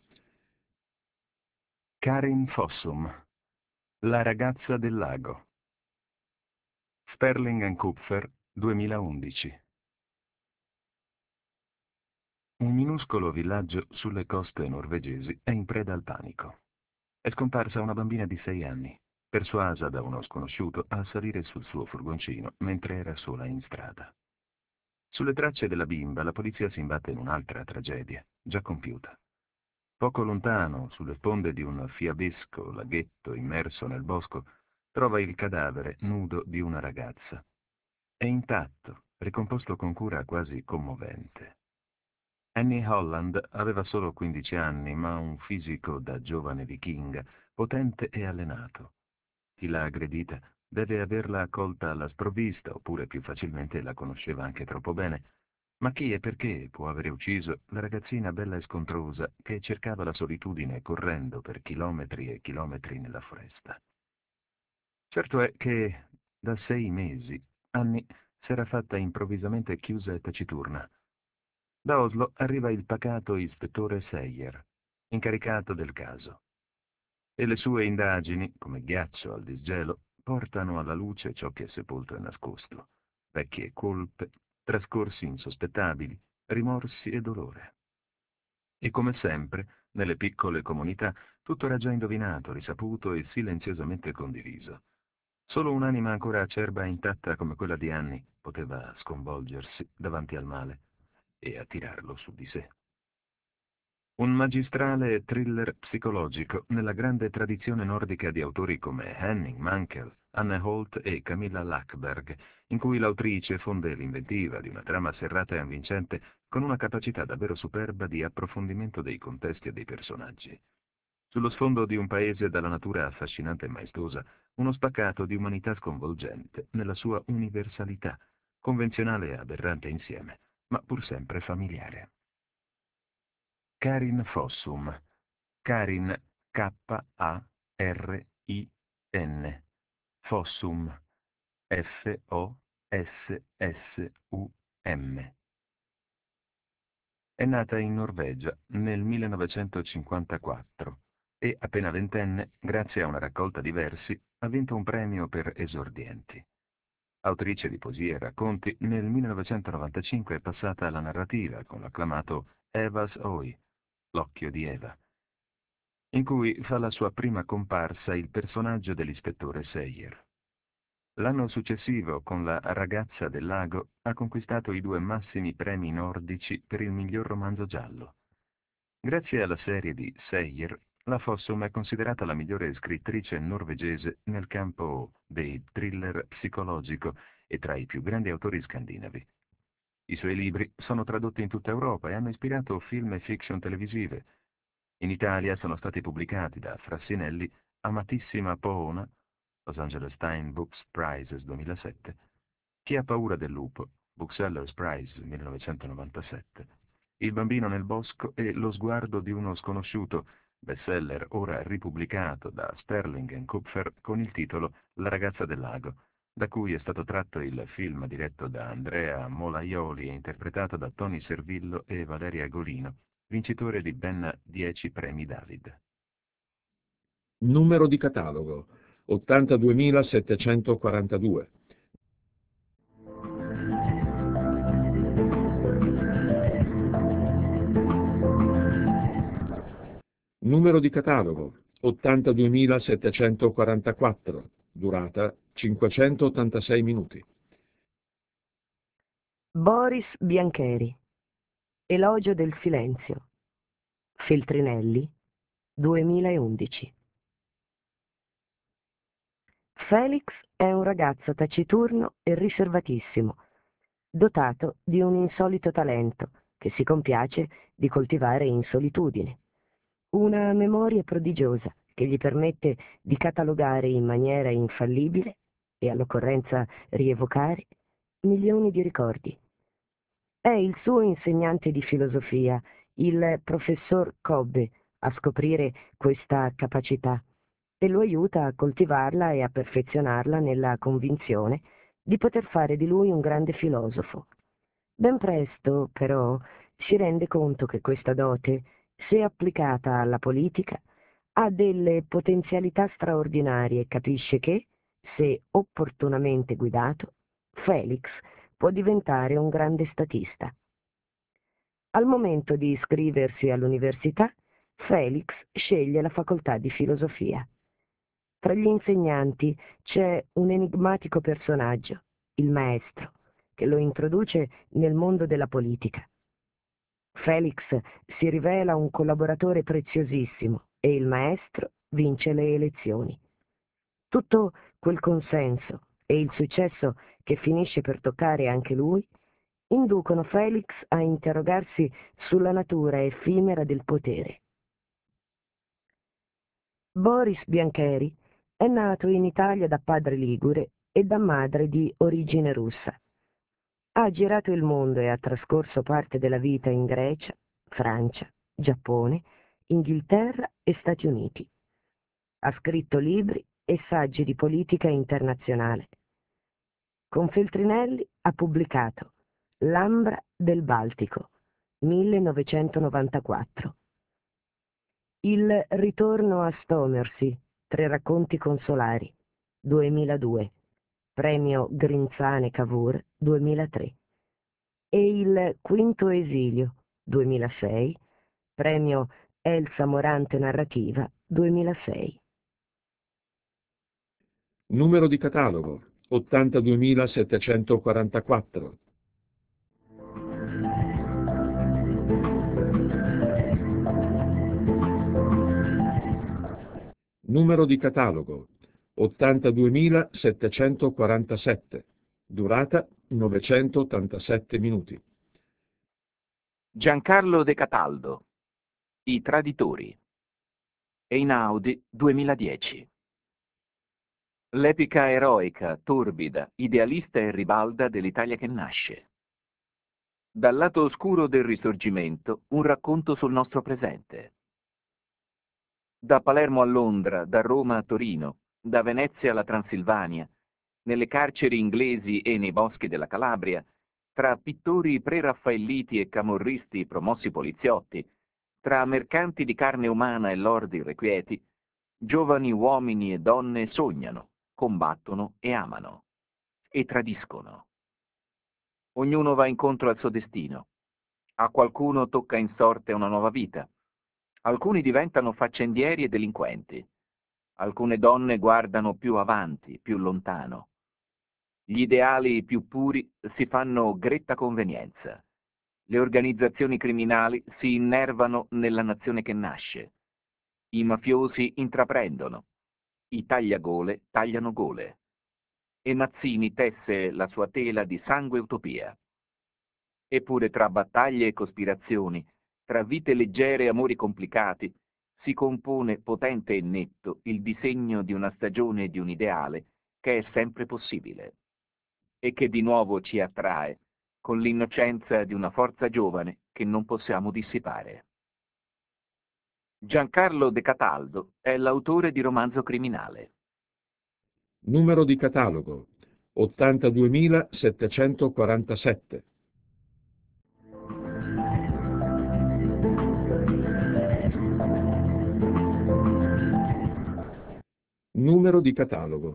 Karin Fossum, La ragazza del lago. Sperling and Kupfer, duemilaundici. Un minuscolo villaggio sulle coste norvegesi è in preda al panico. È scomparsa una bambina di sei anni, persuasa da uno sconosciuto a salire sul suo furgoncino mentre era sola in strada. Sulle tracce della bimba la polizia si imbatte in un'altra tragedia, già compiuta. Poco lontano, sulle sponde di un fiabesco laghetto immerso nel bosco, trova il cadavere nudo di una ragazza. È intatto, ricomposto con cura quasi commovente. Annie Holland aveva solo quindici anni, ma un fisico da giovane vichinga, potente e allenato. Chi l'ha aggredita deve averla accolta alla sprovvista, oppure più facilmente la conosceva anche troppo bene. Ma chi e perché può avere ucciso la ragazzina bella e scontrosa che cercava la solitudine correndo per chilometri e chilometri nella foresta? Certo è che da sei mesi Annie s'era fatta improvvisamente chiusa e taciturna. Da Oslo arriva il pacato ispettore Seyer, incaricato del caso. E le sue indagini, come ghiaccio al disgelo, portano alla luce ciò che è sepolto e nascosto: vecchie colpe, trascorsi insospettabili, rimorsi e dolore. E come sempre, nelle piccole comunità, tutto era già indovinato, risaputo e silenziosamente condiviso. Solo un'anima ancora acerba e intatta come quella di Annie poteva sconvolgersi davanti al male e attirarlo su di sé. Un magistrale thriller psicologico nella grande tradizione nordica di autori come Henning Mankell, Anne Holt e Camilla Lackberg, in cui l'autrice fonde l'inventiva di una trama serrata e avvincente con una capacità davvero superba di approfondimento dei contesti e dei personaggi. Sullo sfondo di un paese dalla natura affascinante e maestosa, uno spaccato di umanità sconvolgente nella sua universalità, convenzionale e aberrante insieme, ma pur sempre familiare. Karin Fossum. Karin, K A R I N. Fossum. F O S S U M. È nata in Norvegia nel millenovecentocinquantaquattro e, appena ventenne, grazie a una raccolta di versi, ha vinto un premio per esordienti. Autrice di poesie e racconti, nel millenovecentonovantacinque è passata alla narrativa con l'acclamato Eva's Eye, L'occhio di Eva, in cui fa la sua prima comparsa il personaggio dell'ispettore Seyer. L'anno successivo, con La ragazza del lago, ha conquistato i due massimi premi nordici per il miglior romanzo giallo. Grazie alla serie di Seyer, la Fossum è considerata la migliore scrittrice norvegese nel campo dei thriller psicologico e tra i più grandi autori scandinavi. I suoi libri sono tradotti in tutta Europa e hanno ispirato film e fiction televisive. In Italia sono stati pubblicati da Frassinelli Amatissima Poona, Los Angeles Times Books Prizes duemilasette, Chi ha paura del lupo, Booksellers Prize millenovecentonovantasette, Il bambino nel bosco e Lo sguardo di uno sconosciuto, bestseller ora ripubblicato da Sperling and Kupfer con il titolo La ragazza del lago, da cui è stato tratto il film diretto da Andrea Molaioli e interpretato da Tony Servillo e Valeria Golino, vincitore di ben dieci premi David. Numero di catalogo ottantaduemilasettecentoquarantadue. Numero di catalogo ottantaduemilasettecentoquarantaquattro, durata cinquecentottantasei minuti. Boris Biancheri. Elogio del silenzio. Feltrinelli, duemilaundici. Felix è un ragazzo taciturno e riservatissimo, dotato di un insolito talento che si compiace di coltivare in solitudine. Una memoria prodigiosa che gli permette di catalogare in maniera infallibile e all'occorrenza rievocare milioni di ricordi. È il suo insegnante di filosofia, il professor Cobbe, a scoprire questa capacità e lo aiuta a coltivarla e a perfezionarla nella convinzione di poter fare di lui un grande filosofo. Ben presto, però, si rende conto che questa dote, se applicata alla politica, ha delle potenzialità straordinarie e capisce che, se opportunamente guidato, Felix può diventare un grande statista. Al momento di iscriversi all'università, Felix sceglie la facoltà di filosofia. Tra gli insegnanti c'è un enigmatico personaggio, il maestro, che lo introduce nel mondo della politica. Felix si rivela un collaboratore preziosissimo e il maestro vince le elezioni. Tutto quel consenso e il successo che finisce per toccare anche lui inducono Felix a interrogarsi sulla natura effimera del potere. Boris Biancheri è nato in Italia da padre ligure e da madre di origine russa. Ha girato il mondo e ha trascorso parte della vita in Grecia, Francia, Giappone, Inghilterra e Stati Uniti. Ha scritto libri e saggi di politica internazionale. Con Feltrinelli ha pubblicato L'Ambra del Baltico, millenovecentonovantaquattro. Il ritorno a Stomersy, tre racconti consolari, duemiladue, premio Grinzane Cavour, duemilatré. E il Quinto esilio, duemilasei, premio Elsa Morante Narrativa, duemilasei. Numero di catalogo ottantaduemilasettecentoquarantaquattro. Numero di catalogo ottantaduemilasettecentoquarantasette. Durata novecentottantasette minuti. Giancarlo De Cataldo, I traditori. Einaudi duemiladieci. L'epica eroica, torbida, idealista e ribalda dell'Italia che nasce. Dal lato oscuro del Risorgimento, un racconto sul nostro presente. Da Palermo a Londra, da Roma a Torino, da Venezia alla Transilvania, nelle carceri inglesi e nei boschi della Calabria, tra pittori preraffaelliti e camorristi promossi poliziotti, tra mercanti di carne umana e lord irrequieti, giovani uomini e donne sognano, combattono e amano, e tradiscono. Ognuno va incontro al suo destino. A qualcuno tocca in sorte una nuova vita. Alcuni diventano faccendieri e delinquenti. Alcune donne guardano più avanti, più lontano. Gli ideali più puri si fanno gretta convenienza. Le organizzazioni criminali si innervano nella nazione che nasce. I mafiosi intraprendono. I tagliagole tagliano gole. E Mazzini tesse la sua tela di sangue e utopia. Eppure tra battaglie e cospirazioni, tra vite leggere e amori complicati, si compone potente e netto il disegno di una stagione e di un ideale che è sempre possibile e che di nuovo ci attrae con l'innocenza di una forza giovane che non possiamo dissipare. Giancarlo De Cataldo è l'autore di romanzo criminale. Numero di catalogo ottantaduemilasettecentoquarantasette. Numero di catalogo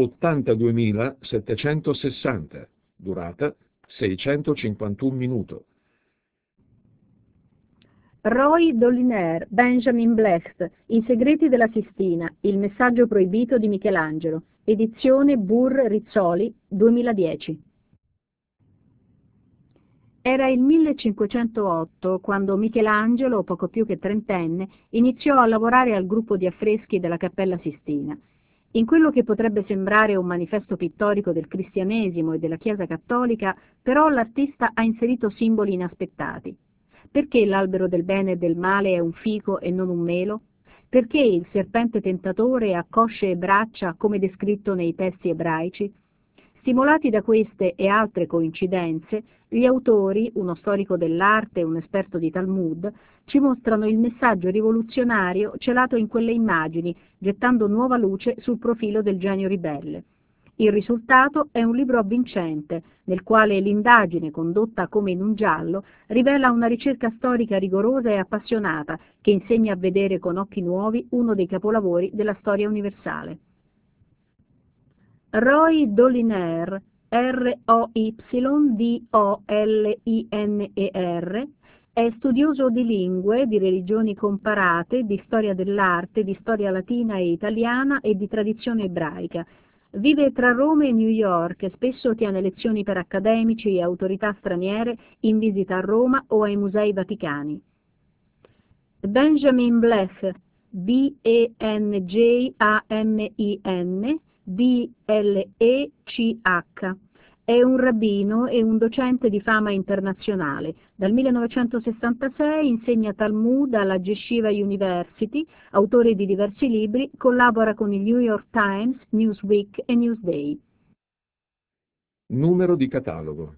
ottantaduemilasettecentosessanta. Durata seicentocinquantuno minuti. Roy Doliner, Benjamin Blecht, I segreti della Sistina, il messaggio proibito di Michelangelo, edizione Burr Rizzoli, duemiladieci. Era il millecinquecentootto quando Michelangelo, poco più che trentenne, iniziò a lavorare al gruppo di affreschi della Cappella Sistina. In quello che potrebbe sembrare un manifesto pittorico del cristianesimo e della Chiesa cattolica, però l'artista ha inserito simboli inaspettati. Perché l'albero del bene e del male è un fico e non un melo? Perché il serpente tentatore ha cosce e braccia come descritto nei testi ebraici? Stimolati da queste e altre coincidenze, gli autori, uno storico dell'arte e un esperto di Talmud, ci mostrano il messaggio rivoluzionario celato in quelle immagini, gettando nuova luce sul profilo del genio ribelle. Il risultato è un libro avvincente, nel quale l'indagine, condotta come in un giallo, rivela una ricerca storica rigorosa e appassionata che insegna a vedere con occhi nuovi uno dei capolavori della storia universale. Roy Doliner, R O Y D O L I N E R, è studioso di lingue, di religioni comparate, di storia dell'arte, di storia latina e italiana e di tradizione ebraica. Vive tra Roma e New York e spesso tiene lezioni per accademici e autorità straniere in visita a Roma o ai musei vaticani. Benjamin Blech, B E N J A M I N B L E C H, è un rabbino e un docente di fama internazionale. Dal millenovecentosessantasei insegna Talmud alla Yeshiva University, autore di diversi libri, collabora con il New York Times, Newsweek e Newsday. Numero di catalogo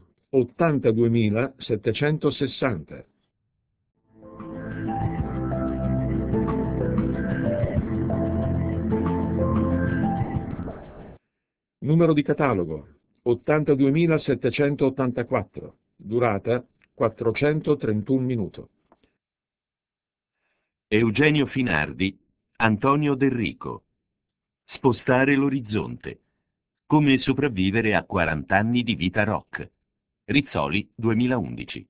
ottantaduemilasettecentosessanta. Numero di catalogo ottantaduemilasettecentottantaquattro. Durata quattrocentotrentuno minuti. Eugenio Finardi, Antonio Del Rico. Spostare l'orizzonte. Come sopravvivere a quaranta anni di vita rock. Rizzoli duemilaundici.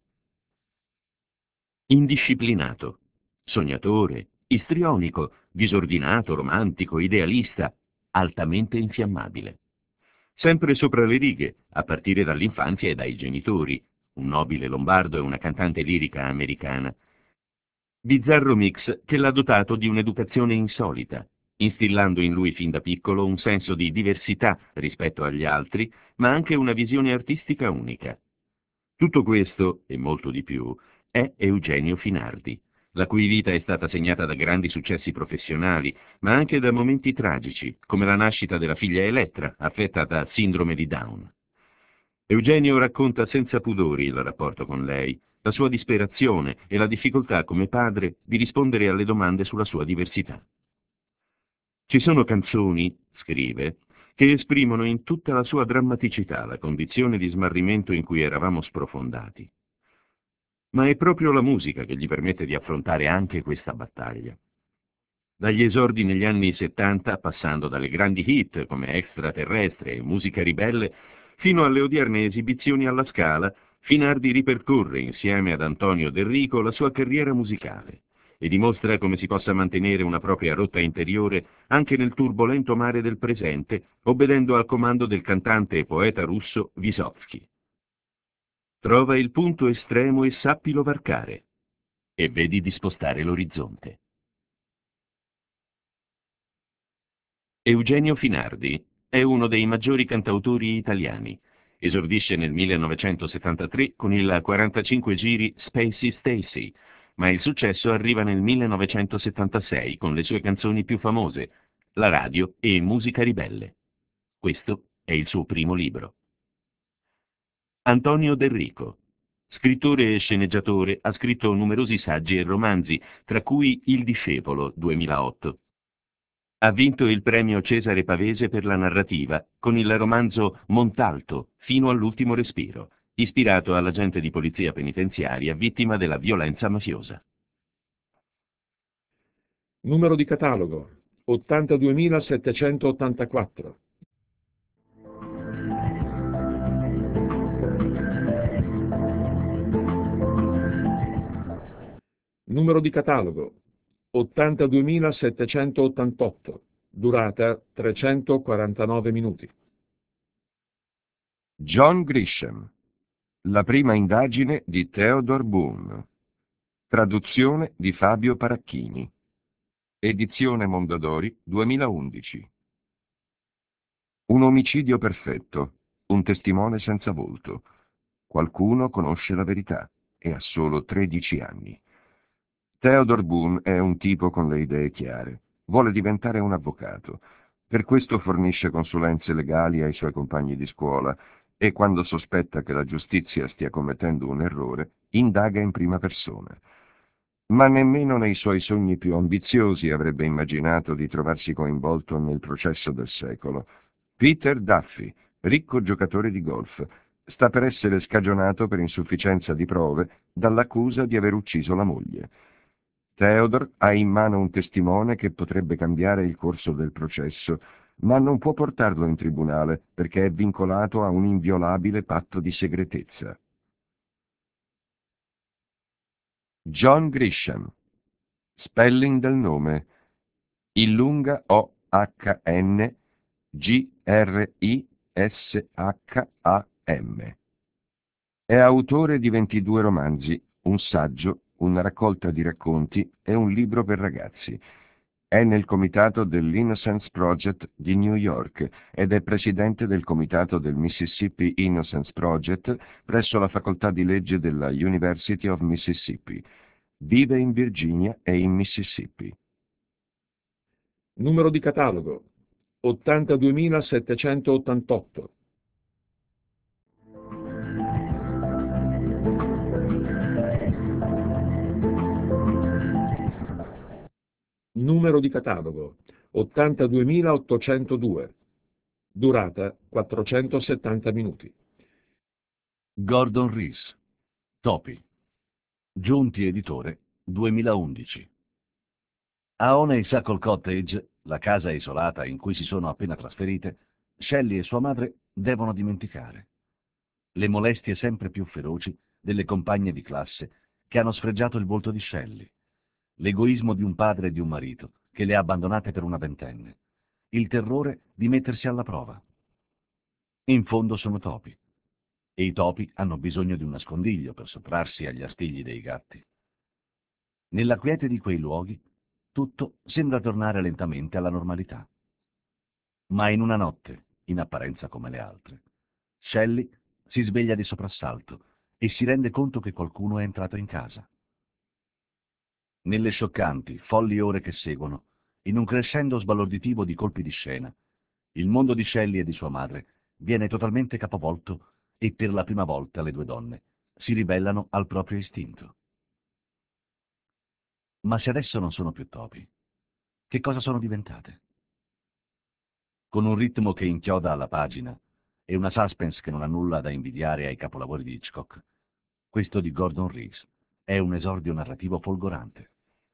Indisciplinato, sognatore, istrionico, disordinato, romantico, idealista, altamente infiammabile. Sempre sopra le righe, a partire dall'infanzia e dai genitori, un nobile lombardo e una cantante lirica americana. Bizzarro mix che l'ha dotato di un'educazione insolita, instillando in lui fin da piccolo un senso di diversità rispetto agli altri, ma anche una visione artistica unica. Tutto questo, e molto di più, è Eugenio Finardi, la cui vita è stata segnata da grandi successi professionali, ma anche da momenti tragici, come la nascita della figlia Elettra, affetta da sindrome di Down. Eugenio racconta senza pudori il rapporto con lei, la sua disperazione e la difficoltà come padre di rispondere alle domande sulla sua diversità. Ci sono canzoni, scrive, che esprimono in tutta la sua drammaticità la condizione di smarrimento in cui eravamo sprofondati. Ma è proprio la musica che gli permette di affrontare anche questa battaglia. Dagli esordi negli anni settanta, passando dalle grandi hit come Extraterrestre e Musica ribelle, fino alle odierne esibizioni alla Scala, Finardi ripercorre insieme ad Antonio Del Rico la sua carriera musicale e dimostra come si possa mantenere una propria rotta interiore anche nel turbolento mare del presente, obbedendo al comando del cantante e poeta russo Vysotsky. Trova il punto estremo e sappilo varcare, e vedi di spostare l'orizzonte. Eugenio Finardi è uno dei maggiori cantautori italiani. Esordisce nel millenovecentosettantatré con il quarantacinque giri Spacey Stacy, ma il successo arriva nel millenovecentosettantasei con le sue canzoni più famose, La radio e Musica ribelle. Questo è il suo primo libro. Antonio Del Rico, scrittore e sceneggiatore, ha scritto numerosi saggi e romanzi, tra cui Il discepolo duemilaotto. Ha vinto il premio Cesare Pavese per la narrativa con il romanzo Montalto, fino all'ultimo respiro, ispirato all'agente di polizia penitenziaria vittima della violenza mafiosa. Numero di catalogo ottantaduemilasettecentottantaquattro. Numero di catalogo ottantaduemilasettecentottantotto. Durata trecentoquarantanove minuti. John Grisham. La prima indagine di Theodore Boone. Traduzione di Fabio Paracchini. Edizione Mondadori duemilaundici. Un omicidio perfetto, un testimone senza volto. Qualcuno conosce la verità e ha solo tredici anni. Theodore Boone è un tipo con le idee chiare. Vuole diventare un avvocato. Per questo fornisce consulenze legali ai suoi compagni di scuola e, quando sospetta che la giustizia stia commettendo un errore, indaga in prima persona. Ma nemmeno nei suoi sogni più ambiziosi avrebbe immaginato di trovarsi coinvolto nel processo del secolo. Peter Duffy, ricco giocatore di golf, sta per essere scagionato per insufficienza di prove dall'accusa di aver ucciso la moglie. Theodore ha in mano un testimone che potrebbe cambiare il corso del processo, ma non può portarlo in tribunale perché è vincolato a un inviolabile patto di segretezza. John Grisham. Spelling del nome: Illunga O H N G R I S H A M. È autore di ventidue romanzi, un saggio, una raccolta di racconti e un libro per ragazzi. È nel comitato dell'Innocence Project di New York ed è presidente del comitato del Mississippi Innocence Project presso la facoltà di legge della University of Mississippi. Vive in Virginia e in Mississippi. Numero di catalogo ottantaduemilasettecentottantotto. Numero di catalogo ottantaduemilaottocentodue. Durata quattrocentosettanta minuti. Gordon Rees. Topi. Giunti editore duemilaundici. A Honeysuckle Cottage, la casa isolata in cui si sono appena trasferite, Shelley e sua madre devono dimenticare le molestie sempre più feroci delle compagne di classe che hanno sfregiato il volto di Shelley, l'egoismo di un padre e di un marito che le ha abbandonate per una ventenne, il terrore di mettersi alla prova. In fondo sono topi, e i topi hanno bisogno di un nascondiglio per sottrarsi agli astigli dei gatti. Nella quiete di quei luoghi tutto sembra tornare lentamente alla normalità. Ma in una notte, in apparenza come le altre, Shelley si sveglia di soprassalto e si rende conto che qualcuno è entrato in casa. Nelle scioccanti, folli ore che seguono, in un crescendo sbalorditivo di colpi di scena, il mondo di Shelley e di sua madre viene totalmente capovolto e per la prima volta le due donne si ribellano al proprio istinto. Ma se adesso non sono più topi, che cosa sono diventate? Con un ritmo che inchioda alla pagina e una suspense che non ha nulla da invidiare ai capolavori di Hitchcock, questo di Gordon Rees è un esordio narrativo folgorante.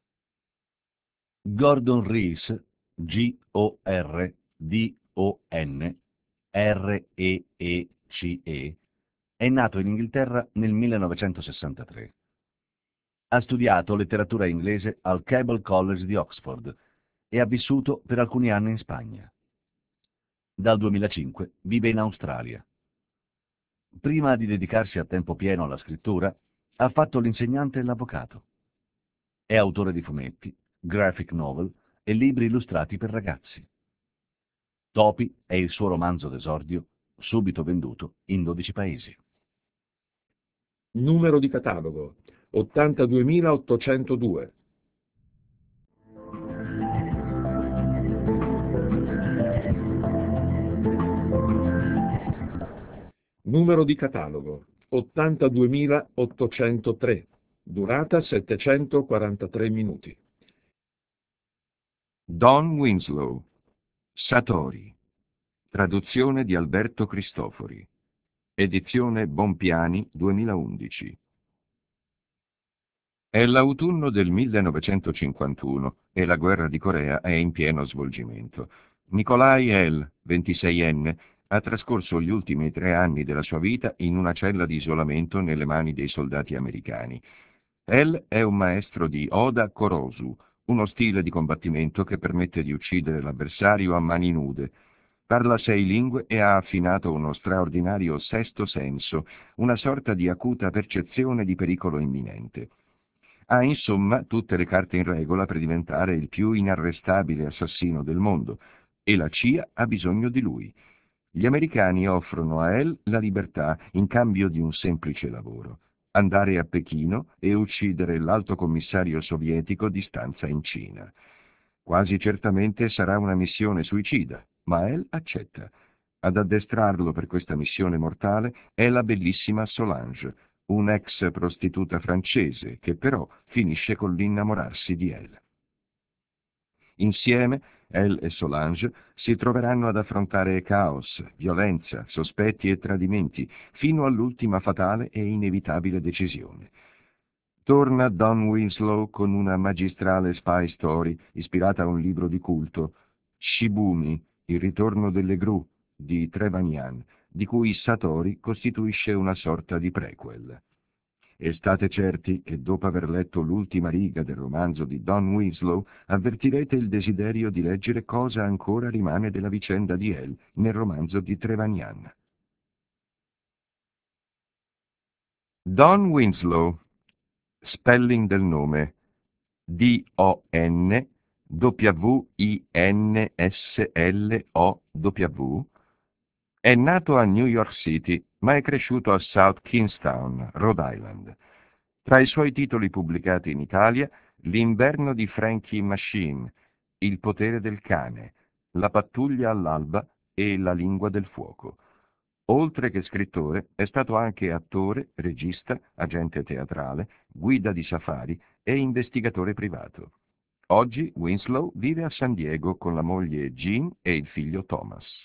Gordon Rees, G O R D O N R E E C E, è nato in Inghilterra nel millenovecentosessantatré. Ha studiato letteratura inglese al Keble College di Oxford e ha vissuto per alcuni anni in Spagna. Dal duemilacinque vive in Australia. Prima di dedicarsi a tempo pieno alla scrittura, ha fatto l'insegnante e l'avvocato. È autore di fumetti, graphic novel e libri illustrati per ragazzi. Topi è il suo romanzo d'esordio, subito venduto in dodici paesi. Numero di catalogo ottantaduemilaottocentodue. Numero di catalogo ottantaduemilaottocentotre. Durata settecentoquarantatré minuti. Don Winslow. Satori. Traduzione di Alberto Cristofori. Edizione Bompiani duemilaundici. È l'autunno del millenovecentocinquantuno e la guerra di Corea è in pieno svolgimento. Nikolai L., ventiseienne, ha trascorso gli ultimi tre anni della sua vita in una cella di isolamento nelle mani dei soldati americani. L. è un maestro di Oda Korosu, uno stile di combattimento che permette di uccidere l'avversario a mani nude. Parla sei lingue e ha affinato uno straordinario sesto senso, una sorta di acuta percezione di pericolo imminente. Ha insomma tutte le carte in regola per diventare il più inarrestabile assassino del mondo, e la C I A ha bisogno di lui. Gli americani offrono a El la libertà in cambio di un semplice lavoro: andare a Pechino e uccidere l'alto commissario sovietico di stanza in Cina. Quasi certamente sarà una missione suicida, ma El accetta. Ad addestrarlo per questa missione mortale è la bellissima Solange, un'ex prostituta francese che però finisce con l'innamorarsi di El. Insieme, Elle e Solange si troveranno ad affrontare caos, violenza, sospetti e tradimenti, fino all'ultima fatale e inevitabile decisione. Torna Don Winslow con una magistrale spy story ispirata a un libro di culto, Shibumi, il ritorno delle gru, di Trevanian, di cui Satori costituisce una sorta di prequel. E state certi che dopo aver letto l'ultima riga del romanzo di Don Winslow avvertirete il desiderio di leggere cosa ancora rimane della vicenda di Elle nel romanzo di Trevanian. Don Winslow. Spelling del nome: D O N W I N S L O W. È nato a New York City, ma è cresciuto a South Kingstown, Rhode Island. Tra i suoi titoli pubblicati in Italia, L'inverno di Frankie Machine, Il potere del cane, La pattuglia all'alba e La lingua del fuoco. Oltre che scrittore, è stato anche attore, regista, agente teatrale, guida di safari e investigatore privato. Oggi Winslow vive a San Diego con la moglie Jean e il figlio Thomas.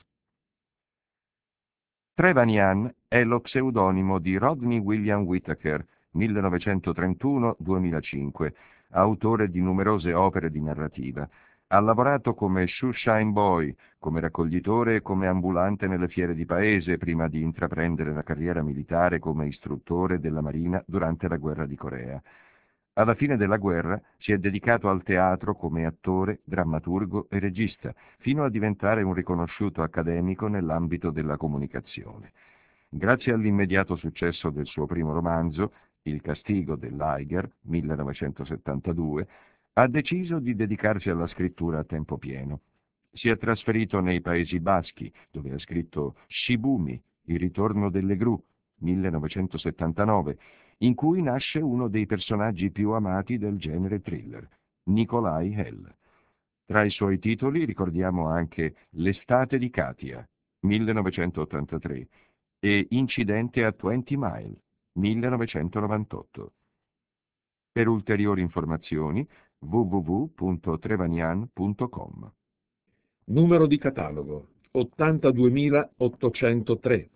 Trevanian è lo pseudonimo di Rodney William Whittaker, millenovecentotrentuno duemilacinque, autore di numerose opere di narrativa. Ha lavorato come shoeshine boy, come raccoglitore e come ambulante nelle fiere di paese, prima di intraprendere la carriera militare come istruttore della Marina durante la guerra di Corea. Alla fine della guerra si è dedicato al teatro come attore, drammaturgo e regista, fino a diventare un riconosciuto accademico nell'ambito della comunicazione. Grazie all'immediato successo del suo primo romanzo, Il castigo dell'Eiger, millenovecentosettantadue, ha deciso di dedicarsi alla scrittura a tempo pieno. Si è trasferito nei Paesi Baschi, dove ha scritto Shibumi, Il ritorno delle gru, millenovecentosettantanove, in cui nasce uno dei personaggi più amati del genere thriller, Nikolai Hell. Tra i suoi titoli ricordiamo anche L'estate di Katia, millenovecentottantatré, e Incidente a Twenty Mile, millenovecentonovantotto. Per ulteriori informazioni w w w punto trevanian punto com. Numero di catalogo ottantaduemilaottocentotre.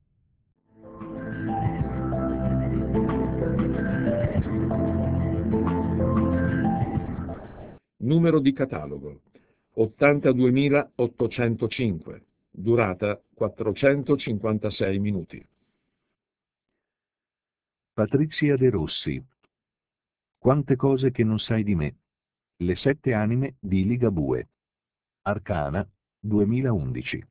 Numero di catalogo ottantaduemilaottocentocinque. Durata quattrocentocinquantasei minuti. Patrizia De Rossi. Quante cose che non sai di me. Le sette anime di Ligabue. Arcana, duemilaundici.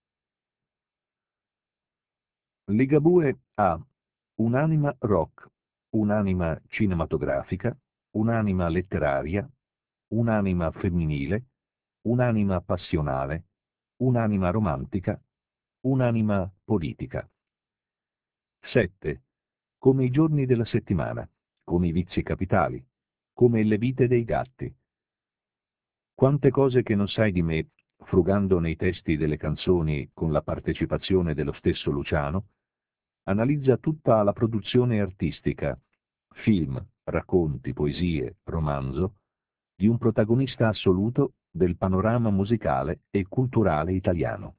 Ligabue ha un'anima rock, un'anima cinematografica, un'anima letteraria, un'anima femminile, un'anima passionale, un'anima romantica, un'anima politica. Sette. Come i giorni della settimana, come i vizi capitali, come le vite dei gatti. Quante cose che non sai di me, frugando nei testi delle canzoni con la partecipazione dello stesso Luciano, analizza tutta la produzione artistica, film, racconti, poesie, romanzo, di un protagonista assoluto del panorama musicale e culturale italiano.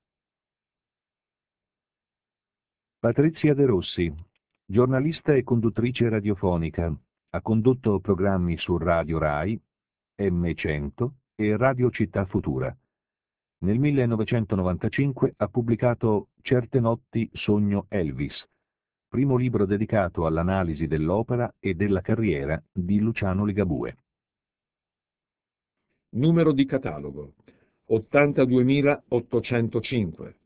Patrizia De Rossi, giornalista e conduttrice radiofonica, ha condotto programmi su Radio Rai, emme cento e Radio Città Futura. Nel millenovecentonovantacinque ha pubblicato Certe notti sogno Elvis, primo libro dedicato all'analisi dell'opera e della carriera di Luciano Ligabue. Numero di catalogo ottantaduemilaottocentocinque.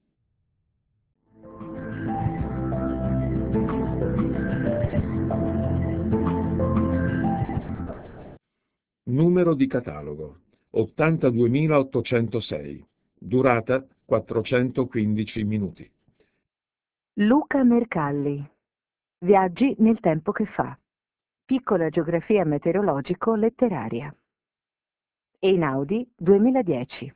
Numero di catalogo ottantaduemilaottocentosei. Durata quattrocentoquindici minuti. Luca Mercalli. Viaggi nel tempo che fa. Piccola geografia meteorologico-letteraria. Einaudi duemiladieci.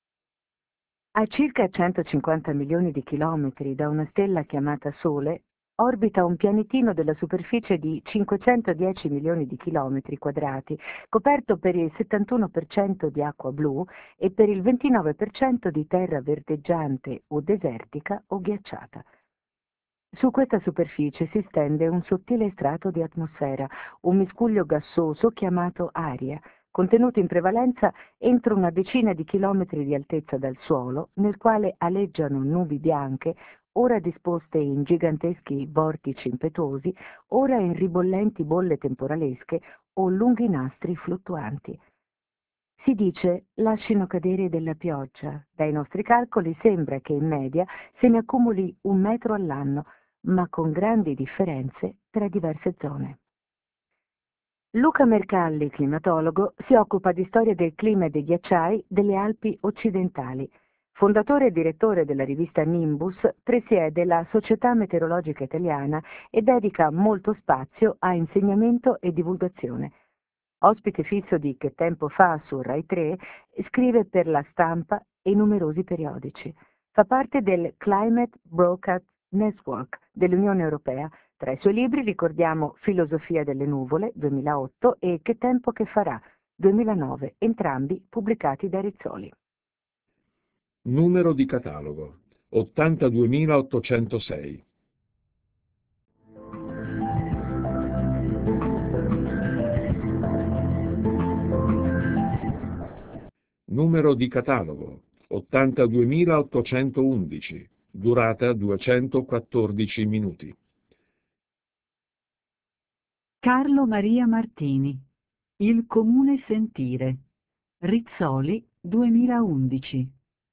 A circa centocinquanta milioni di chilometri da una stella chiamata Sole, orbita un pianetino della superficie di cinquecentodieci milioni di chilometri quadrati, coperto per il settantuno per cento di acqua blu e per il ventinove per cento di terra verdeggiante o desertica o ghiacciata. Su questa superficie si stende un sottile strato di atmosfera, un miscuglio gassoso chiamato aria, contenuto in prevalenza entro una decina di chilometri di altezza dal suolo, nel quale aleggiano nubi bianche, ora disposte in giganteschi vortici impetuosi, ora in ribollenti bolle temporalesche o lunghi nastri fluttuanti. Si dice lascino cadere della pioggia. Dai nostri calcoli sembra che in media se ne accumuli un metro all'anno, ma con grandi differenze tra diverse zone. Luca Mercalli, climatologo, si occupa di storia del clima e dei ghiacciai delle Alpi occidentali. Fondatore e direttore della rivista Nimbus, presiede la Società Meteorologica Italiana e dedica molto spazio a insegnamento e divulgazione. Ospite fisso di Che tempo fa su Rai tre, scrive per La Stampa e numerosi periodici. Fa parte del Climate Broadcast Network dell'Unione Europea. Tra i suoi libri ricordiamo Filosofia delle nuvole, duemilaotto, e Che tempo che farà, duemilanove, entrambi pubblicati da Rizzoli. Numero di catalogo ottantaduemilaottocentosei. Numero di catalogo ottantaduemilaottocentoundici, durata duecentoquattordici minuti. Carlo Maria Martini, Il comune sentire, Rizzoli, duemilaundici.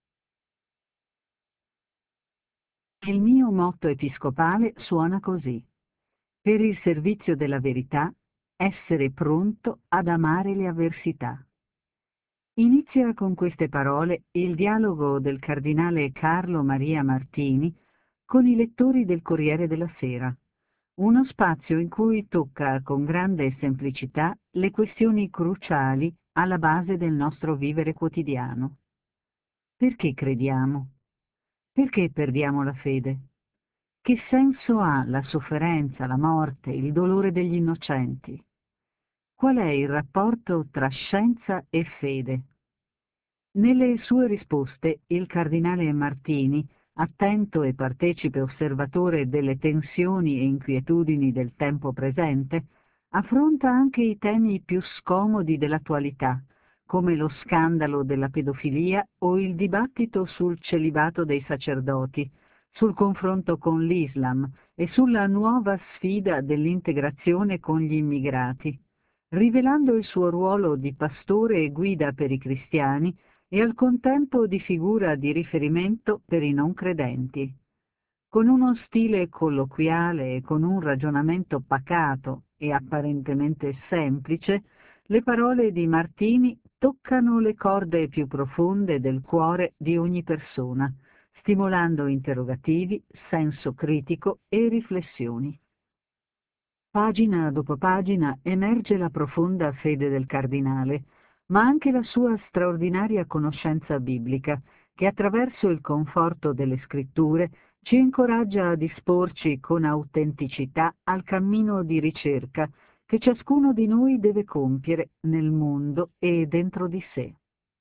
Il mio motto episcopale suona così: per il servizio della verità, essere pronto ad amare le avversità. Inizia con queste parole il dialogo del cardinale Carlo Maria Martini con i lettori del Corriere della Sera, uno spazio in cui tocca con grande semplicità le questioni cruciali alla base del nostro vivere quotidiano. Perché crediamo? Perché perdiamo la fede? Che senso ha la sofferenza, la morte, il dolore degli innocenti? Qual è il rapporto tra scienza e fede? Nelle sue risposte il cardinale Martini, attento e partecipe osservatore delle tensioni e inquietudini del tempo presente, affronta anche i temi più scomodi dell'attualità, come lo scandalo della pedofilia o il dibattito sul celibato dei sacerdoti, sul confronto con l'Islam e sulla nuova sfida dell'integrazione con gli immigrati, rivelando il suo ruolo di pastore e guida per i cristiani e al contempo di figura di riferimento per i non credenti. Con uno stile colloquiale e con un ragionamento pacato e apparentemente semplice, le parole di Martini toccano le corde più profonde del cuore di ogni persona, stimolando interrogativi, senso critico e riflessioni. Pagina dopo pagina emerge la profonda fede del cardinale, ma anche la sua straordinaria conoscenza biblica, che attraverso il conforto delle scritture ci incoraggia a disporci con autenticità al cammino di ricerca che ciascuno di noi deve compiere nel mondo e dentro di sé.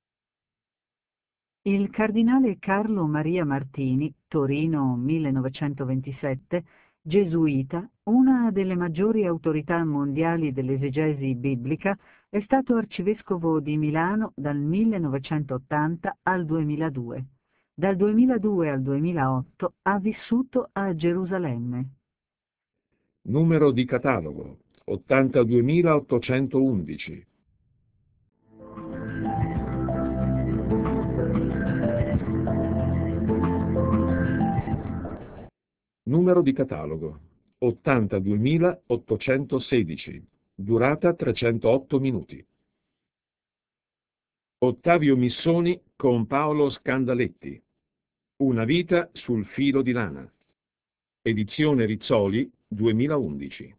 Il cardinale Carlo Maria Martini, Torino millenovecentoventisette, gesuita, una delle maggiori autorità mondiali dell'esegesi biblica, è stato arcivescovo di Milano dal millenovecentottanta al duemiladue. Dal duemiladue al duemilaotto ha vissuto a Gerusalemme. Numero di catalogo ottantaduemilaottocentoundici. Numero di catalogo ottantaduemilaottocentosedici, durata trecentootto minuti. Ottavio Missoni con Paolo Scandaletti, Una vita sul filo di lana, edizione Rizzoli, duemilaundici.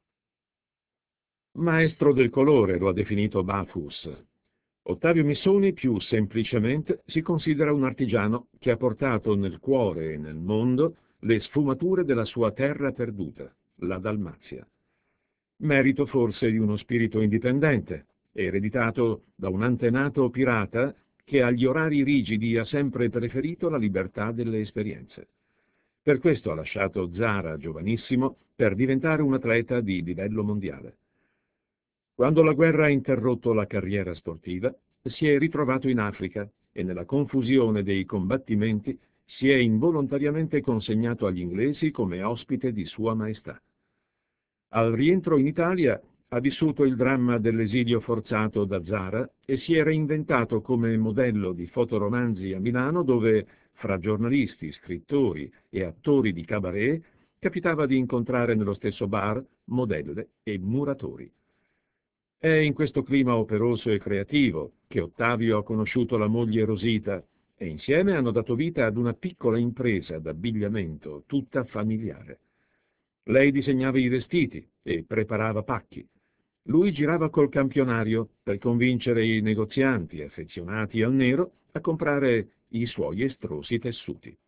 Maestro del colore lo ha definito Bafus. Ottavio Missoni più semplicemente si considera un artigiano che ha portato nel cuore e nel mondo le sfumature della sua terra perduta, la Dalmazia. Merito forse di uno spirito indipendente, ereditato da un antenato pirata che agli orari rigidi ha sempre preferito la libertà delle esperienze. Per questo ha lasciato Zara giovanissimo per diventare un atleta di livello mondiale. Quando la guerra ha interrotto la carriera sportiva, si è ritrovato in Africa e nella confusione dei combattimenti si è involontariamente consegnato agli inglesi come ospite di Sua Maestà. Al rientro in Italia ha vissuto il dramma dell'esilio forzato da Zara e si è reinventato come modello di fotoromanzi a Milano, dove, fra giornalisti, scrittori e attori di cabaret, capitava di incontrare nello stesso bar modelle e muratori. È in questo clima operoso e creativo che Ottavio ha conosciuto la moglie Rosita e insieme hanno dato vita ad una piccola impresa d'abbigliamento tutta familiare. Lei disegnava i vestiti e preparava pacchi. Lui girava col campionario per convincere i negozianti affezionati al nero a comprare i suoi estrosi tessuti.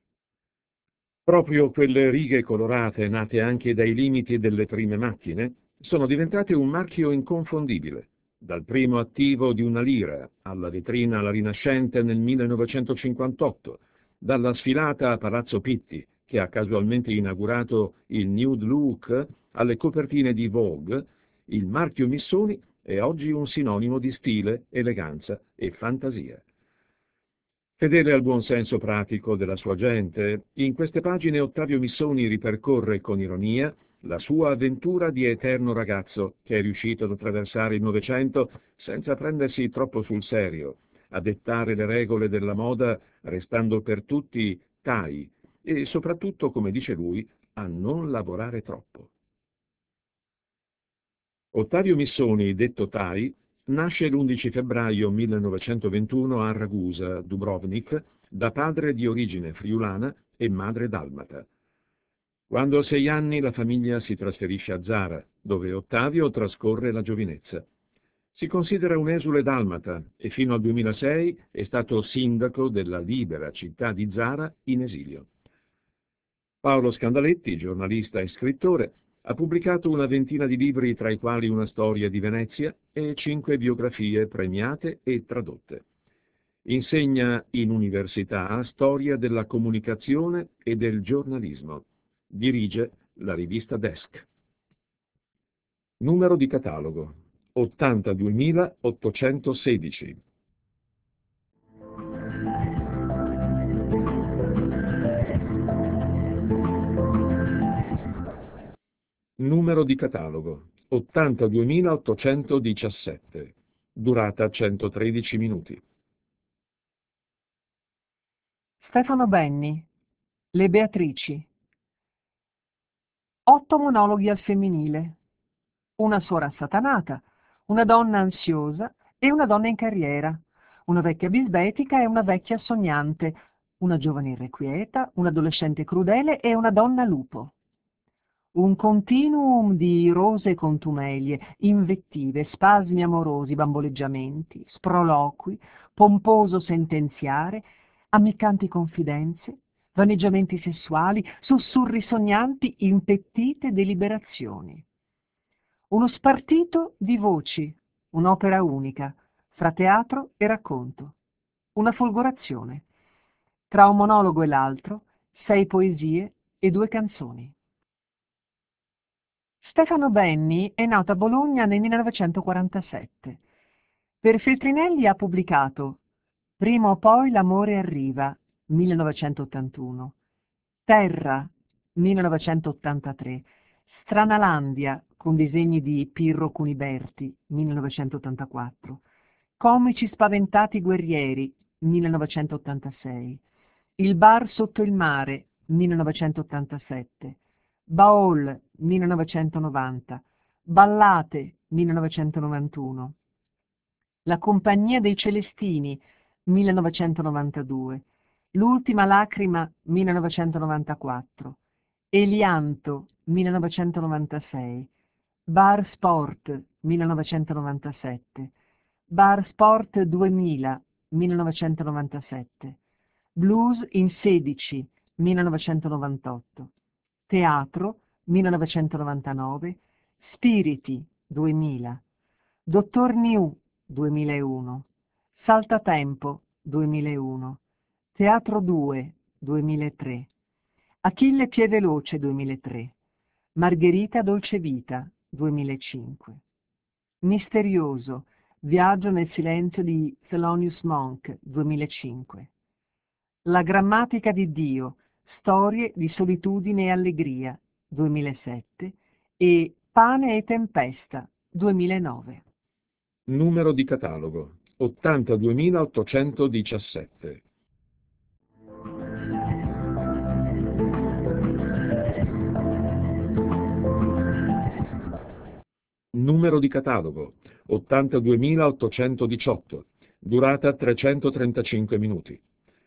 Proprio quelle righe colorate, nate anche dai limiti delle prime macchine, sono diventate un marchio inconfondibile, dal primo attivo di una lira alla vetrina alla Rinascente nel millenovecentocinquantotto, dalla sfilata a Palazzo Pitti, che ha casualmente inaugurato il nude look, alle copertine di Vogue. Il marchio Missoni è oggi un sinonimo di stile, eleganza e fantasia. Fedele al buon senso pratico della sua gente, in queste pagine Ottavio Missoni ripercorre con ironia la sua avventura di eterno ragazzo che è riuscito ad attraversare il Novecento senza prendersi troppo sul serio, a dettare le regole della moda restando per tutti tai e soprattutto, come dice lui, a non lavorare troppo. Ottavio Missoni, detto Tai, nasce l'undici febbraio millenovecentoventuno a Ragusa, Dubrovnik, da padre di origine friulana e madre dalmata. Quando ha sei anni la famiglia si trasferisce a Zara, dove Ottavio trascorre la giovinezza. Si considera un esule dalmata e fino al duemilasei è stato sindaco della libera città di Zara in esilio. Paolo Scandaletti, giornalista e scrittore, ha pubblicato una ventina di libri, tra i quali Una storia di Venezia e cinque biografie premiate e tradotte. Insegna in università storia della comunicazione e del giornalismo. Dirige la rivista Desk. Numero di catalogo ottantaduemilaottocentosedici. Numero di catalogo ottantaduemilaottocentodiciassette. Durata centotredici minuti. Stefano Benni, Le Beatrici. Otto monologhi al femminile. Una suora assatanata, una donna ansiosa e una donna in carriera, una vecchia bisbetica e una vecchia sognante, una giovane irrequieta, un adolescente crudele e una donna lupo. Un continuum di rose contumelie, invettive, spasmi amorosi, bamboleggiamenti, sproloqui, pomposo sentenziare, ammiccanti confidenze, vaneggiamenti sessuali, sussurri sognanti, impettite deliberazioni. Uno spartito di voci, un'opera unica, fra teatro e racconto. Una folgorazione. Tra un monologo e l'altro, sei poesie e due canzoni. Stefano Benni è nato a Bologna nel millenovecentoquarantasette. Per Feltrinelli ha pubblicato Prima o poi l'amore arriva, millenovecentottantuno, Terra, millenovecentottantatré, Stranalandia, con disegni di Pirro Cuniberti, millenovecentottantaquattro, Comici spaventati guerrieri, millenovecentottantasei, Il bar sotto il mare, millenovecentottantasette, Baol, millenovecentonovanta, Ballate, millenovecentonovantuno, La compagnia dei Celestini, millenovecentonovantadue, L'ultima lacrima, millenovecentonovantaquattro, Elianto, millenovecentonovantasei, Bar Sport, millenovecentonovantasette, Bar Sport duemila, millenovecentonovantasette, Blues in sedici, millenovecentonovantotto, Teatro millenovecentonovantanove, Spiriti duemila, Dottor New duemilauno, Saltatempo duemilauno, Teatro due duemilatré, Achille Pieveloce duemilatré, Margherita Dolcevita duemilacinque, Misterioso, Viaggio nel silenzio di Thelonious Monk duemilacinque, La grammatica di Dio, Storie di solitudine e allegria duemilasette e Pane e tempesta duemilanove. Numero di catalogo ottantaduemilaottocentodiciassette. Numero di catalogo ottantaduemilaottocentodiciotto. Durata trecentotrentacinque minuti.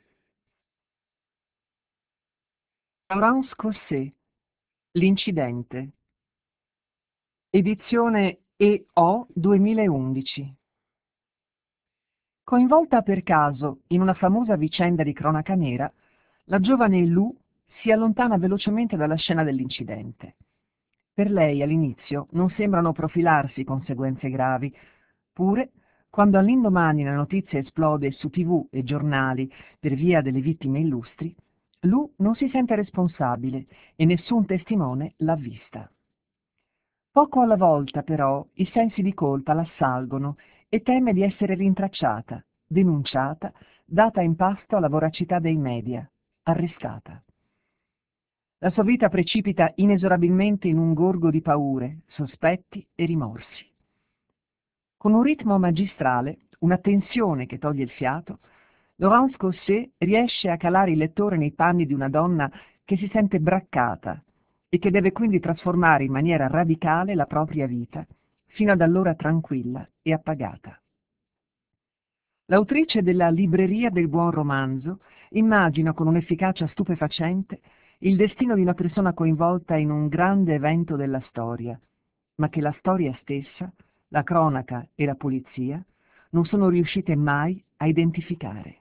Laurence Cosset, L'incidente. Edizione E O duemilaundici. Coinvolta per caso in una famosa vicenda di cronaca nera, la giovane Lou si allontana velocemente dalla scena dell'incidente. Per lei all'inizio non sembrano profilarsi conseguenze gravi, pure quando all'indomani la notizia esplode su tivù e giornali per via delle vittime illustri, Lou non si sente responsabile e nessun testimone l'ha vista. Poco alla volta, però, i sensi di colpa l'assalgono e teme di essere rintracciata, denunciata, data in pasto alla voracità dei media, arrestata. La sua vita precipita inesorabilmente in un gorgo di paure, sospetti e rimorsi. Con un ritmo magistrale, una tensione che toglie il fiato, Laurence Cosset riesce a calare il lettore nei panni di una donna che si sente braccata e che deve quindi trasformare in maniera radicale la propria vita, fino ad allora tranquilla e appagata. L'autrice della Libreria del buon romanzo immagina con un'efficacia stupefacente il destino di una persona coinvolta in un grande evento della storia, ma che la storia stessa, la cronaca e la polizia non sono riuscite mai a identificare.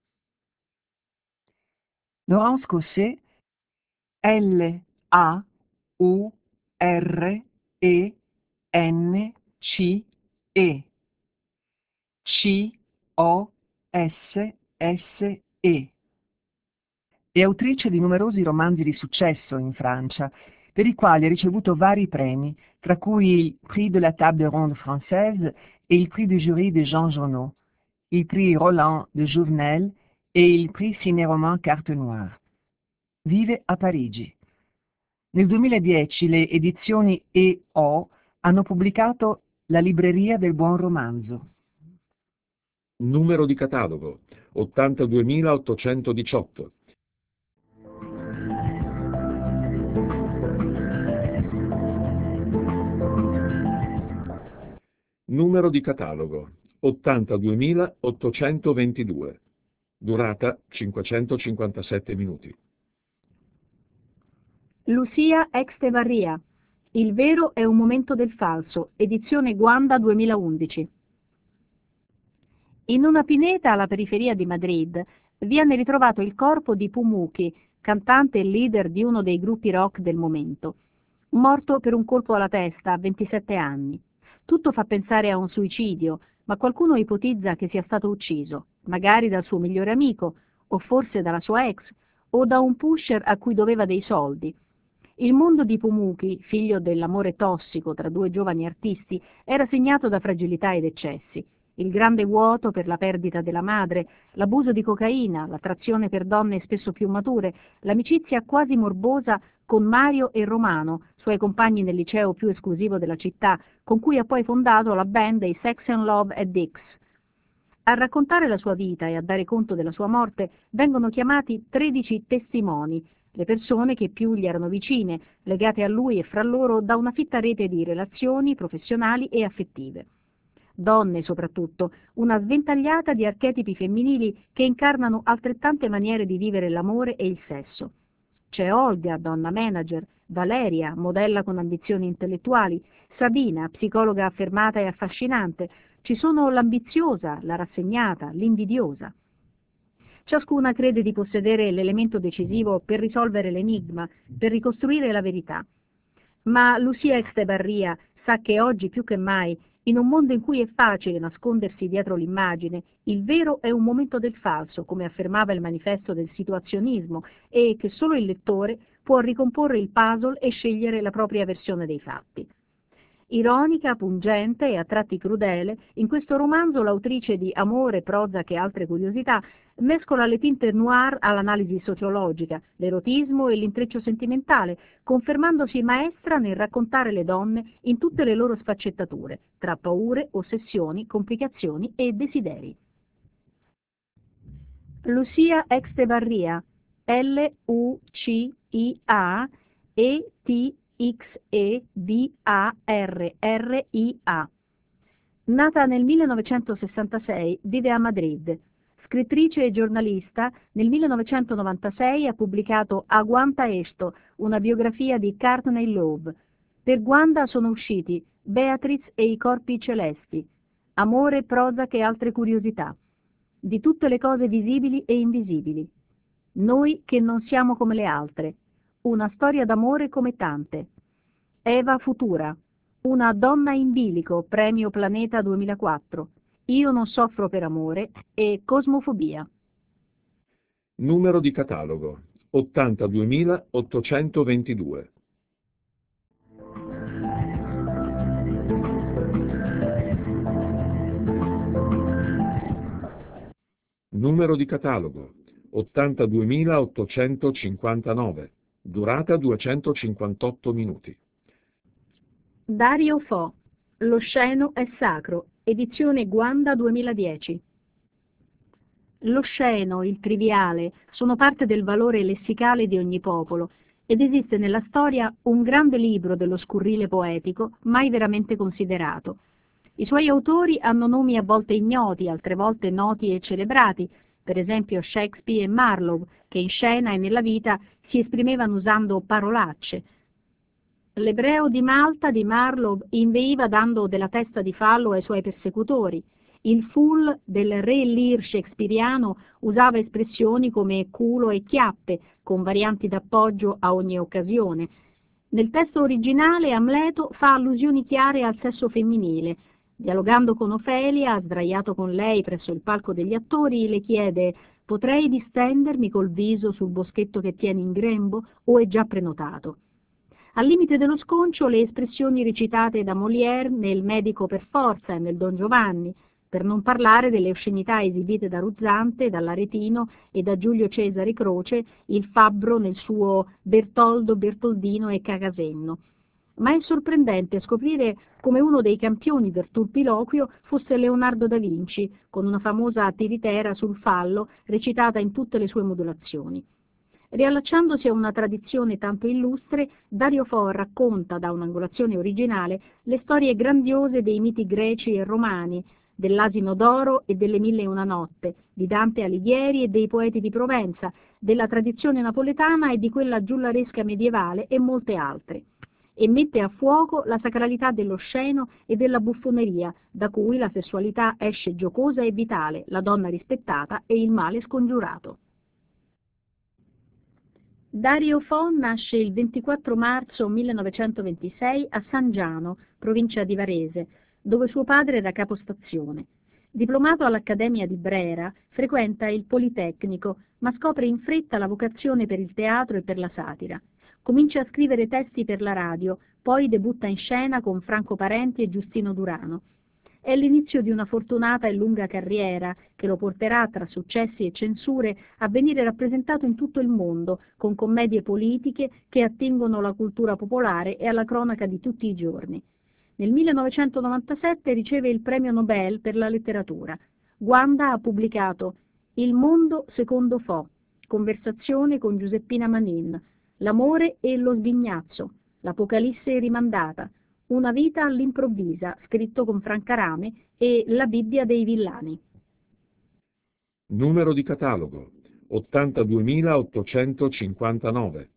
Laurence Cosset, L A U R E N C E, C O S S E. È autrice di numerosi romanzi di successo in Francia, per i quali ha ricevuto vari premi, tra cui il Prix de la Table Ronde Française e il Prix du Jury de Jean Genot, il Prix Roland de Jouvenel e il Prix Ciné-Roman Carte Noire. Vive a Parigi. Nel duemiladieci le edizioni E O hanno pubblicato La Libreria del buon romanzo. Numero di catalogo ottantaduemilaottocentodiciotto. Numero di catalogo ottantaduemilaottocentoventidue. Durata cinquecentocinquantasette minuti. Lucia Extevarria, Il vero è un momento del falso, edizione Guanda duemilaundici. In una pineta alla periferia di Madrid viene ritrovato il corpo di Pumuckl, cantante e leader di uno dei gruppi rock del momento, morto per un colpo alla testa a ventisette anni. Tutto fa pensare a un suicidio, ma qualcuno ipotizza che sia stato ucciso, magari dal suo migliore amico, o forse dalla sua ex, o da un pusher a cui doveva dei soldi. Il mondo di Pumuckl, figlio dell'amore tossico tra due giovani artisti, era segnato da fragilità ed eccessi. Il grande vuoto per la perdita della madre, l'abuso di cocaina, l'attrazione per donne spesso più mature, l'amicizia quasi morbosa con Mario e Romano, suoi compagni nel liceo più esclusivo della città, con cui ha poi fondato la band dei Sex and Love Addicts. A raccontare la sua vita e a dare conto della sua morte vengono chiamati tredici testimoni, le persone che più gli erano vicine, legate a lui e fra loro da una fitta rete di relazioni professionali e affettive. Donne soprattutto, una sventagliata di archetipi femminili che incarnano altrettante maniere di vivere l'amore e il sesso. C'è Olga, donna manager, Valeria, modella con ambizioni intellettuali, Sabina, psicologa affermata e affascinante, ci sono l'ambiziosa, la rassegnata, l'invidiosa. Ciascuna crede di possedere l'elemento decisivo per risolvere l'enigma, per ricostruire la verità. Ma Lucia Estebarria sa che oggi più che mai, in un mondo in cui è facile nascondersi dietro l'immagine, il vero è un momento del falso, come affermava il manifesto del situazionismo, e che solo il lettore può ricomporre il puzzle e scegliere la propria versione dei fatti. Ironica, pungente e a tratti crudele, in questo romanzo l'autrice di Amore, Prozac e altre curiosità mescola le tinte noir all'analisi sociologica, l'erotismo e l'intreccio sentimentale, confermandosi maestra nel raccontare le donne in tutte le loro sfaccettature, tra paure, ossessioni, complicazioni e desideri. Lucia Estebarria, L U C I A E T X E B A R R I A. Nata nel millenovecentosessantasei, vive a Madrid. Scrittrice e giornalista, nel millenovecentonovantasei ha pubblicato Aguanta esto, una biografia di Courtney Love. Per Wanda sono usciti Beatriz e i corpi celesti, Amore, Prozac e altre curiosità, Di tutte le cose visibili e invisibili, Noi che non siamo come le altre, Una storia d'amore come tante, Eva Futura, Una donna in bilico, premio Planeta duemilaquattro, Io non soffro per amore e Cosmofobia. Numero di catalogo ottantaduemilaottocentoventidue. Numero di catalogo ottantaduemilaottocentocinquantanove. Durata duecentocinquantotto minuti. Dario Fo, Lo sceno è sacro, edizione Guanda duemiladieci. L'osceno, il triviale, sono parte del valore lessicale di ogni popolo, ed esiste nella storia un grande libro dello scurrile poetico mai veramente considerato. I suoi autori hanno nomi a volte ignoti, altre volte noti e celebrati, per esempio Shakespeare e Marlowe, che in scena e nella vita si esprimevano usando parolacce. L'ebreo di Malta di Marlowe inveiva dando della testa di fallo ai suoi persecutori. Il fool del re Lear shakespeariano usava espressioni come culo e chiappe, con varianti d'appoggio a ogni occasione. Nel testo originale Amleto fa allusioni chiare al sesso femminile. Dialogando con Ofelia, sdraiato con lei presso il palco degli attori, le chiede «Potrei distendermi col viso sul boschetto che tieni in grembo o è già prenotato?» Al limite dello sconcio le espressioni recitate da Molière nel Medico per forza e nel Don Giovanni, per non parlare delle oscenità esibite da Ruzzante, dall'Aretino e da Giulio Cesare Croce, il fabbro nel suo Bertoldo, Bertoldino e Cagasenno. Ma è sorprendente scoprire come uno dei campioni del turpiloquio fosse Leonardo da Vinci, con una famosa tiritera sul fallo recitata in tutte le sue modulazioni. Riallacciandosi a una tradizione tanto illustre, Dario Fo racconta, da un'angolazione originale, le storie grandiose dei miti greci e romani, dell'Asino d'Oro e delle Mille e una notte, di Dante Alighieri e dei poeti di Provenza, della tradizione napoletana e di quella giullaresca medievale e molte altre, e mette a fuoco la sacralità dell'osceno e della buffoneria, da cui la sessualità esce giocosa e vitale, la donna rispettata e il male scongiurato. Dario Fo nasce il ventiquattro marzo millenovecentoventisei a San Giano, provincia di Varese, dove suo padre era capostazione. Diplomato all'Accademia di Brera, frequenta il Politecnico, ma scopre in fretta la vocazione per il teatro e per la satira. Comincia a scrivere testi per la radio, poi debutta in scena con Franco Parenti e Giustino Durano. È l'inizio di una fortunata e lunga carriera che lo porterà, tra successi e censure, a venire rappresentato in tutto il mondo, con commedie politiche che attingono alla cultura popolare e alla cronaca di tutti i giorni. Nel millenovecentonovantasette riceve il premio Nobel per la letteratura. Guanda ha pubblicato Il mondo secondo Fo, Conversazione con Giuseppina Manin, L'amore e lo sghignazzo, L'Apocalisse rimandata, Una vita all'improvvisa, scritto con Franca Rame, e La Bibbia dei villani. Numero di catalogo ottantaduemilaottocentocinquantanove.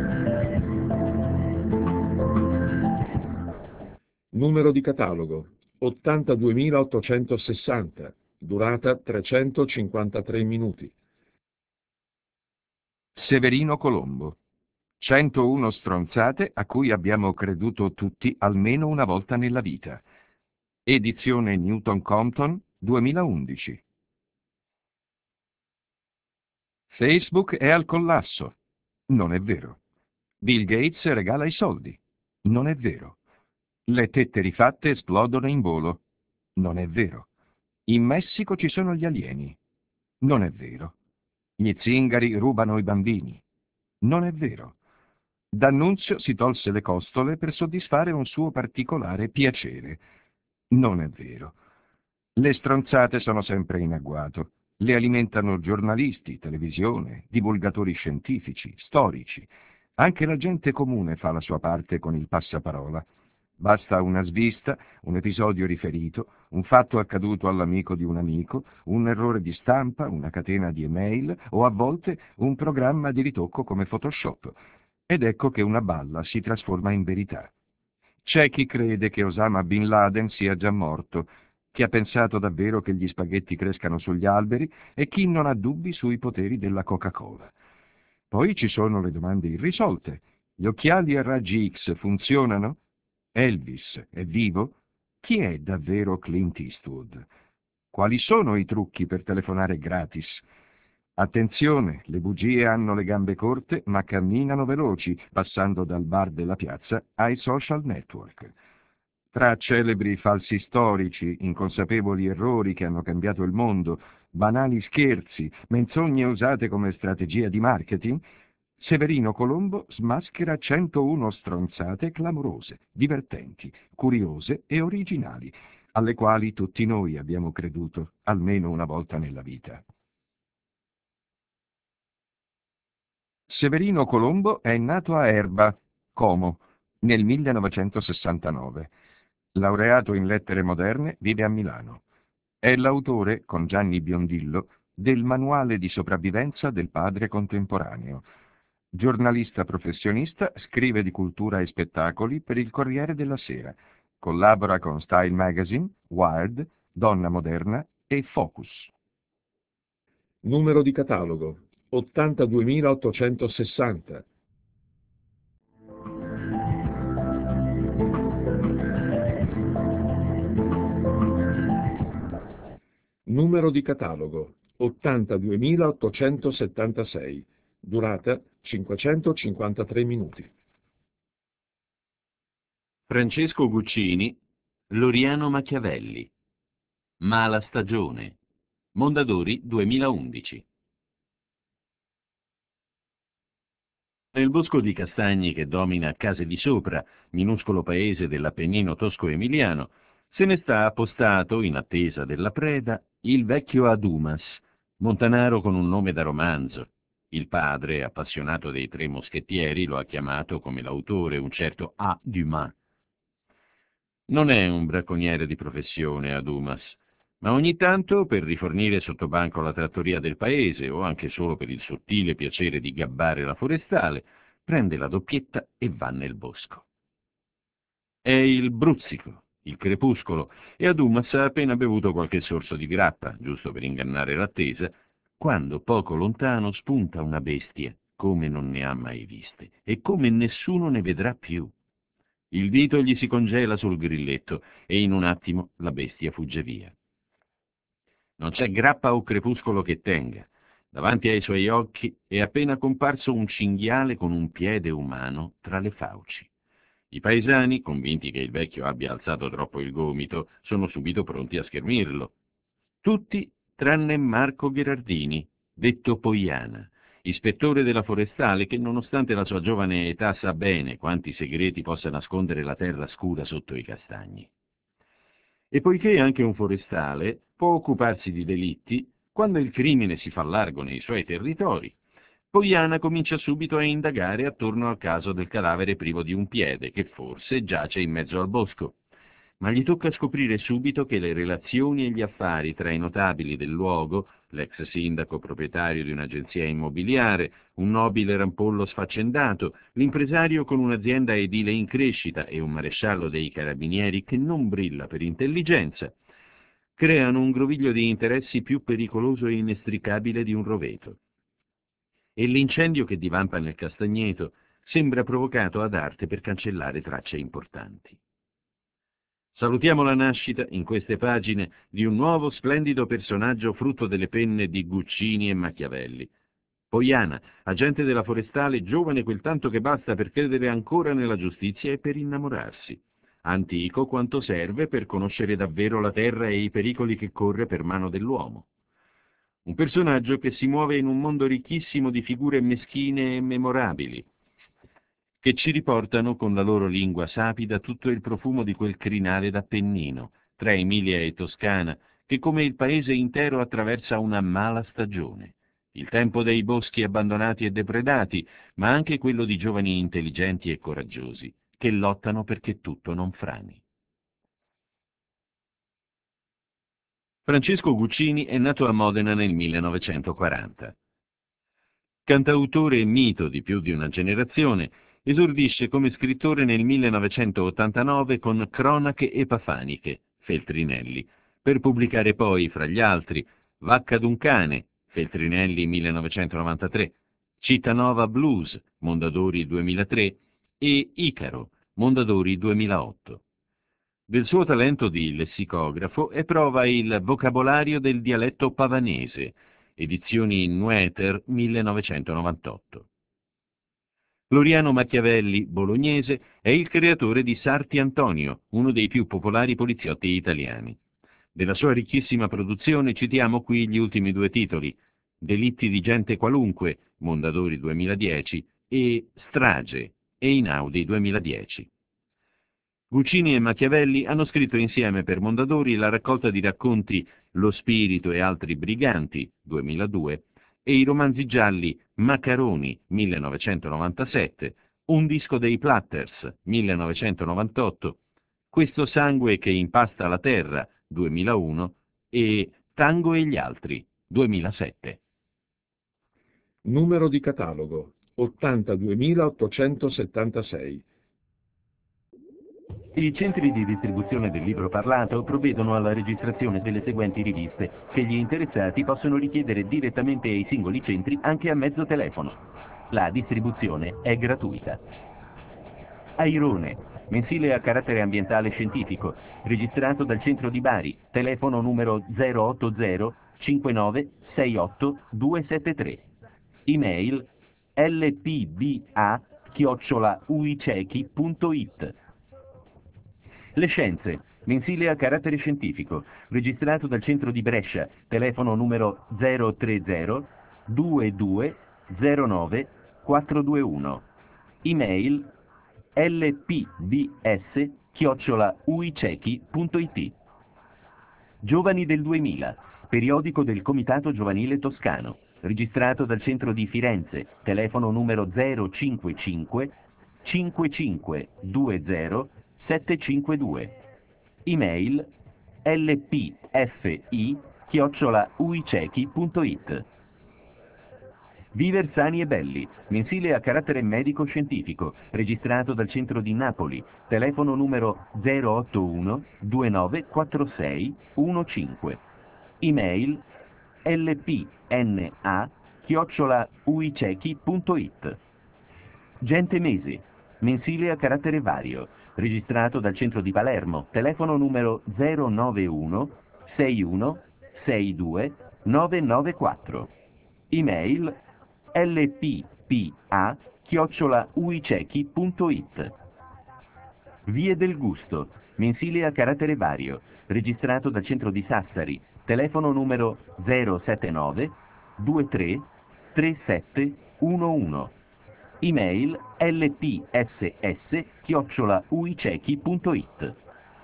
Numero di catalogo ottantaduemilaottocentosessanta, durata trecentocinquantatré minuti. Severino Colombo. centouno stronzate a cui abbiamo creduto tutti almeno una volta nella vita. Edizione Newton Compton, duemilaundici. Facebook è al collasso. Non è vero. Bill Gates regala i soldi. Non è vero. Le tette rifatte esplodono in volo. Non è vero. In Messico ci sono gli alieni. Non è vero. Gli zingari rubano i bambini. Non è vero. D'Annunzio si tolse le costole per soddisfare un suo particolare piacere. Non è vero. Le stronzate sono sempre in agguato. Le alimentano giornalisti, televisione, divulgatori scientifici, storici. Anche la gente comune fa la sua parte con il passaparola. Basta una svista, un episodio riferito, un fatto accaduto all'amico di un amico, un errore di stampa, una catena di email o a volte un programma di ritocco come Photoshop. Ed ecco che una balla si trasforma in verità. C'è chi crede che Osama Bin Laden sia già morto, chi ha pensato davvero che gli spaghetti crescano sugli alberi e chi non ha dubbi sui poteri della Coca-Cola. Poi ci sono le domande irrisolte. Gli occhiali a raggi X funzionano? Elvis è vivo? Chi è davvero Clint Eastwood? Quali sono i trucchi per telefonare gratis? Attenzione, le bugie hanno le gambe corte ma camminano veloci, passando dal bar della piazza ai social network. Tra celebri falsi storici, inconsapevoli errori che hanno cambiato il mondo, banali scherzi, menzogne usate come strategia di marketing, Severino Colombo smaschera centouno stronzate clamorose, divertenti, curiose e originali, alle quali tutti noi abbiamo creduto almeno una volta nella vita. Severino Colombo è nato a Erba, Como, nel millenovecentosessantanove. Laureato in lettere moderne, vive a Milano. È l'autore, con Gianni Biondillo, del Manuale di sopravvivenza del padre contemporaneo. Giornalista professionista, scrive di cultura e spettacoli per il Corriere della Sera. Collabora con Style Magazine, Wired, Donna Moderna e Focus. Numero di catalogo ottantaduemilaottocentosessanta. Numero di catalogo ottantaduemilaottocentosettantasei. Durata cinquecentocinquantatré minuti. Francesco Guccini, Loriano Machiavelli. Mala stagione. Mondadori duemilaundici. Nel bosco di castagni che domina Case di Sopra, minuscolo paese dell'Appennino tosco-emiliano, se ne sta appostato, in attesa della preda, il vecchio Adumas, montanaro con un nome da romanzo. Il padre, appassionato dei Tre Moschettieri, lo ha chiamato come l'autore, un certo A. Dumas. Non è un bracconiere di professione, Adumas, ma ogni tanto, per rifornire sottobanco la trattoria del paese, o anche solo per il sottile piacere di gabbare la forestale, prende la doppietta e va nel bosco. È il bruzzico, il crepuscolo, e Adumas ha appena bevuto qualche sorso di grappa, giusto per ingannare l'attesa, quando poco lontano spunta una bestia, come non ne ha mai viste, e come nessuno ne vedrà più. Il dito gli si congela sul grilletto, e in un attimo la bestia fugge via. Non c'è grappa o crepuscolo che tenga. Davanti ai suoi occhi è appena comparso un cinghiale con un piede umano tra le fauci. I paesani, convinti che il vecchio abbia alzato troppo il gomito, sono subito pronti a schermirlo. Tutti tranne Marco Gherardini, detto Poiana, ispettore della forestale che, nonostante la sua giovane età, sa bene quanti segreti possa nascondere la terra scura sotto i castagni. E poiché anche un forestale può occuparsi di delitti, quando il crimine si fa largo nei suoi territori, Poiana comincia subito a indagare attorno al caso del cadavere privo di un piede, che forse giace in mezzo al bosco. ma gli tocca scoprire subito che le relazioni e gli affari tra i notabili del luogo, l'ex sindaco proprietario di un'agenzia immobiliare, un nobile rampollo sfaccendato, l'impresario con un'azienda edile in crescita e un maresciallo dei carabinieri che non brilla per intelligenza, creano un groviglio di interessi più pericoloso e inestricabile di un roveto. E l'incendio che divampa nel castagneto sembra provocato ad arte per cancellare tracce importanti. Salutiamo la nascita, in queste pagine, di un nuovo splendido personaggio frutto delle penne di Guccini e Machiavelli. Poiana, agente della Forestale, giovane quel tanto che basta per credere ancora nella giustizia e per innamorarsi. Antico quanto serve per conoscere davvero la terra e i pericoli che corre per mano dell'uomo. Un personaggio che si muove in un mondo ricchissimo di figure meschine e memorabili, che ci riportano con la loro lingua sapida tutto il profumo di quel crinale d'Appennino, tra Emilia e Toscana, che come il paese intero attraversa una mala stagione. Il tempo dei boschi abbandonati e depredati, ma anche quello di giovani intelligenti e coraggiosi, che lottano perché tutto non frani. Francesco Guccini è nato a Modena nel millenovecentoquaranta. Cantautore e mito di più di una generazione, esordisce come scrittore nel millenovecentottantanove con Cronache epafaniche, Feltrinelli, per pubblicare poi, fra gli altri, Vacca d'un cane, Feltrinelli millenovecentonovantatré, Cittànova Blues, Mondadori duemilatré e Icaro, Mondadori duemilaotto. Del suo talento di lessicografo è prova il Vocabolario del dialetto pavanese, edizioni Nueter millenovecentonovantotto. Floriano Machiavelli, bolognese, è il creatore di Sarti Antonio, uno dei più popolari poliziotti italiani. Della sua ricchissima produzione citiamo qui gli ultimi due titoli, Delitti di gente qualunque, Mondadori duemiladieci, e Strage, Einaudi duemiladieci. Guccini e Machiavelli hanno scritto insieme per Mondadori la raccolta di racconti Lo spirito e altri briganti, duemiladue, e i romanzi gialli Maccaroni, millenovecentonovantasette, Un disco dei Platters, millenovecentonovantotto, Questo sangue che impasta la terra, duemilauno, e Tango e gli altri, duemilasette. Numero di catalogo ottantaduemilaottocentosettantasei. I centri di distribuzione del libro parlato provvedono alla registrazione delle seguenti riviste, che gli interessati possono richiedere direttamente ai singoli centri anche a mezzo telefono. La distribuzione è gratuita. Airone, mensile a carattere ambientale scientifico, registrato dal centro di Bari, telefono numero zero otto zero cinquantanove sessantotto duecentosettantatré. Email lpba chiocciola uicechi punto it. Le Scienze, mensile a carattere scientifico, registrato dal centro di Brescia, telefono numero zero tre zero ventidue zero nove quattrocentoventiuno. Email lpbs chiocciola uicechi punto it. Giovani del duemila, periodico del Comitato Giovanile Toscano, registrato dal centro di Firenze, telefono numero zero cinquantacinque cinquantacinque venti settecentocinquantadue. Email lpfi chiocciola uicechi punto it. Viver sani e belli, mensile a carattere medico-scientifico, registrato dal centro di Napoli, telefono numero zero otto uno ventinove quarantasei quindici. Email lpna chiocciola uicechi punto it. Gente mese, mensile a carattere vario, registrato dal centro di Palermo, telefono numero zero nove uno sei uno sei due nove nove quattro. Email lppa chiocciola uicechi punto it. Vie del Gusto, mensile a carattere vario, registrato dal centro di Sassari, telefono numero zero sette nove due tre tre sette uno uno. Email lpss chiocciola uicechi punto it.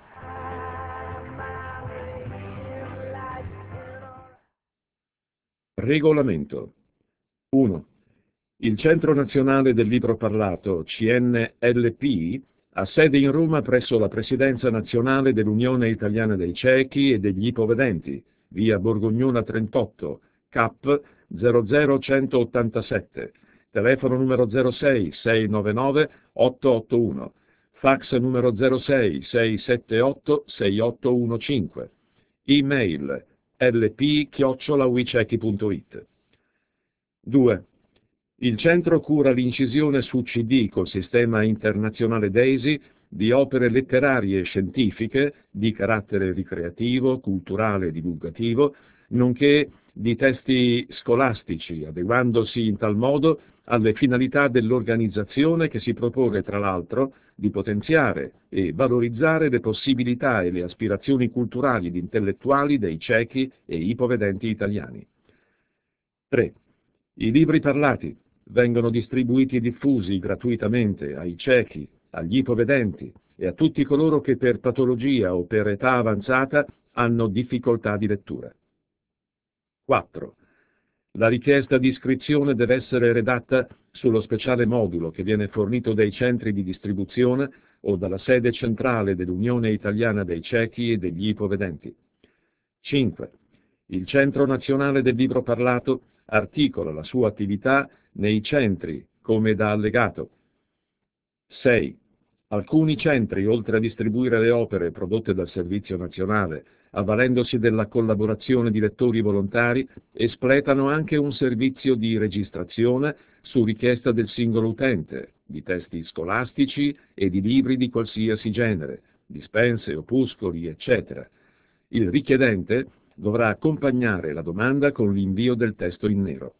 Regolamento. uno. Il Centro Nazionale del Libro Parlato, C N L P, Ha sede in Roma presso la Presidenza nazionale dell'Unione Italiana dei Ciechi e degli Ipovedenti, via Borgognona trentotto, C A P zero zero centottantasette, telefono numero zero sei sei nove nove otto otto uno, fax numero zero sei sei sette otto sei otto uno cinque, email lp chiocciola uicechi punto it. due. Il centro cura l'incisione su C D col sistema internazionale DAISY di opere letterarie e scientifiche di carattere ricreativo, culturale e divulgativo, nonché di testi scolastici, adeguandosi in tal modo alle finalità dell'organizzazione che si propone, tra l'altro, di potenziare e valorizzare le possibilità e le aspirazioni culturali ed intellettuali dei ciechi e ipovedenti italiani. tre. I libri parlati vengono distribuiti e diffusi gratuitamente ai ciechi, agli ipovedenti e a tutti coloro che per patologia o per età avanzata hanno difficoltà di lettura. quattro. La richiesta di iscrizione deve essere redatta sullo speciale modulo che viene fornito dai centri di distribuzione o dalla sede centrale dell'Unione Italiana dei Ciechi e degli Ipovedenti. cinque. Il Centro Nazionale del Libro Parlato articola la sua attività nei centri come da allegato. sei. Alcuni centri, oltre a distribuire le opere prodotte dal Servizio Nazionale, avvalendosi della collaborazione di lettori volontari, espletano anche un servizio di registrazione su richiesta del singolo utente, di testi scolastici e di libri di qualsiasi genere, dispense, opuscoli, eccetera. Il richiedente dovrà accompagnare la domanda con l'invio del testo in nero.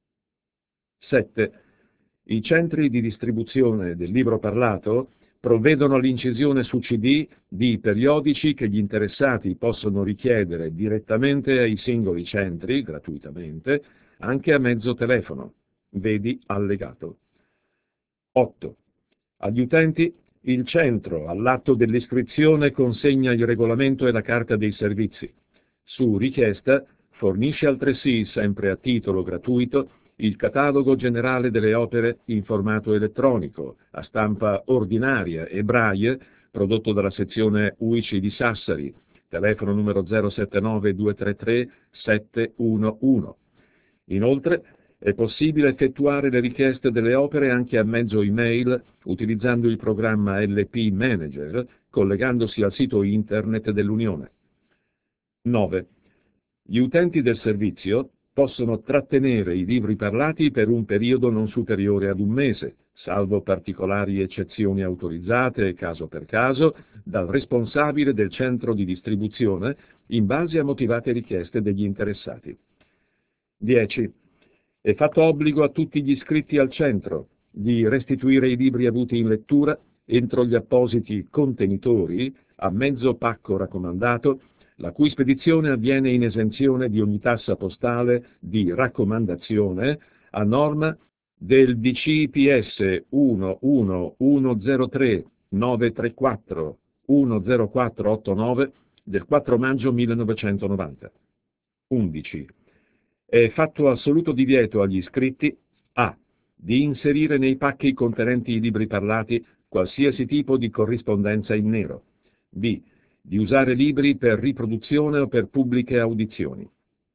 sette. I centri di distribuzione del libro parlato provvedono all'incisione su C D di periodici che gli interessati possono richiedere direttamente ai singoli centri, gratuitamente, anche a mezzo telefono. Vedi allegato. otto. Agli utenti il centro, all'atto dell'iscrizione, consegna il regolamento e la carta dei servizi. Su richiesta, fornisce altresì, sempre a titolo gratuito, il catalogo generale delle opere in formato elettronico, a stampa ordinaria e braille, prodotto dalla sezione U I C I di Sassari, telefono numero zero sette nove due tre tre sette uno uno. Inoltre, è possibile effettuare le richieste delle opere anche a mezzo email utilizzando il programma L P Manager, collegandosi al sito internet dell'Unione. nove. Gli utenti del servizio possono trattenere i libri parlati per un periodo non superiore ad un mese, salvo particolari eccezioni autorizzate, caso per caso, dal responsabile del centro di distribuzione, in base a motivate richieste degli interessati. dieci. È fatto obbligo a tutti gli iscritti al centro di restituire i libri avuti in lettura entro gli appositi contenitori a mezzo pacco raccomandato, la cui spedizione avviene in esenzione di ogni tassa postale di raccomandazione a norma del D C P S uno uno uno zero tre nove tre quattro uno zero quattro otto nove del quattro maggio millenovecentonovanta. undici. È fatto assoluto divieto agli iscritti a. di inserire nei pacchi contenenti i libri parlati qualsiasi tipo di corrispondenza in nero, b. di usare libri per riproduzione o per pubbliche audizioni.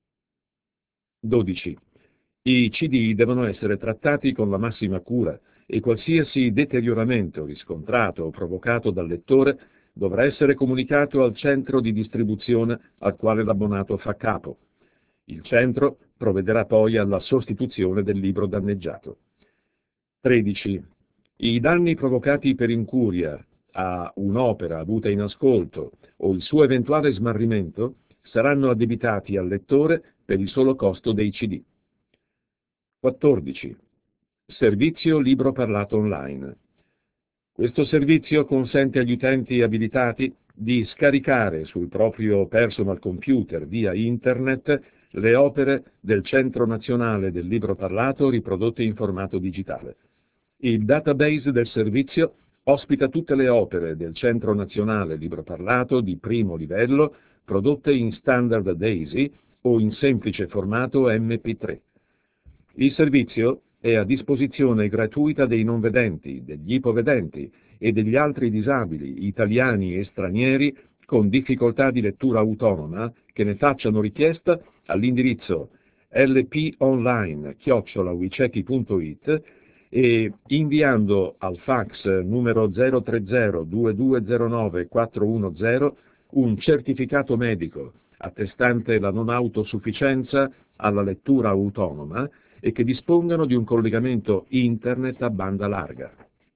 dodici. I C D devono essere trattati con la massima cura e qualsiasi deterioramento riscontrato o provocato dal lettore dovrà essere comunicato al centro di distribuzione al quale l'abbonato fa capo. Il centro provvederà poi alla sostituzione del libro danneggiato. tredici. I danni provocati per incuria a un'opera avuta in ascolto o il suo eventuale smarrimento saranno addebitati al lettore per il solo costo dei C D. quattordici. Servizio libro parlato online. Questo servizio consente agli utenti abilitati di scaricare sul proprio personal computer via internet le opere del Centro Nazionale del Libro Parlato riprodotte in formato digitale. Il database del servizio ospita tutte le opere del Centro Nazionale Libro Parlato di primo livello prodotte in standard DAISY o in semplice formato M P tre. Il servizio è a disposizione gratuita dei non vedenti, degli ipovedenti e degli altri disabili, italiani e stranieri, con difficoltà di lettura autonoma, che ne facciano richiesta all'indirizzo lponline chiocciola wicechi punto it e inviando al fax numero zero tre zero due due zero nove quattro uno zero un certificato medico attestante la non autosufficienza alla lettura autonoma e che dispongano di un collegamento internet a banda larga.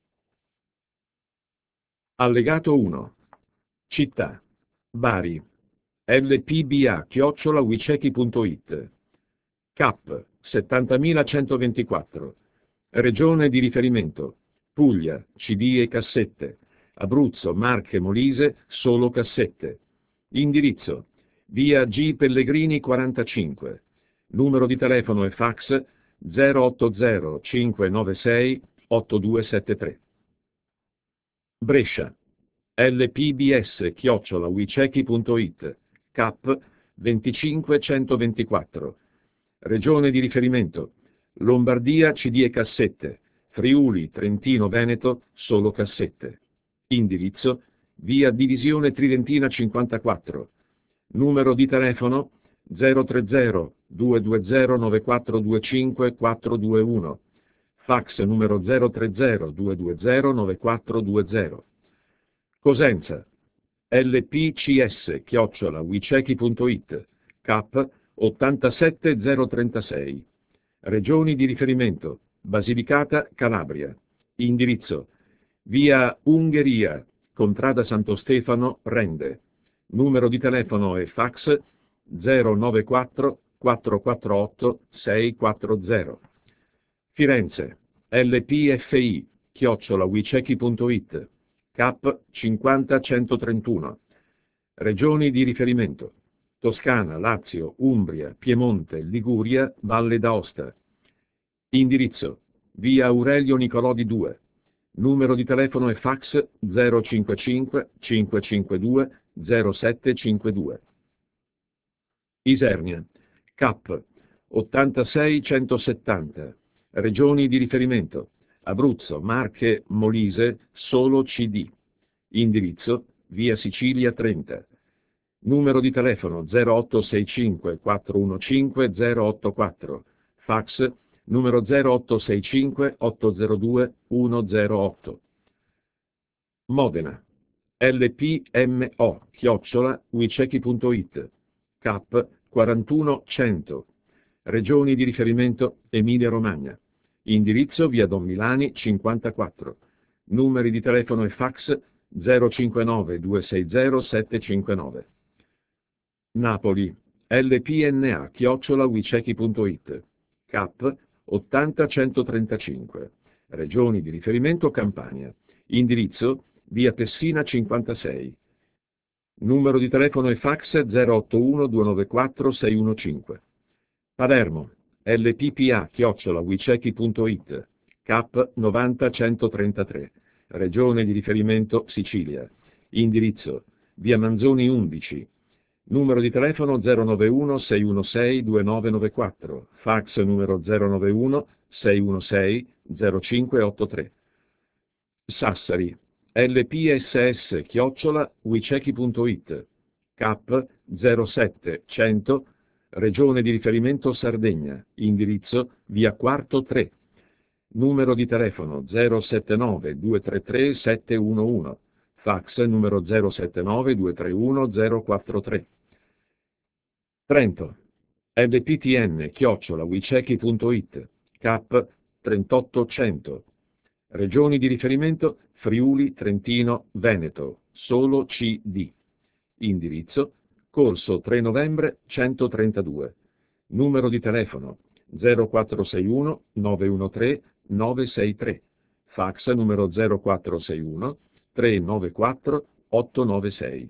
Allegato uno. Città. Bari. lpba chiocciola wicechi punto it. Cap. settantamilacentoventiquattro. Regione di riferimento. Puglia. C D e cassette. Abruzzo, Marche, Molise, solo cassette. Indirizzo. Via G. Pellegrini quarantacinque. Numero di telefono e fax zero otto zero cinque nove sei otto due sette tre. Brescia. lpbs chiocciola wicechi punto it. Cap venticinquecentoventiquattro. Regione di riferimento. Lombardia, C D e cassette. Friuli, Trentino, Veneto, solo cassette. Indirizzo. Via Divisione Tridentina cinquantaquattro. Numero di telefono zero tre zero due due zero nove quattro due cinque quattro due uno. Fax numero zero tre zero due due zero nove quattro due zero. Cosenza. lpcs chiocciola wicechi punto it. Cap ottantasettemilatrentasei. Regioni di riferimento. Basilicata, Calabria. Indirizzo. Via Ungheria, Contrada Santo Stefano, Rende. Numero di telefono e fax zero nove quattro quattro quattro otto sei quattro zero. Firenze. lpfi chiocciola wicechi punto it. Cap cinquanta centotrentuno. Regioni di riferimento. Toscana, Lazio, Umbria, Piemonte, Liguria, Valle d'Aosta. Indirizzo. Via Aurelio Nicolodi due. Numero di telefono e fax zero cinquantacinque cinquecentocinquantadue zero sette cinquantadue. Isernia. Cap ottantasei centosettanta. Regioni di riferimento. Abruzzo, Marche, Molise, solo C D. Indirizzo. Via Sicilia trenta. Numero di telefono zero otto sei cinque quattro uno cinque zero otto quattro. Fax numero zero otto sei cinque otto zero due uno zero otto. Modena. lpmo chiocciola wicechi punto it. Cap quarantuno cento. Regioni di riferimento Emilia Romagna. Indirizzo via Don Milani cinquantaquattro. Numeri di telefono e fax zero cinquantanove due sei zero sette cinquantanove. Napoli. lpna chiocciola wicechi punto it. Cap ottanta centotrentacinque. Regioni di riferimento Campania. Indirizzo via Tessina cinquantasei. Numero di telefono e fax zero otto uno due nove quattro sei uno cinque. Palermo. lppa chiocciola wicechi punto it. Cap novanta centotrentatré. Regione di riferimento Sicilia. Indirizzo via Manzoni undici. Numero di telefono zero nove uno sei uno sei due nove nove quattro. Fax numero zero nove uno sei uno sei zero cinque otto tre. Sassari. lpss chiocciola wicechi punto it. Cap zero sette cento. Regione di riferimento Sardegna. Indirizzo via Quarto tre. Numero di telefono zero sette nove due tre tre sette uno uno. Fax numero zero sette nove due tre uno zero quattro tre. Trento. lptn chiocciola wicechi punto it. Cap trentotto cento. Regioni di riferimento Friuli, Trentino, Veneto, solo C D. Indirizzo Corso tre novembre centotrentadue. Numero di telefono zero quattro sei uno nove uno tre nove sei tre. Fax numero zero quattro sei uno tre nove quattro otto nove sei.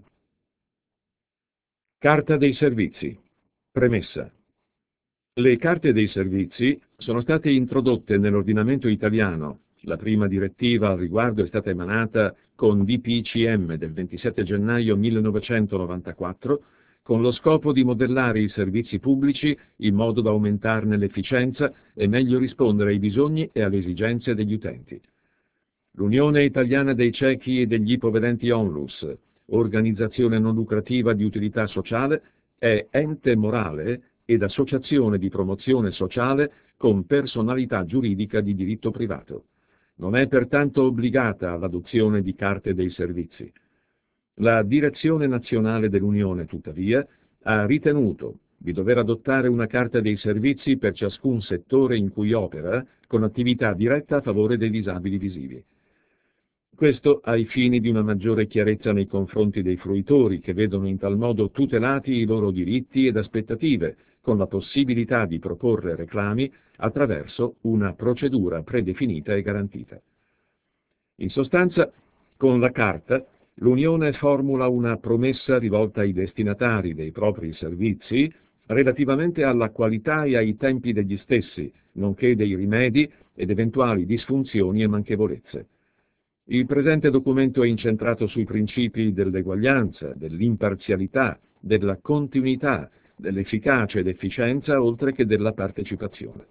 Carta dei servizi. Premessa. Le carte dei servizi sono state introdotte nell'ordinamento italiano. La prima direttiva al riguardo è stata emanata con D P C M del ventisette gennaio millenovecentonovantaquattro con lo scopo di modellare i servizi pubblici in modo da aumentarne l'efficienza e meglio rispondere ai bisogni e alle esigenze degli utenti. l'Unione Italiana dei Ciechi e degli Ipovedenti Onlus, organizzazione non lucrativa di utilità sociale, è ente morale ed associazione di promozione sociale con personalità giuridica di diritto privato. Non è pertanto obbligata all'adozione di carte dei servizi. La Direzione Nazionale dell'Unione, tuttavia, ha ritenuto di dover adottare una carta dei servizi per ciascun settore in cui opera, con attività diretta a favore dei disabili visivi. Questo ai fini di una maggiore chiarezza nei confronti dei fruitori, che vedono in tal modo tutelati i loro diritti ed aspettative, con la possibilità di proporre reclami attraverso una procedura predefinita e garantita. In sostanza, con la Carta, l'Unione formula una promessa rivolta ai destinatari dei propri servizi relativamente alla qualità e ai tempi degli stessi, nonché dei rimedi ed eventuali disfunzioni e manchevolezze. Il presente documento è incentrato sui principi dell'eguaglianza, dell'imparzialità, della continuità, dell'efficacia ed efficienza, oltre che della partecipazione.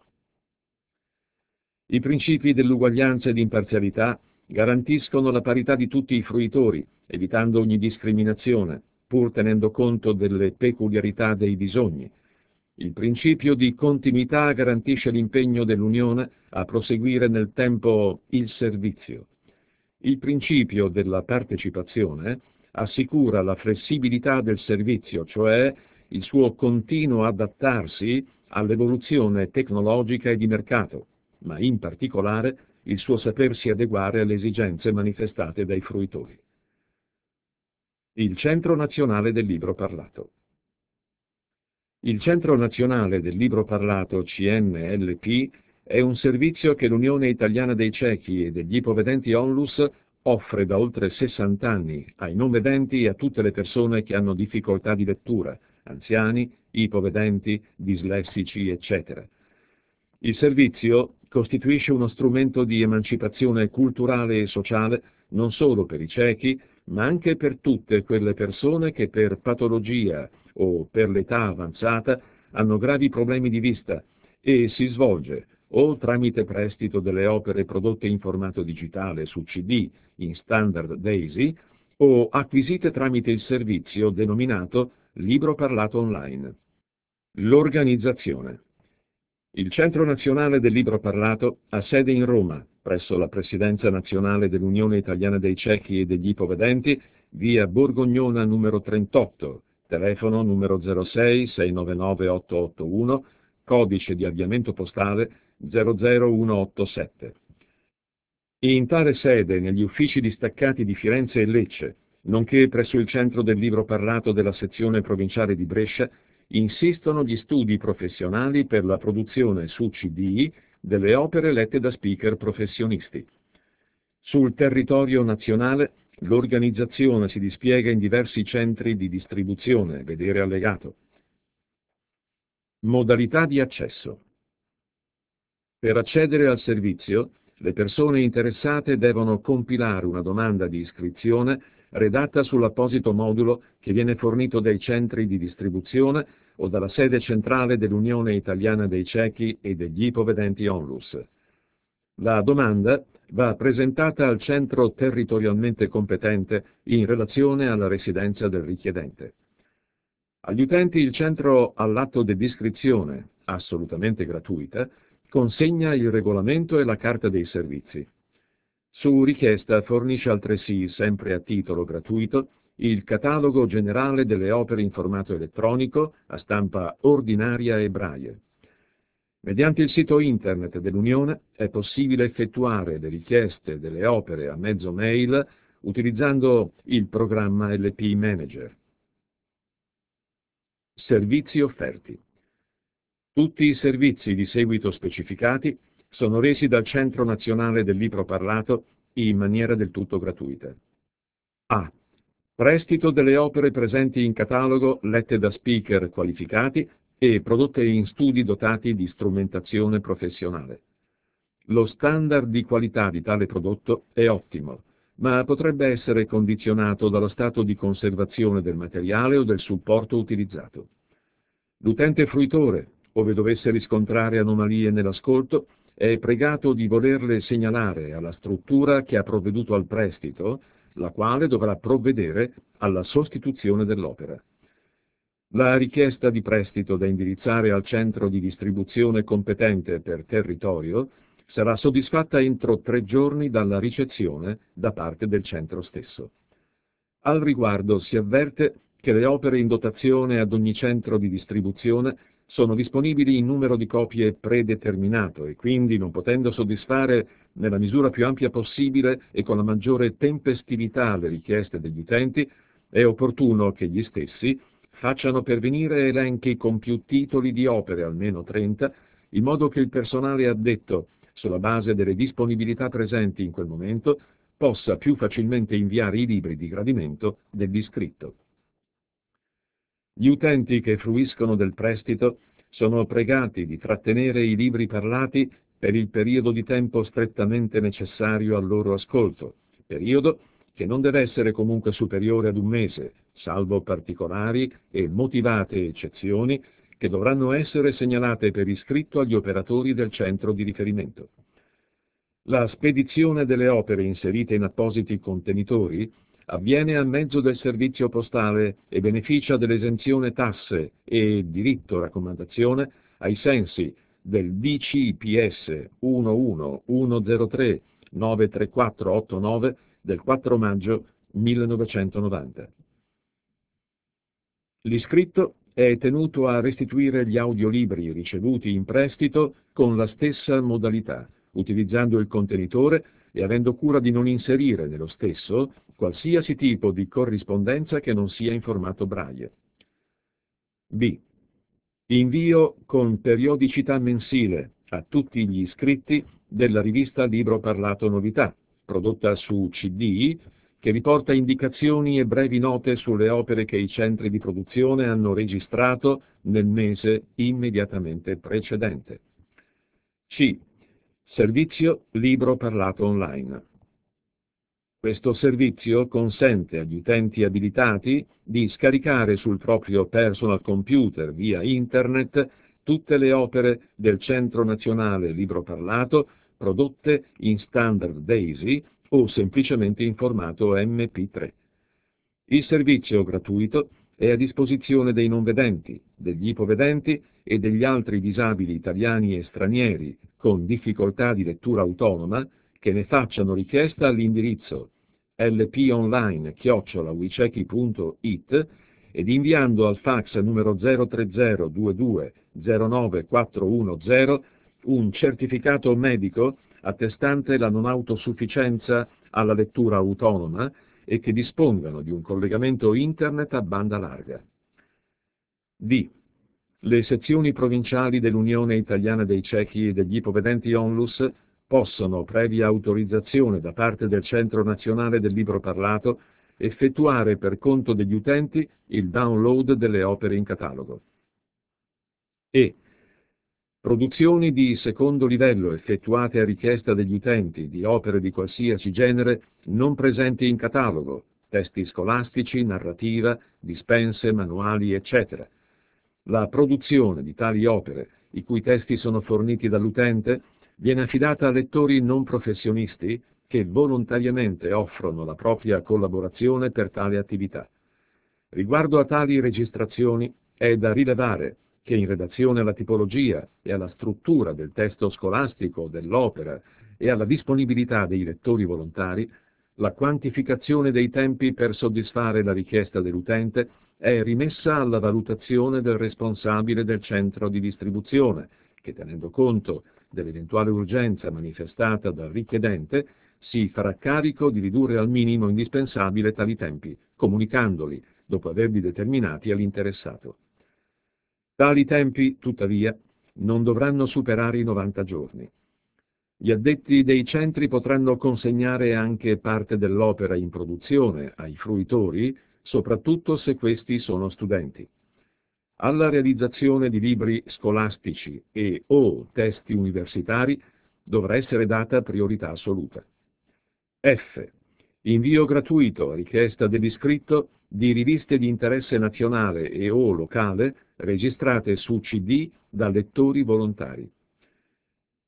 I principi dell'uguaglianza ed imparzialità garantiscono la parità di tutti i fruitori, evitando ogni discriminazione, pur tenendo conto delle peculiarità dei bisogni. Il principio di continuità garantisce l'impegno dell'Unione a proseguire nel tempo il servizio. Il principio della partecipazione assicura la flessibilità del servizio, cioè il suo continuo adattarsi all'evoluzione tecnologica e di mercato, ma in particolare il suo sapersi adeguare alle esigenze manifestate dai fruitori. Il Centro Nazionale del Libro Parlato. Il Centro Nazionale del Libro Parlato, C N L P, è un servizio che l'Unione Italiana dei Ciechi e degli Ipovedenti Onlus offre da oltre sessanta anni ai non vedenti e a tutte le persone che hanno difficoltà di lettura, anziani, ipovedenti, dislessici, eccetera. Il servizio costituisce uno strumento di emancipazione culturale e sociale non solo per i ciechi, ma anche per tutte quelle persone che per patologia o per l'età avanzata hanno gravi problemi di vista, e si svolge o tramite prestito delle opere prodotte in formato digitale su C D in standard DAISY o acquisite tramite il servizio denominato Libro Parlato Online. L'organizzazione. Il Centro Nazionale del Libro Parlato ha sede in Roma, presso la Presidenza Nazionale dell'Unione Italiana dei Ciechi e degli Ipovedenti, via Borgognona numero trentotto, telefono numero zero sei sei nove nove otto otto uno, codice di avviamento postale zero zero uno otto sette. In tale sede, negli uffici distaccati di Firenze e Lecce, nonché presso il Centro del Libro Parlato della sezione provinciale di Brescia, insistono gli studi professionali per la produzione su C D delle opere lette da speaker professionisti. Sul territorio nazionale l'organizzazione si dispiega in diversi centri di distribuzione, vedere allegato. Modalità di accesso. Per accedere al servizio, le persone interessate devono compilare una domanda di iscrizione redatta sull'apposito modulo che viene fornito dai centri di distribuzione o dalla sede centrale dell'Unione Italiana dei Ciechi e degli Ipovedenti Onlus. La domanda va presentata al centro territorialmente competente in relazione alla residenza del richiedente. Agli utenti il centro, all'atto dell'iscrizione, assolutamente gratuita, consegna il regolamento e la carta dei servizi. Su richiesta fornisce altresì, sempre a titolo gratuito, il catalogo generale delle opere in formato elettronico a stampa ordinaria e braille. Mediante il sito internet dell'Unione è possibile effettuare le richieste delle opere a mezzo mail utilizzando il programma L P Manager. Servizi offerti. Tutti i servizi di seguito specificati sono resi dal Centro Nazionale del Libro Parlato in maniera del tutto gratuita. A. Prestito delle opere presenti in catalogo lette da speaker qualificati e prodotte in studi dotati di strumentazione professionale. Lo standard di qualità di tale prodotto è ottimo, ma potrebbe essere condizionato dallo stato di conservazione del materiale o del supporto utilizzato. L'utente fruitore, ove dovesse riscontrare anomalie nell'ascolto, è pregato di volerle segnalare alla struttura che ha provveduto al prestito, la quale dovrà provvedere alla sostituzione dell'opera. La richiesta di prestito da indirizzare al centro di distribuzione competente per territorio sarà soddisfatta entro tre giorni dalla ricezione da parte del centro stesso. Al riguardo si avverte che le opere in dotazione ad ogni centro di distribuzione sono disponibili in numero di copie predeterminato e quindi, non potendo soddisfare nella misura più ampia possibile e con la maggiore tempestività le richieste degli utenti, è opportuno che gli stessi facciano pervenire elenchi con più titoli di opere, almeno trenta, in modo che il personale addetto, sulla base delle disponibilità presenti in quel momento, possa più facilmente inviare i libri di gradimento dell'iscritto. Gli utenti che fruiscono del prestito sono pregati di trattenere i libri parlati per il periodo di tempo strettamente necessario al loro ascolto, periodo che non deve essere comunque superiore ad un mese, salvo particolari e motivate eccezioni che dovranno essere segnalate per iscritto agli operatori del centro di riferimento. La spedizione delle opere inserite in appositi contenitori avviene a mezzo del servizio postale e beneficia dell'esenzione tasse e diritto raccomandazione ai sensi del D C P S uno uno uno zero tre nove tre quattro otto nove del quattro maggio millenovecentonovanta. L'iscritto è tenuto a restituire gli audiolibri ricevuti in prestito con la stessa modalità, utilizzando il contenitore e avendo cura di non inserire nello stesso qualsiasi tipo di corrispondenza che non sia in formato braille. B. Invio con periodicità mensile a tutti gli iscritti della rivista Libro Parlato Novità, prodotta su C D, che riporta indicazioni e brevi note sulle opere che i centri di produzione hanno registrato nel mese immediatamente precedente. C. Servizio Libro Parlato Online. Questo servizio consente agli utenti abilitati di scaricare sul proprio personal computer via Internet tutte le opere del Centro Nazionale Libro Parlato prodotte in standard DAISY o semplicemente in formato M P tre. Il servizio gratuito è a disposizione dei non vedenti, degli ipovedenti e degli altri disabili italiani e stranieri con difficoltà di lettura autonoma che ne facciano richiesta all'indirizzo lponline chiocciola wicechi punto it ed inviando al fax numero zero tre zero due due zero nove quattro uno zero un certificato medico attestante la non autosufficienza alla lettura autonoma e che dispongano di un collegamento Internet a banda larga. D. Le sezioni provinciali dell'Unione Italiana dei Ciechi e degli Ipovedenti Onlus possono, previa autorizzazione da parte del Centro Nazionale del Libro Parlato, effettuare per conto degli utenti il download delle opere in catalogo. E. Produzioni di secondo livello effettuate a richiesta degli utenti di opere di qualsiasi genere non presenti in catalogo, testi scolastici, narrativa, dispense, manuali, eccetera. La produzione di tali opere, i cui testi sono forniti dall'utente, viene affidata a lettori non professionisti che volontariamente offrono la propria collaborazione per tale attività. Riguardo a tali registrazioni, è da rilevare che in redazione alla tipologia e alla struttura del testo scolastico dell'opera e alla disponibilità dei lettori volontari, la quantificazione dei tempi per soddisfare la richiesta dell'utente è rimessa alla valutazione del responsabile del centro di distribuzione, che, tenendo conto dell'eventuale urgenza manifestata dal richiedente, si farà carico di ridurre al minimo indispensabile tali tempi, comunicandoli, dopo averli determinati, all'interessato. Tali tempi, tuttavia, non dovranno superare i novanta giorni. Gli addetti dei centri potranno consegnare anche parte dell'opera in produzione ai fruitori, soprattutto se questi sono studenti. Alla realizzazione di libri scolastici e o testi universitari dovrà essere data priorità assoluta. F. Invio gratuito a richiesta dell'iscritto di riviste di interesse nazionale e o locale registrate su C D da lettori volontari.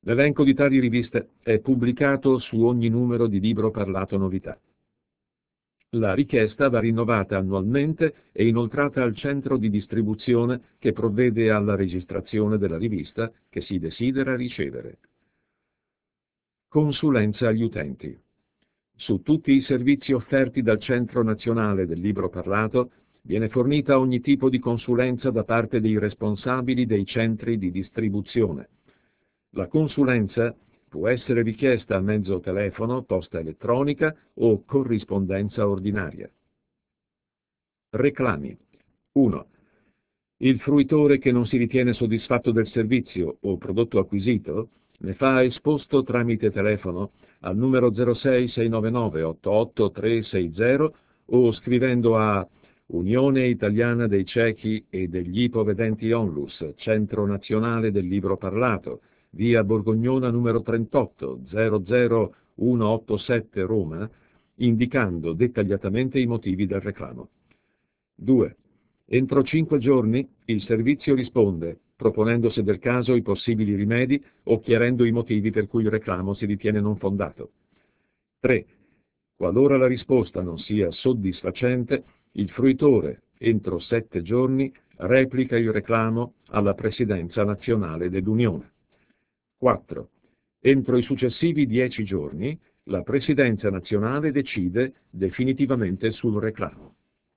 L'elenco di tali riviste è pubblicato su ogni numero di Libro Parlato Novità. La richiesta va rinnovata annualmente e inoltrata al centro di distribuzione che provvede alla registrazione della rivista che si desidera ricevere. Consulenza agli utenti. Su tutti i servizi offerti dal Centro Nazionale del Libro Parlato viene fornita ogni tipo di consulenza da parte dei responsabili dei centri di distribuzione. La consulenza può essere richiesta a mezzo telefono, posta elettronica o corrispondenza ordinaria. Reclami. uno. Il fruitore che non si ritiene soddisfatto del servizio o prodotto acquisito ne fa esposto tramite telefono al numero zero sei sei nove nove otto otto tre sei zero o scrivendo a Unione Italiana dei Ciechi e degli Ipovedenti Onlus, Centro Nazionale del Libro Parlato, via Borgognona numero trentotto, zero zero uno otto sette Roma, indicando dettagliatamente i motivi del reclamo. due. Entro cinque giorni il servizio risponde, proponendo se del caso i possibili rimedi o chiarendo i motivi per cui il reclamo si ritiene non fondato. tre. Qualora la risposta non sia soddisfacente, il fruitore, entro sette giorni, replica il reclamo alla Presidenza nazionale dell'Unione. quattro. Entro i successivi dieci giorni, la Presidenza nazionale decide definitivamente sul reclamo.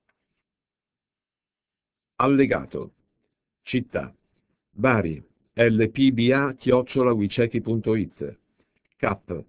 Allegato. Città. Bari, L P B A chiocciola wicechi punto it. Cap.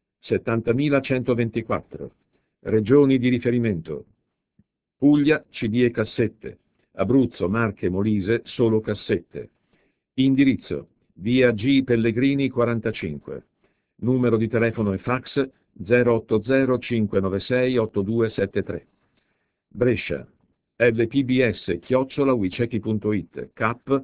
settantamilacentoventiquattro. Regioni di riferimento. Puglia, C D e cassette. Abruzzo, Marche, Molise, solo cassette. Indirizzo. Via G. Pellegrini quarantacinque. Numero di telefono e fax zero otto zero cinque nove sei otto due sette tre. Brescia. L P B S chiocciola wicechi punto it. Cap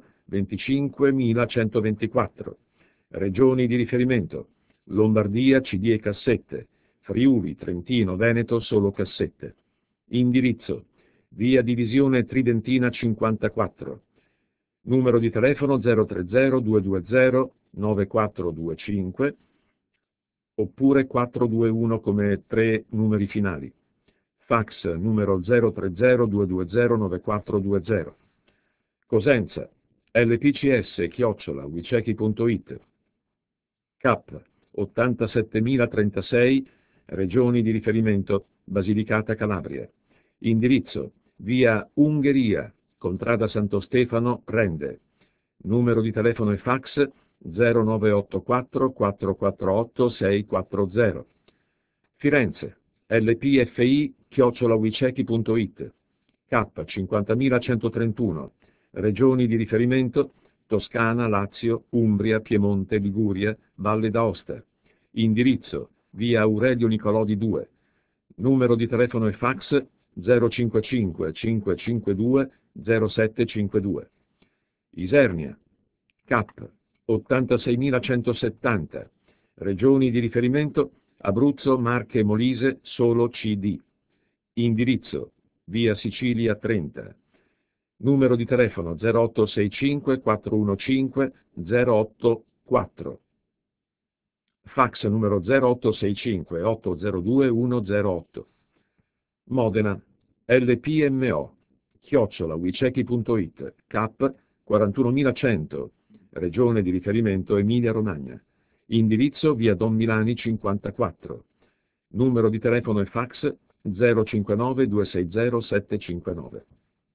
venticinquemilacentoventiquattro. Regioni di riferimento. Lombardia, C D e cassette. Friuli, Trentino, Veneto, solo cassette. Indirizzo. Via Divisione Tridentina cinquantaquattro. Numero di telefono zero tre zero due due zero nove quattro due cinque oppure quattro due uno come tre numeri finali. Fax numero zero tre zero due due zero nove quattro due zero. Cosenza. L P C S chiocciola wicechi punto it. Cap ottantasettemilatrentasei. Regioni di riferimento Basilicata, Calabria. Indirizzo. Via Ungheria, Contrada Santo Stefano, Rende. Numero di telefono e fax zero nove otto quattro quattro quattro otto sei quattro zero. Firenze. L P F I chiocciola wicechi punto it. Cap cinquantamilacentotrentun. Regioni di riferimento Toscana, Lazio, Umbria, Piemonte, Liguria, Valle d'Aosta. Indirizzo. Via Aurelio Nicolodi due. Numero di telefono e fax zero cinquantacinque cinquecentocinquantadue zero sette cinquantadue. Isernia. Cap ottantaseimilacentosettanta. Regioni di riferimento Abruzzo, Marche e Molise, solo C D. Indirizzo. Via Sicilia trenta. Numero di telefono zero otto sei cinque quattro uno cinque zero otto quattro. Fax numero zero otto sei cinque otto zero due uno zero otto. Modena. L P M O chiocciola wicechi punto it. Cap quarantunomilacento. Regione di riferimento Emilia Romagna. Indirizzo via Don Milani cinquantaquattro. Numero di telefono e fax zero cinquantanove due sei zero sette cinquantanove.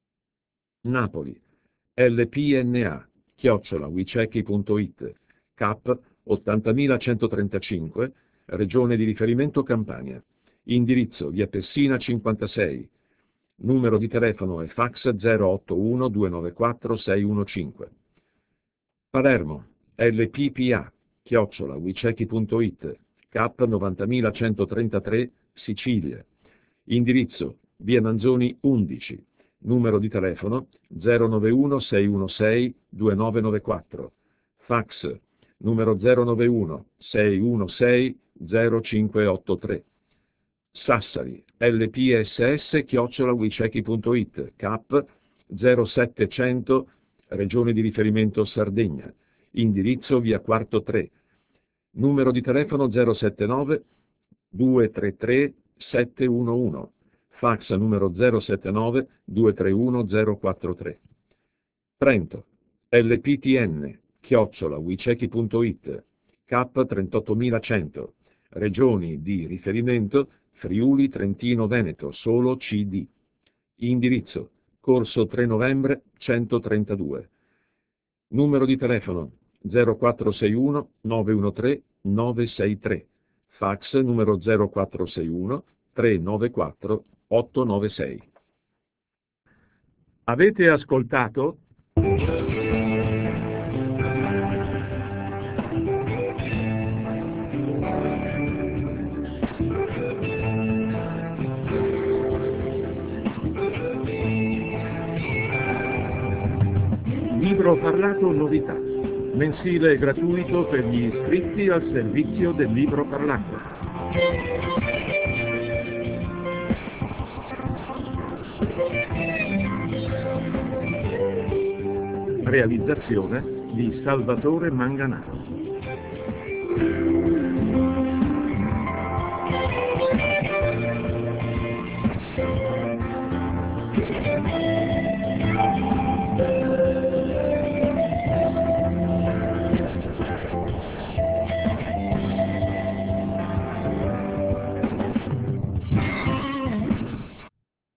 Napoli. L P N A chiocciola wicechi punto it. Cap ottantamilacentotrentacinque. Regione di riferimento Campania. Indirizzo via Pessina cinquantasei. Numero di telefono e fax zero otto uno due nove quattro sei uno cinque. Palermo. L P P A chiocciola wicechi punto it. Cap novantamilacentotrentatré. Sicilia. Indirizzo via Manzoni undici. Numero di telefono zero nove uno sei uno sei due nove nove quattro. Fax numero zero nove uno sei uno sei zero cinque otto tre. Sassari. L P S S chiocciola wicechi punto it. Cap zero settecento. Regione di riferimento Sardegna. Indirizzo via Quarto tre. numero di telefono zero settantanove due tre tre sette uno uno, fax numero zero settantanove due tre uno zero quattro tre. Trento, L P T N, chiocciola wicechi punto it, K trentottomilacento, regioni di riferimento Friuli Trentino Veneto, solo C D. Indirizzo, corso tre novembre centotrentadue. Numero di telefono zero quattro sei uno nove uno tre nove sei tre, fax numero zero quattro sei uno tre nove quattro otto nove sei. Avete ascoltato Libro Parlato Novità, mensile gratuito per gli iscritti al servizio del Libro Parlato. Realizzazione di Salvatore Manganaro.